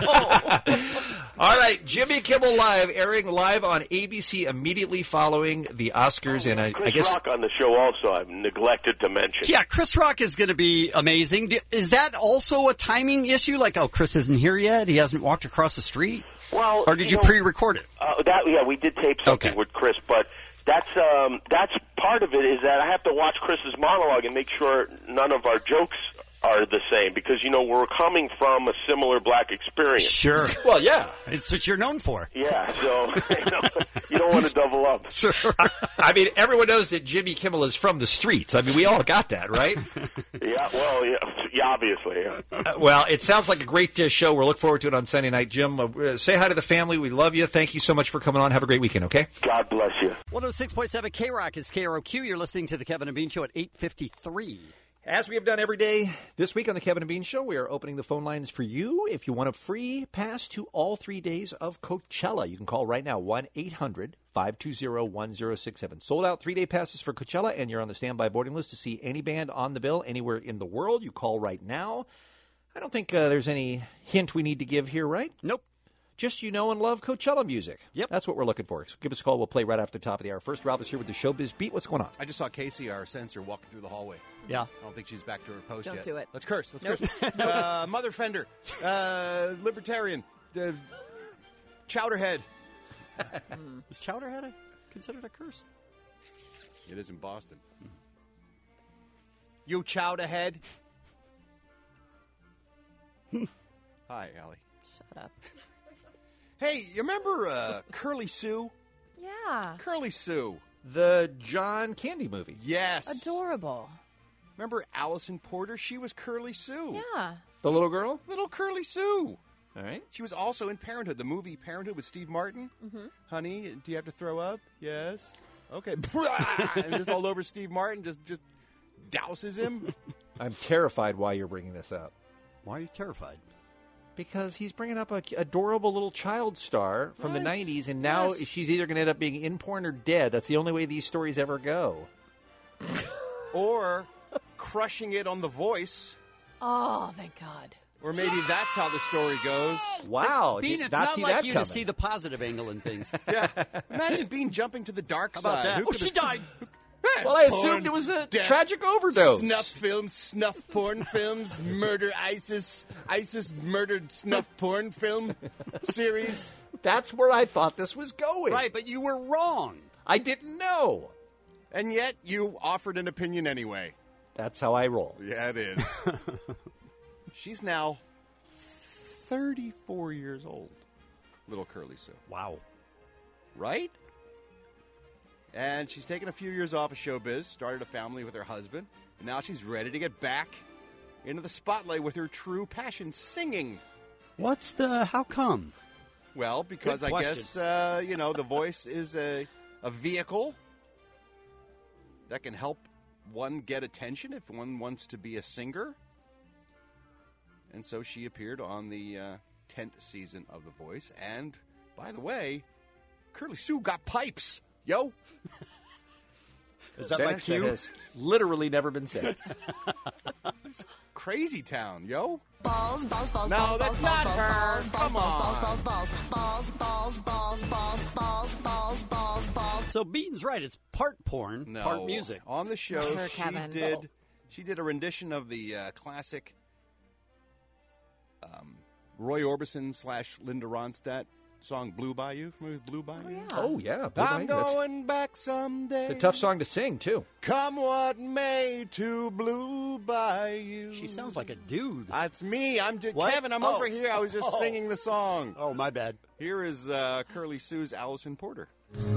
All right, Jimmy Kimmel Live, airing live on A B C immediately following the Oscars, and I, Chris I guess... Rock on the show also, I've neglected to mention. Yeah, Chris Rock is going to be amazing. D- Is that also a timing issue? Like, oh, Chris isn't here yet? He hasn't walked across the street? Well, Or did you, know, pre-record it? Uh, that yeah, we did tape something Okay. with Chris, but that's um, that's part of it is that I have to watch Chris's monologue and make sure none of our jokes are the same because you know we're coming from a similar black experience. Sure. Well, yeah. It's what you're known for. Yeah, so you, know, you don't want to double up. Sure. I mean, everyone knows that Jimmy Kimmel is from the streets. I mean, we all got that, right? Yeah, well, yeah, yeah obviously. Yeah. Uh, well, it sounds like a great uh, show. We'll look forward to it on Sunday night. Jim, uh, say hi to the family. We love you. Thank you so much for coming on. Have a great weekend, okay? God bless you. one oh six point seven K-Rock is K R O Q. You're listening to The Kevin and Bean Show at eight fifty-three. As we have done every day this week on the Kevin and Bean Show, we are opening the phone lines for you. If you want a free pass to all three days of Coachella, you can call right now, one eight hundred five two zero one zero six seven. Sold out three-day passes for Coachella, and you're on the standby boarding list to see any band on the bill anywhere in the world. You call right now. I don't think uh, there's any hint we need to give here, right? Nope. Just you know and love Coachella music. Yep. That's what we're looking for. So give us a call. We'll play right after the top of the hour. First, Ralph is here with the Showbiz Beat. What's going on? I just saw Casey, our censor, walking through the hallway. Yeah. I don't think she's back to her post Don't yet. do it. Let's curse. Let's Nope. curse. uh, Mother Fender. Uh, libertarian. Uh, Chowderhead. Is Chowderhead a, considered a curse? It is in Boston. You Chowderhead. Hi, Allie. Shut up. Hey, you remember uh, Curly Sue? Yeah. Curly Sue. The John Candy movie. Yes. Adorable. Remember Allison Porter? She was Curly Sue. Yeah. The little girl? Little Curly Sue. All right. She was also in Parenthood, the movie Parenthood with Steve Martin. Mm-hmm. Honey, do you have to throw up? Yes. Okay. And just all over Steve Martin, just just douses him. I'm terrified why you're bringing this up. Why are you terrified? Because he's bringing up a adorable little child star from the Right. nineties, and now Yes. she's either going to end up being in porn or dead. That's the only way these stories ever go. Or crushing it on The Voice. Oh, thank God. Or maybe that's how the story goes. Wow. Bean, did it's not not see like that you coming. to see the positive angle in things. Yeah. Imagine Bean jumping to the dark How about side. that? Who Oh, could've- she died. Well, I Porn, assumed it was a death, tragic overdose. Snuff films, snuff porn films, murder ISIS, ISIS murdered snuff porn film series. That's where I thought this was going. Right, but you were wrong. I didn't know. And yet you offered an opinion anyway. That's how I roll. Yeah, it is. She's now thirty-four years old. Little Curly Sue. Wow. Right? And she's taken a few years off of showbiz, started a family with her husband, and now she's ready to get back into the spotlight with her true passion, singing. What's the, how come? Well, because Good I question. guess, uh, you know, the voice is a, a vehicle that can help one get attention if one wants to be a singer. And so she appeared on the uh, tenth season of The Voice. And, by the way, Curly Sue got pipes. Yo. Is that my That cue? has literally never been said. Crazy town, yo. Balls, balls, balls, No, balls, that's balls, not balls, her. balls, Come balls, on. balls, balls, balls, balls, balls, balls, balls, balls, balls, balls. So Bean's right. It's part porn, No. part music. On the show, Sure, she Kevin. did she did a rendition of the uh, classic um, Roy Orbison slash Linda Ronstadt song "Blue Bayou" from with Blue Bayou. Oh, yeah. Blue I'm Bayou, that's- going back someday. It's a tough song to sing, too. Come what may to Blue Bayou. She sounds like a dude. That's me. I'm just, What? Kevin. I'm Oh. over here. I was just Oh. singing the song. Oh, my bad. Here is uh, Curly Sue's Allison Porter.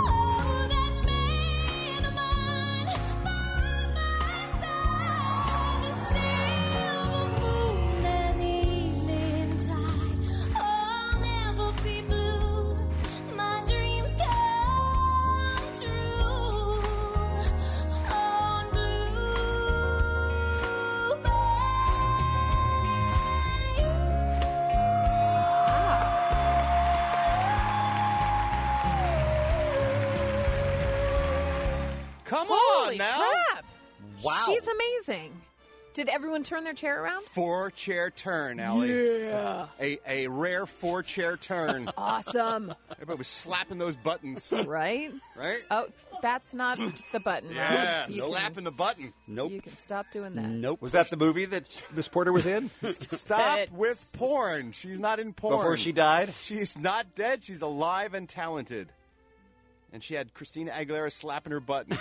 Come Holy on now. crap! Wow. She's amazing. Did everyone turn their chair around? Four chair turn, Allie. Yeah. A a rare four chair turn. Awesome. Everybody was slapping those buttons. Right? Right? Oh, that's not the button. Yeah, Ralph. You slapping can, the button. Nope. you can stop doing that. Nope. Was that the movie that Miss Porter was in? Stop Fits. with porn. She's not in porn. Before she died? She's not dead. She's alive and talented. And she had Christina Aguilera slapping her button.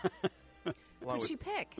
What'd she pick?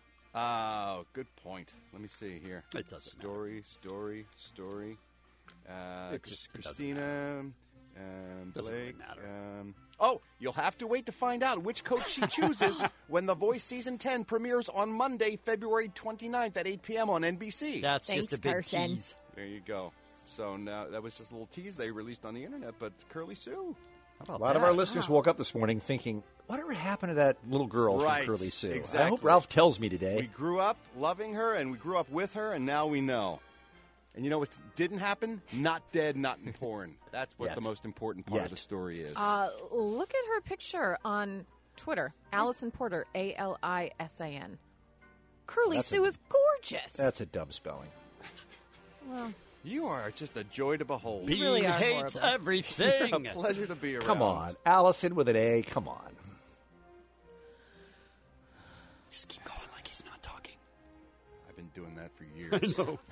Oh, good point. Let me see here. It doesn't story, story, story. Uh, It Chris- just- it doesn't Christina, um, Doesn't really Blake. matter. Um, oh, you'll have to wait to find out which coach she chooses when The Voice Season ten premieres on Monday, February twenty-ninth at eight p.m. on N B C. That's Thanks, just a big Carson. tease. There you go. So now that was just a little tease they released on the internet, but Curly Sue. How about A lot that? of our listeners woke up this morning thinking, whatever happened to that little girl Right, from Curly Sue? I exactly. hope Ralph tells me today. We grew up loving her, and we grew up with her, and now we know. And you know what didn't happen? Not dead, not in porn. That's what Yet. the most important part Yet. of the story is. Uh, look at her picture on Twitter. Allison Porter, A L I S A N. Curly That's Sue a- is gorgeous. That's a dumb spelling. Well, You are just a joy to behold. Bean really are hates horrible. everything. A pleasure to be around. Come on. Allison with an A. Come on. Just keep going like he's not talking. I've been doing that for years.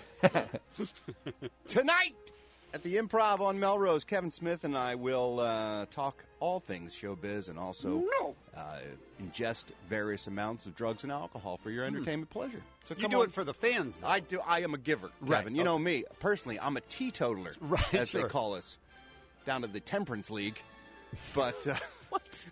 Tonight at the Improv on Melrose, Kevin Smith and I will uh, talk all things showbiz and also uh, ingest various amounts of drugs and alcohol for your entertainment pleasure. So You come do on. it for the fans, though. I do. I am a giver, Kevin. Right, You know okay. me personally. I'm a teetotaler, Right, as they sure. call us, down to the Temperance League. But uh, what?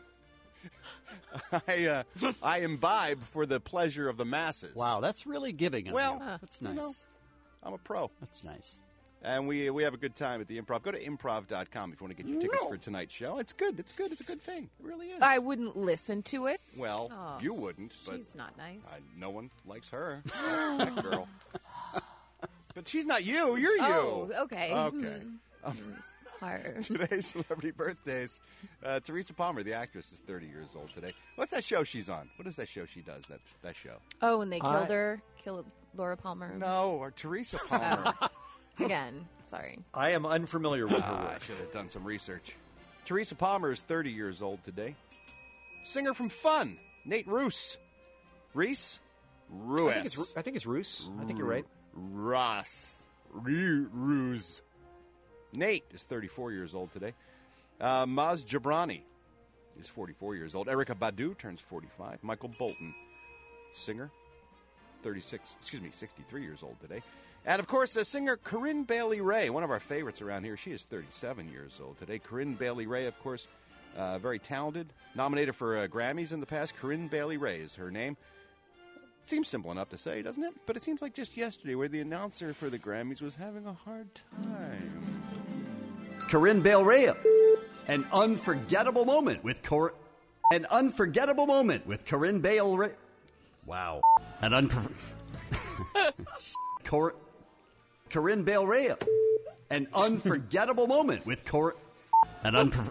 I uh, I imbibe for the pleasure of the masses. Wow, that's really giving of Well, you. That's you nice. know, I'm a pro. That's nice. And we we have a good time at the Improv. Go to improv dot com if you want to get your tickets for tonight's show. It's good. It's good. It's a good thing. It really is. I wouldn't listen to it. well, Oh, you wouldn't, but She's not nice. I, no one likes her. that girl. But she's not you. You're you. Oh, okay. Okay. Hmm. Hard. Today's celebrity birthdays. Uh, Teresa Palmer, the actress, is thirty years old today. What's that show she's on? What is that show she does? That that show? Oh, and they killed I- her. Killed Laura Palmer. No, or Teresa Palmer. Again, sorry. I am unfamiliar with her Ah, I work. should have done some research. Teresa Palmer is thirty years old today. Singer from Fun, Nate Roos. Reese? Ruess. I think it's, I think it's Roos. I think you're right. Ross. Ru- Ruse. Nate is thirty-four years old today. Uh, Maz Jabrani is forty-four years old. Erica Badu turns forty-five. Michael Bolton, singer, thirty-six, excuse me, sixty-three years old today. And, of course, uh, singer Corinne Bailey Rae, one of our favorites around here. She is thirty-seven years old today. Corinne Bailey Rae, of course, uh, very talented. Nominated for uh, Grammys in the past. Corinne Bailey Rae is her name. Seems simple enough to say, doesn't it? But it seems like just yesterday where the announcer for the Grammys was having a hard time. Corinne Bailey Rae. An unforgettable moment with Cor... An unforgettable moment with Corinne Bailey Rae. Wow. An unfor... Cor... Corinne Bailey Rae. An unforgettable moment with Cor... An unfor...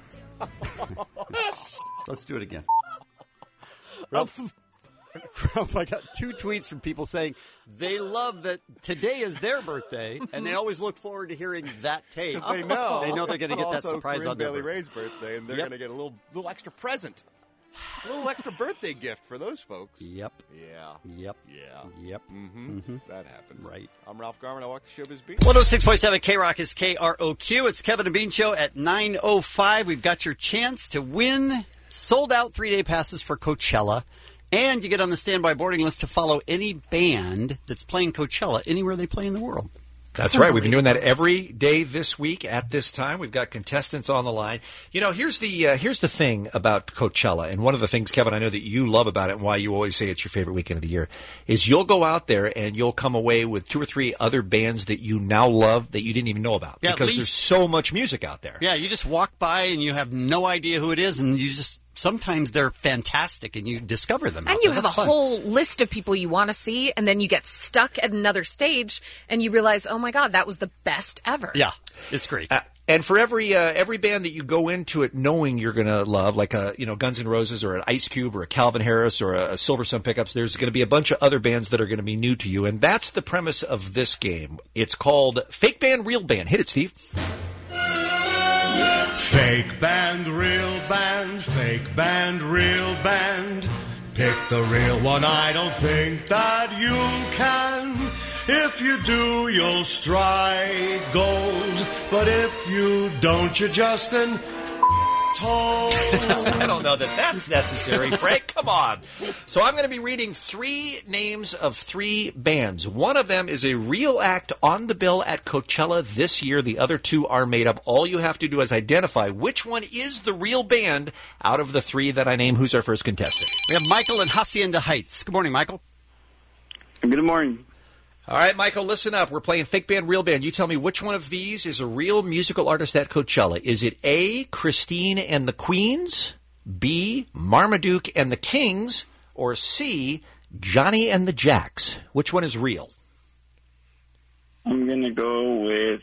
Let's do it again. Ralph... Ralph, I got two tweets from people saying they love that today is their birthday, and they always look forward to hearing that tape. They know. They know they're going to get that Also surprise Corinne on their Bailey birthday. Rae's birthday, and they're Yep. going to get a little little extra present. A little extra birthday gift for those folks. Yep. Yeah. Yep. Yeah. Yep. Mm-hmm. Mhm. That happens. Right. I'm Ralph Garman. I walk the showbiz beat. one oh six point seven K-Rock is K R O Q. It's Kevin and Bean Show at nine oh five. We've got your chance to win sold-out three-day passes for Coachella. And you get on the standby boarding list to follow any band that's playing Coachella anywhere they play in the world. That's right. We've been doing that every day this week at this time. We've got contestants on the line. You know, here's the uh, here's the thing about Coachella, and one of the things, Kevin, I know that you love about it, and why you always say it's your favorite weekend of the year, is you'll go out there and you'll come away with two or three other bands that you now love that you didn't even know about, Yeah, at because least- there's so much music out there. Yeah, you just walk by and you have no idea who it is, and you just sometimes they're fantastic, and you discover them. And out you there. have That's a fun. whole list of people you want to see, and then you get stuck at another stage, and you realize, oh my God, that was the best ever. Yeah, it's great. Uh, and for every uh, every band that you go into it knowing you're going to love, like a you know Guns N' Roses or an Ice Cube or a Calvin Harris or a, a Silver Sun Pickups, there's going to be a bunch of other bands that are going to be new to you, and that's the premise of this game. It's called Fake Band, Real Band. Hit it, Steve. Fake band, real band, fake band, real band. Pick the real one, I don't think that you can. If you do, you'll strike gold. But if you don't, you're just an told. I don't know that that's necessary, Frank. Come on. So I'm going to be reading three names of three bands. One of them is a real act on the bill at Coachella this year. The other two are made up. All you have to do is identify which one is the real band out of the three that I name. Who's our first contestant? We have Michael in Hacienda Heights. Good morning, Michael. Good morning. All right, Michael, listen up. We're playing Fake Band, Real Band. You tell me which one of these is a real musical artist at Coachella. Is it A, Christine and the Queens, B, Marmaduke and the Kings, or C, Johnny and the Jacks? Which one is real? I'm going to go with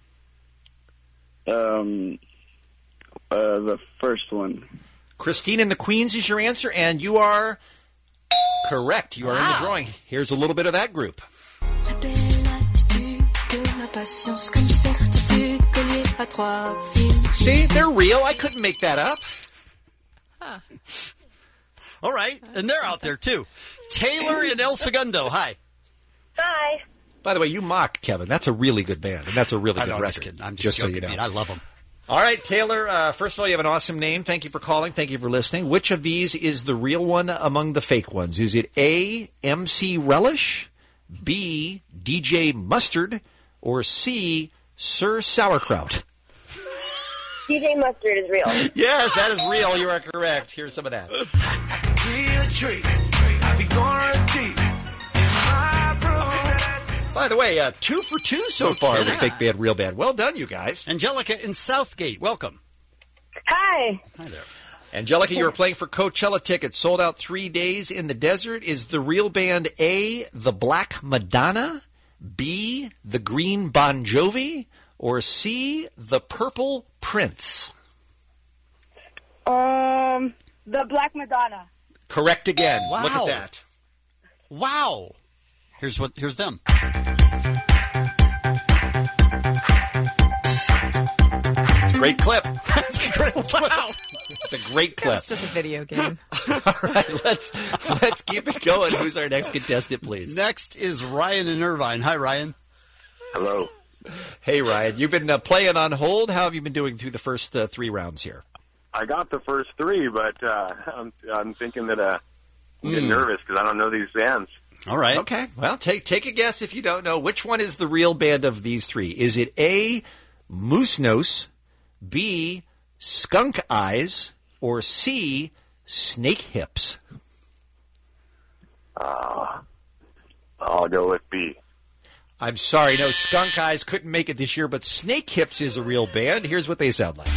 um, uh, the first one. Christine and the Queens is your answer, and you are correct. You are in the drawing. Here's a little bit of that group. La belle attitude de ma patience comme certitude collier à trois fils. See, they're real. I couldn't make that up. Huh. All right, and they're out there too. Taylor in El Segundo. Hi. Hi. By the way, you mock Kevin. That's a really good band, and that's a really I good know, I'm record. just kidding. I'm just so joking, you know. Pete. I love them. All right, Taylor, uh, first of all, you have an awesome name. Thank you for calling. Thank you for listening. Which of these is the real one among the fake ones? Is it A, M C Relish, B, D J Mustard, or C, Sir Sauerkraut? D J Mustard is real. Yes, that is real. You are correct. Here's some of that. By the way, uh, two for two so No far kidding. with Fake Band, Real Band. Well done, you guys. Angelica in Southgate. Welcome. Hi. Hi there. Angelica, you were playing for Coachella tickets, sold out three days in the desert. Is the real band A, the Black Madonna, B, the Green Bon Jovi, or C, the Purple Prince? Um, the Black Madonna. Correct again. Wow. Look at that. Wow. Here's what. Here's them. It's a great clip. It's a great clip. Wow. It's a great clip. It's just a video game. All right, let's let's keep it going. Who's our next contestant, please? Next is Ryan in Irvine. Hi, Ryan. Hello. Hey, Ryan. You've been uh, playing on hold. How have you been doing through the first uh, three rounds here? I got the first three, but uh, I'm, I'm thinking that uh, I'm getting Mm. nervous because I don't know these bands. All right. Okay. Well, take take a guess if you don't know. Which one is the real band of these three? Is it A, Moose Nose, B, Skunk Eyes, or C, Snake Hips? Uh, I'll go with B. I'm sorry, no, Skunk Eyes couldn't make it this year, but Snake Hips is a real band. Here's what they sound like.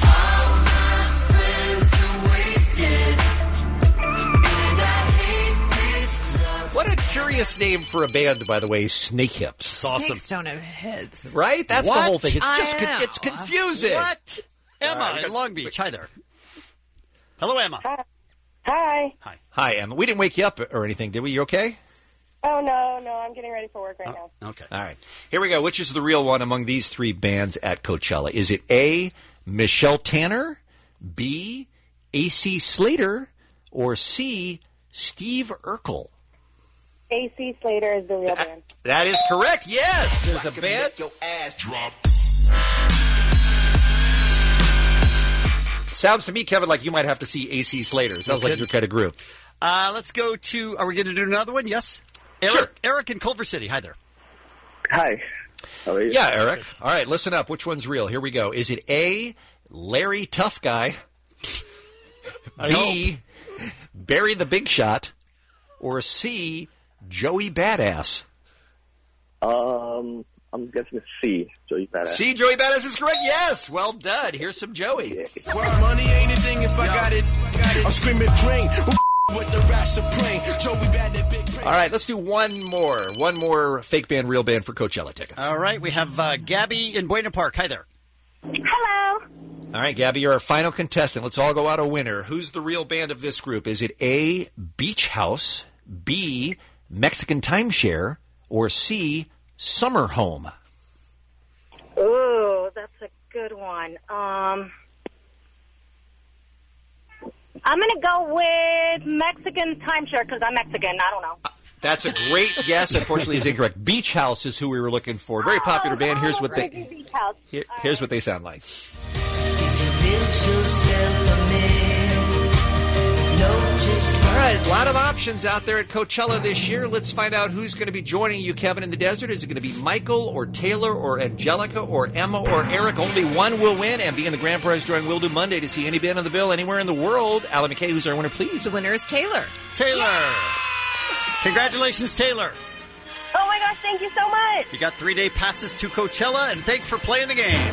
What a curious name for a band, by the way, Snake Hips. It's awesome. Snakes don't have hips. Right? That's What? the whole thing. It's I just con- know. it's confusing. What? Emma All right, we in got- Long Beach. Hi there. Hello, Emma. Hi. Hi. Hi. Hi, Emma. We didn't wake you up or anything, did we? You okay? Oh, no, no, I'm getting ready for work right now. Okay. All right. Here we go. Which is the real one among these three bands at Coachella? Is it A, Michelle Tanner, B, A C Slater, or C, Steve Urkel? A C Slater is the real band. That is correct. Yes. There's a band. Your ass drop. Sounds to me, Kevin, like you might have to see A C Slater. Sounds like your kind of group. Uh, let's go to, are we going to do another one? Yes? Eric, Sure. Eric in Culver City. Hi there. Hi. How are you? Yeah, Eric. All right, listen up. Which one's real? Here we go. Is it A, Larry Tough Guy, B, Barry the Big Shot, or C, Joey Badass? Um, I'm guessing it's C. Joey Badass. C, Joey Badass is correct. Yes. Well done. Here's some Joey. Well, money ain't a thing if I got it. Got it. I'm screaming drain. With the rat supreme. Joey bad that big brain. All right, let's do one more. One more fake band, real band for Coachella tickets. All right, we have uh, Gabby in Buena Park. Hi there. Hello. All right, Gabby, you're our final contestant. Let's all go out a winner. Who's the real band of this group? Is it A, Beach House, B, Mexican Timeshare, or C, Summer Home? Ooh, that's a good one. Um, I'm going to go with Mexican Timeshare because I'm Mexican. I don't know. That's a great guess. Unfortunately, it's incorrect. Beach House is who we were looking for. Very popular band. Here's what they Beach House. here- here's what they sound like. All right, a lot of options out there at Coachella this year. Let's find out who's going to be joining you, Kevin, in the desert. Is it going to be Michael or Taylor or Angelica or Emma or Eric? Only one will win and be in the grand prize drawing Will Do Monday to see any band on the bill anywhere in the world. Alan McKay, who's our winner, please? The winner is Taylor. Taylor. Congratulations, Taylor. Oh, my gosh, thank you so much. You got three-day passes to Coachella, and thanks for playing the game.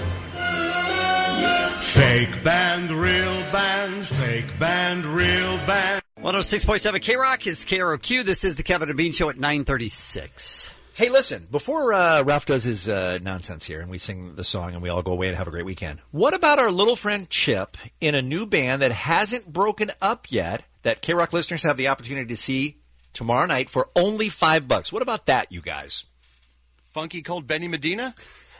Fake band, real band, fake band, real band. one oh six point seven K-Rock is K R O Q. This is the Kevin and Bean Show at nine thirty-six. Hey, listen, before uh, Ralph does his uh, nonsense here and we sing the song and we all go away and have a great weekend, what about our little friend Chip in a new band that hasn't broken up yet that K-Rock listeners have the opportunity to see tomorrow night for only five bucks? What about that, you guys? Funky Cold Benny Medina?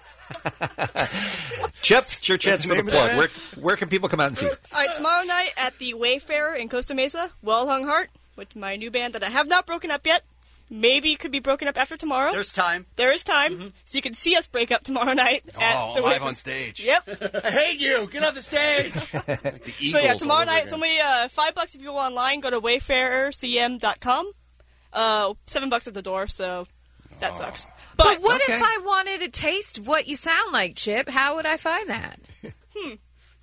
Chip, it's your chance That's for the the name of plug. that? Where, where can people come out and see you? All right, tomorrow night at the Wayfarer in Costa Mesa, Well Hung Heart, with my new band that I have not broken up yet. Maybe could be broken up after tomorrow. There's time. There is time. So you can see us break up tomorrow night. at Oh, the live Wayfarer. on stage. Yep. I hate you. Get off the stage. Like the So Eagles yeah, all tomorrow over night it's again. only uh, five bucks if you go online. Go to wayfarer c m dot com. Uh, seven bucks at the door, so that sucks. But, what okay. if I wanted to taste what you sound like, Chip? How would I find that? Hmm.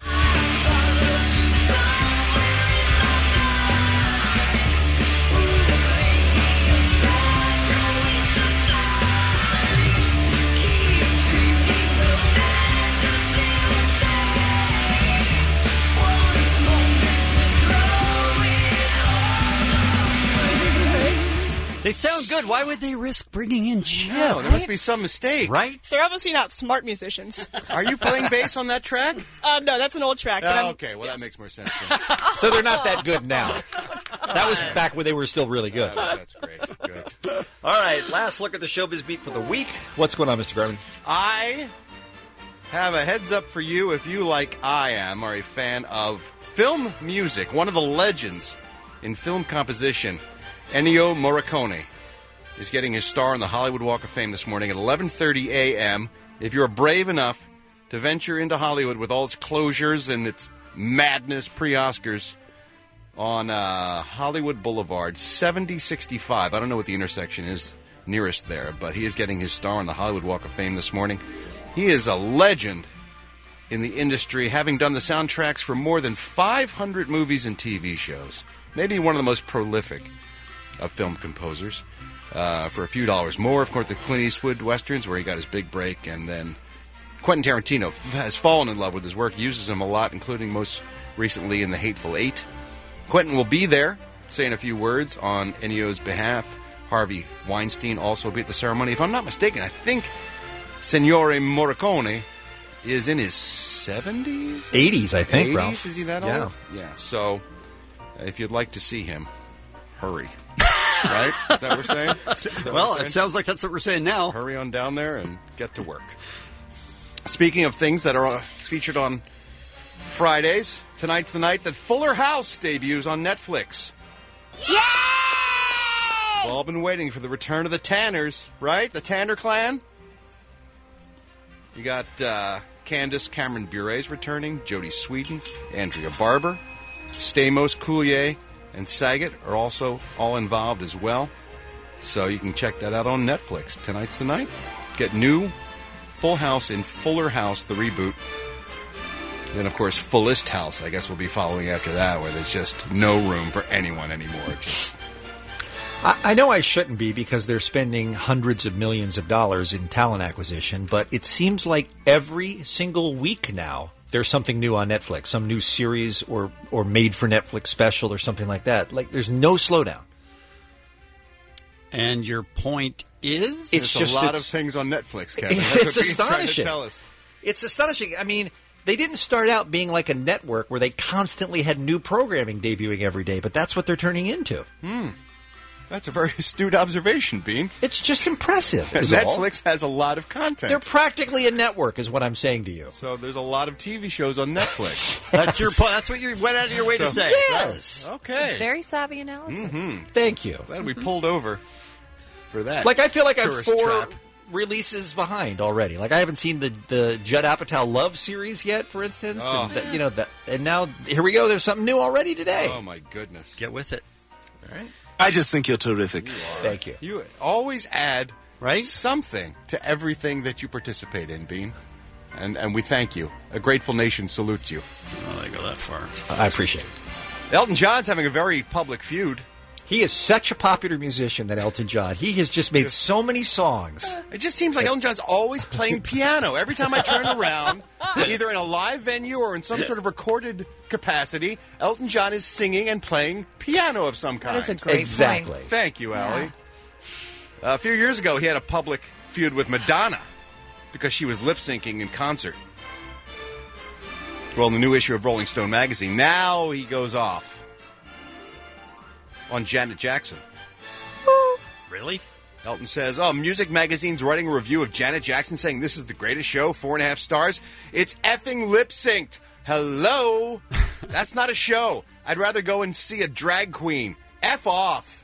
They sound good. Why would they risk bringing in Chip? No, there must be some mistake. Right? They're obviously not smart musicians. Are you playing bass on that track? Uh, no, that's an old track. but Oh, I'm- okay, well, that makes more sense. Then. So they're not that good now. That was back when they were still really good. That's great. Good. All right, last look at the showbiz beat for the week. What's going on, Mister Garvin? I have a heads up for you if you, like I am, are a fan of film music. One of the legends in film composition, Ennio Morricone, is getting his star on the Hollywood Walk of Fame this morning at eleven thirty a.m. If you're brave enough to venture into Hollywood with all its closures and its madness pre-Oscars, on uh, Hollywood Boulevard, seventy sixty-five. I don't know what the intersection is nearest there, but he is getting his star on the Hollywood Walk of Fame this morning. He is a legend in the industry, having done the soundtracks for more than five hundred movies and T V shows. Maybe one of the most prolific of film composers. Uh, for a few dollars more, of course, the Clint Eastwood westerns, where he got his big break, and then Quentin Tarantino has fallen in love with his work, uses him a lot, including most recently in The Hateful Eight. Quentin will be there, saying a few words on Ennio's behalf. Harvey Weinstein also will be at the ceremony. If I'm not mistaken, I think Signore Morricone is in his seventies? eighties, I think, eighties? Ralph. Is he that Yeah. old? Yeah. So, if you'd like to see him, hurry. Right? Is that what we're saying? Is that what Well, we're saying? it sounds like that's what we're saying now. Hurry on down there and get to work. Speaking of things that are uh, featured on Fridays, tonight's the night that Fuller House debuts on Netflix. Yay! We've all been waiting for the return of the Tanners, right? The Tanner clan. You got uh, Candace Cameron Bure's returning, Jodie Sweetin, Andrea Barber, Stamos Coulier, and Saget are also all involved as well. So you can check that out on Netflix. Tonight's the night. Get new Full House in Fuller House, the reboot. Then, of course, Fullest House, I guess, will be following after that, where there's just no room for anyone anymore. Just I, I know I shouldn't be because they're spending hundreds of millions of dollars in talent acquisition, but it seems like every single week now there's something new on Netflix, some new series or, or made-for-Netflix special or something like that. Like, there's no slowdown. And your point is? It's There's just a lot it's- of things on Netflix, Kevin. That's It's what Bean's trying to astonishing. tell us. It's astonishing. I mean, they didn't start out being like a network where they constantly had new programming debuting every day, but that's what they're turning into. Hmm. That's a very astute observation, Bean. It's just impressive. is all. Netflix has a lot of content. They're practically a network, is what I'm saying to you. So there's a lot of T V shows on Netflix. That's your point. That's what you went out of your way to So- say. Yes. Okay. Very savvy analysis. Mm-hmm. Thank you. Glad we pulled over for that. Like, I feel like I'm tourist four trap. releases behind already. Like, I haven't seen the, the Judd Apatow Love series yet, for instance. Oh. And that, you know, that, and now, here we go. There's something new already today. Oh, my goodness. Get with it. All right. I just think you're terrific. Thank you. You always add right something to everything that you participate in, Bean. And and we thank you. A grateful nation salutes you. Oh, they go that far. I appreciate it. Elton John's having a very public feud. He is such a popular musician, that Elton John. He has just made so many songs. It just seems like Elton John's always playing piano. Every time I turn around, either in a live venue or in some sort of recorded capacity, Elton John is singing and playing piano of some kind. That is a great Exactly. point. Thank you, Allie. Uh, a few years ago, he had a public feud with Madonna because she was lip-syncing in concert. Well, in the new issue of Rolling Stone magazine, now he goes off on Janet Jackson. Really? Elton says, oh, Music Magazine's writing a review of Janet Jackson saying this is the greatest show, four and a half stars. It's effing lip-synced. Hello? That's not a show. I'd rather go and see a drag queen. F off,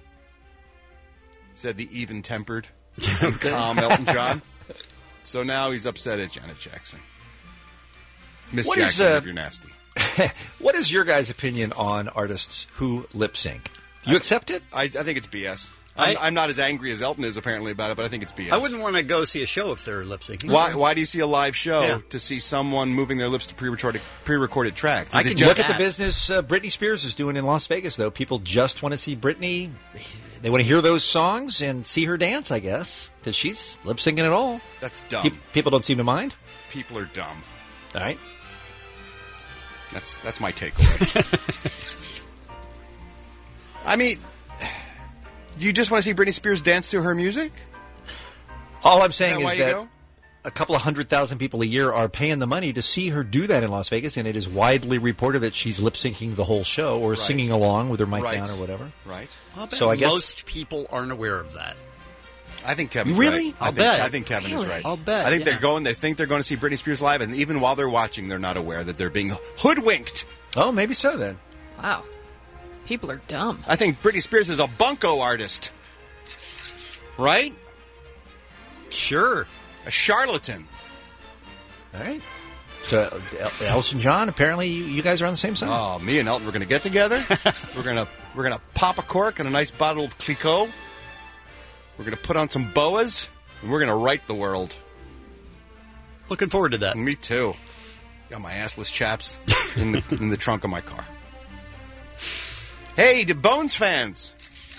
said the even-tempered and calm Elton John. So now he's upset at Janet Jackson. Miss What is, Jackson, uh, if you're nasty. What is your guys' opinion on artists who lip sync? Do you accept it? I, I think it's B S. I'm, I- I'm not as angry as Elton is apparently about it, but I think it's B S. I wouldn't want to go see a show if they're lip syncing. Why, why do you see a live show Yeah. to see someone moving their lips to pre-recorded, pre-recorded tracks? I Is it can just look at the that? business uh, Britney Spears is doing in Las Vegas, though. People just want to see Britney. They want to hear those songs and see her dance, I guess, because she's lip syncing it all. That's dumb. Pe- people don't seem to mind. People are dumb. All right. That's that's my takeaway. I mean, you just want to see Britney Spears dance to her music? All I'm saying Is that is why you that go? a couple of hundred thousand people a year are paying the money to see her do that in Las Vegas, and it is widely reported that she's lip syncing the whole show or Right. singing along with her mic Right. down or whatever. Right. I'll bet So I guess most people aren't aware of that. I think Kevin's Really? right. I I'll think, bet. I think Kevin is Really? right. I'll bet, I think yeah. they're going. They think they're going to see Britney Spears live, and even while they're watching, they're not aware that they're being hoodwinked. Oh, maybe so then. Wow. People are dumb. I think Britney Spears is a bunko artist. Right? Sure. A charlatan. All right. So, El- Elton John, apparently you, you guys are on the same side. Oh, me and Elton, we're going to get together. we're going to we're going to pop a cork and a nice bottle of Clicquot. We're going to put on some boas, and we're going to right the world. Looking forward to that. Me too. Got my assless chaps in the in the trunk of my car. Hey, the Bones fans,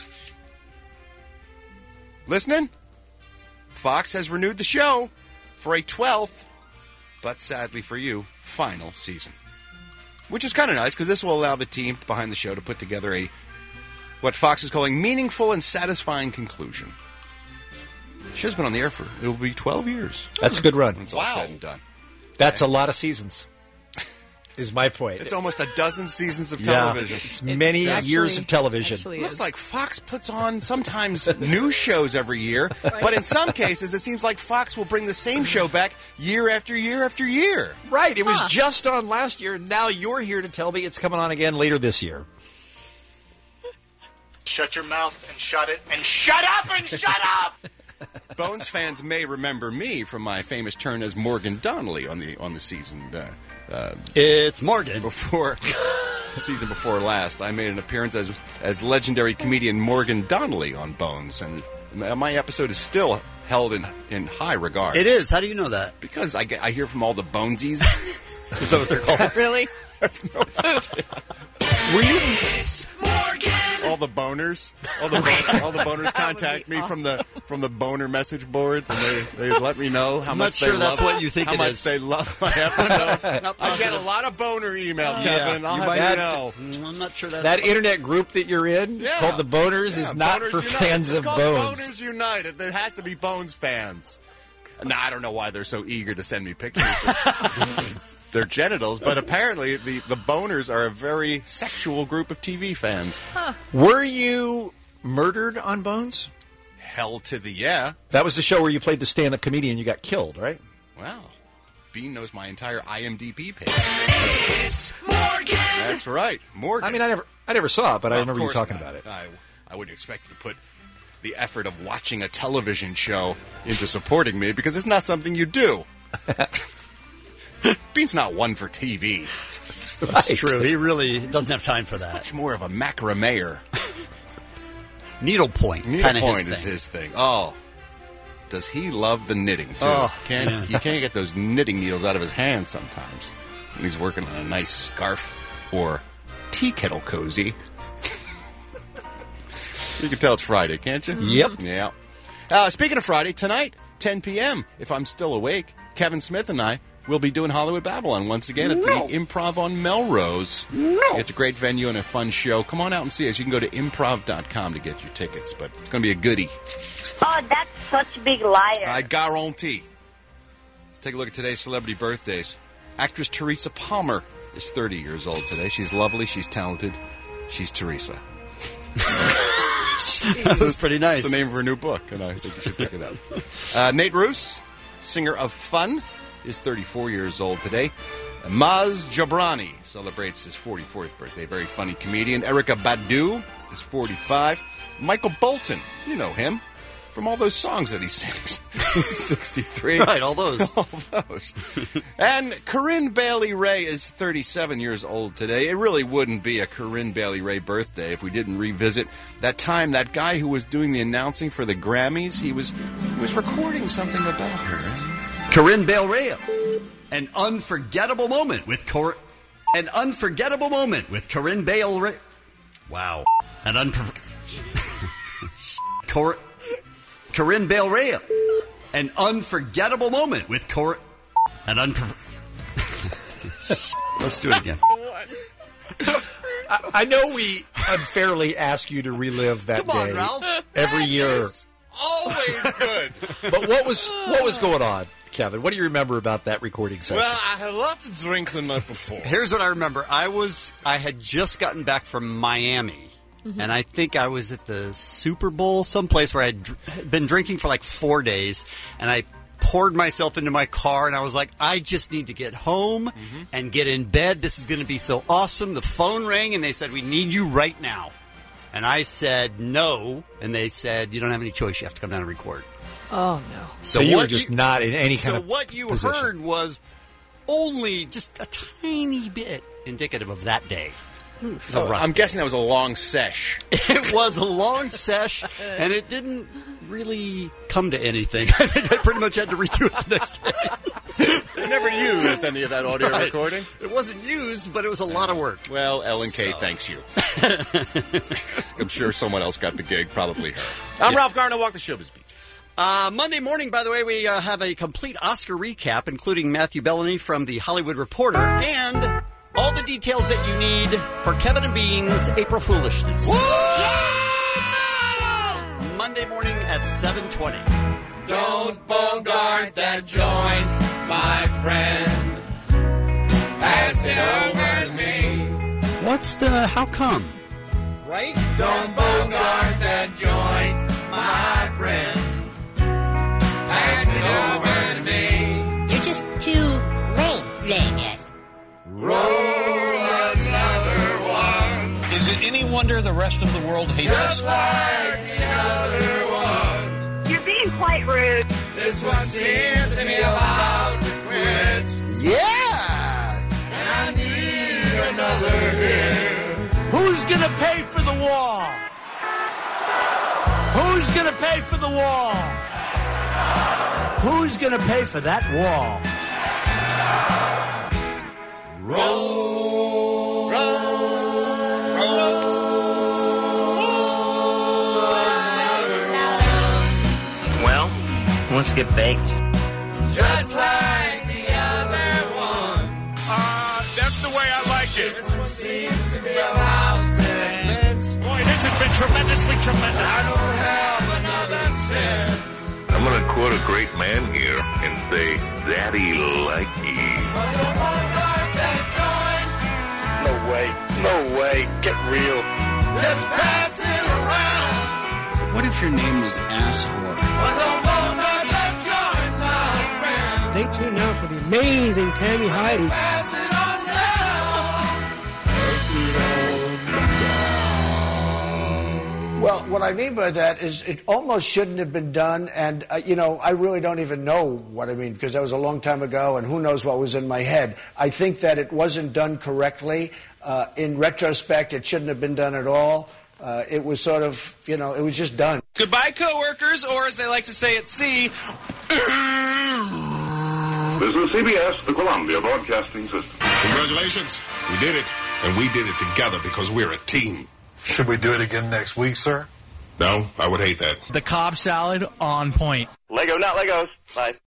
listening? Fox has renewed the show for a twelfth, but sadly for you, final season. Which is kind of nice, because this will allow the team behind the show to put together a, what Fox is calling, meaningful and satisfying conclusion. The show's been on the air for, it will be twelve years. That's a good run. When it's all said and done. That's a lot of seasons, is my point. It's almost a dozen seasons of Yeah, television. it's many years of television. Looks like Fox puts on sometimes news shows every year, but in some cases it seems like Fox will bring the same show back year after year after year. Right, it was just on last year, and now you're here to tell me it's coming on again later this year. Shut your mouth and shut it and shut up and shut up! Bones fans may remember me from my famous turn as Morgan Donnelly on the on the season. Uh, uh, it's Morgan. Before season before last, I made an appearance as as legendary comedian Morgan Donnelly on Bones, and my episode is still held in in high regard. It is. How do you know that? Because I get, I hear from all the Bonesies. Is that what they're called? Really? Were you? All the boners, all the bon- all the boners contact me from the from the boner message boards, and they, they let me know how I'm much not sure they that's love what you think how it much is. they love my episode. I get a lot of boner email, Kevin. I'll you have might- you know. I'm not sure that's That internet group that you're in, Yeah. called the Boners, Yeah, is not Boners for Unite. fans It's of called Bones. Boners United. There has to be Bones fans. Now, I don't know why they're so eager to send me pictures of their genitals, but apparently the, the Boners are a very sexual group of T V fans. Were you murdered on Bones? Hell to the yeah. That was the show where you played the stand-up comedian and you got killed, right? Wow. Bean knows my entire I M D B page. It's Morgan! That's right, Morgan. I mean, I never, I never saw it, but I Well, of remember you course talking not. about it. I, I wouldn't expect you to put the effort of watching a television show into supporting me, because it's not something you do. Bean's not one for T V. That's true. He really doesn't have time for that. Much more of a macrameer. Needlepoint. Kind of Needlepoint his is thing. his thing. Oh, does he love the knitting, too. Oh, can't, yeah. You can't get those knitting needles out of his hands sometimes when he's working on a nice scarf or tea kettle cozy. You can tell it's Friday, can't you? Yep. Yeah. Uh, speaking of Friday, tonight, ten p.m., if I'm still awake, Kevin Smith and I will be doing Hollywood Babylon once again at No. the Improv on Melrose. No. It's a great venue and a fun show. Come on out and see us. You can go to improv dot com to get your tickets, but it's going to be a goodie. Oh, that's such a big liar. I guarantee. Let's take a look at today's celebrity birthdays. Actress Teresa Palmer is thirty years old today. She's lovely. She's talented. She's Teresa. That was pretty nice. It's the name of her new book, and I think you should pick it up. Uh, Nate Roos, singer of Fun, is thirty-four years old today. Maz Jobrani celebrates his forty-fourth birthday. Very funny comedian. Erykah Badu is forty-five. Michael Bolton, you know him from all those songs that he sings. He's sixty-three. Right, all those. All those. And Corinne Bailey Ray is thirty-seven years old today. It really wouldn't be a Corinne Bailey Ray birthday if we didn't revisit that time that guy who was doing the announcing for the Grammys, he was he was recording something about her. Corinne Bale Ray. An unforgettable moment with Cor. An unforgettable moment with Corinne Bale Ray. Wow. An unfor. Cor. Corinne Bale Ray. An unforgettable moment with Cor. An unfor. Let's do it again. I, I know we unfairly ask you to relive that Come on, day Ralph. every That year. is always good. But what was what was going on, Kevin? What do you remember about that recording session? Well, I had lots of drink the night before. Here's what I remember. I was I had just gotten back from Miami. Mm-hmm. And I think I was at the Super Bowl, someplace where I had dr- been drinking for like four days. And I poured myself into my car, and I was like, I just need to get home Mm-hmm. and get in bed. This is going to be so awesome. The phone rang, and they said, we need you right now. And I said, no. And they said, you don't have any choice. You have to come down and record. Oh, no. so you what were just not in any kind so of what you position. heard was only just a tiny bit indicative of that day. It was a Oh, rough I'm day. guessing that was a long sesh. It was a long sesh, and it didn't really come to anything. I think I pretty much had to redo it the next day. They never used any of that audio Right. recording. It wasn't used, but it was a lot of work. Well, Ellen K So. thanks you. I'm sure someone else got the gig, probably her. I'm Yeah. Ralph Garner, Walk the Showbiz Beat. Uh, Monday morning, by the way, we uh, have a complete Oscar recap, including Matthew Bellamy from The Hollywood Reporter, and all the details that you need for Kevin and Bean's April Foolishness. Monday morning at seven twenty. Don't bogart that joint, my friend. Pass it over to me. What's the... how come? Right? Don't bogart that joint, my friend. Pass it over to me. You're just too lame, playing it. Roll another one. Is it any wonder the rest of the world hates Just us? like the other one. You're being quite rude. This one seems to be about to quit. Yeah! And I need another hit. Who's gonna pay for the wall? Who's gonna pay for the wall? Who's gonna pay for that wall? Roll, roll, Well, let's get baked. just like the other one. Uh, that's the way I like it. This one seems to be about to quit. Boy, this has been tremendously tremendous. I don't have another cent. I'm going to quote a great man here and say, Daddy likey. No way. No way. Get real. Just pass it around. What if your name was Asshole? But don't bogart that joint, my friend. Stay tuned now for the amazing Tammy Heidi. Pass it on down. Well, what I mean by that is it almost shouldn't have been done, and, uh, you know, I really don't even know what I mean, because that was a long time ago, and who knows what was in my head. I think that it wasn't done correctly. Uh, in retrospect, it shouldn't have been done at all. Uh, it was sort of, you know, it was just done. Goodbye, coworkers, or as they like to say at sea, This is C B S, the Columbia Broadcasting System. Congratulations. We did it. And we did it together because we're a team. Should we do it again next week, sir? No, I would hate that. the Cobb salad on point. Lego, not Legos. Bye.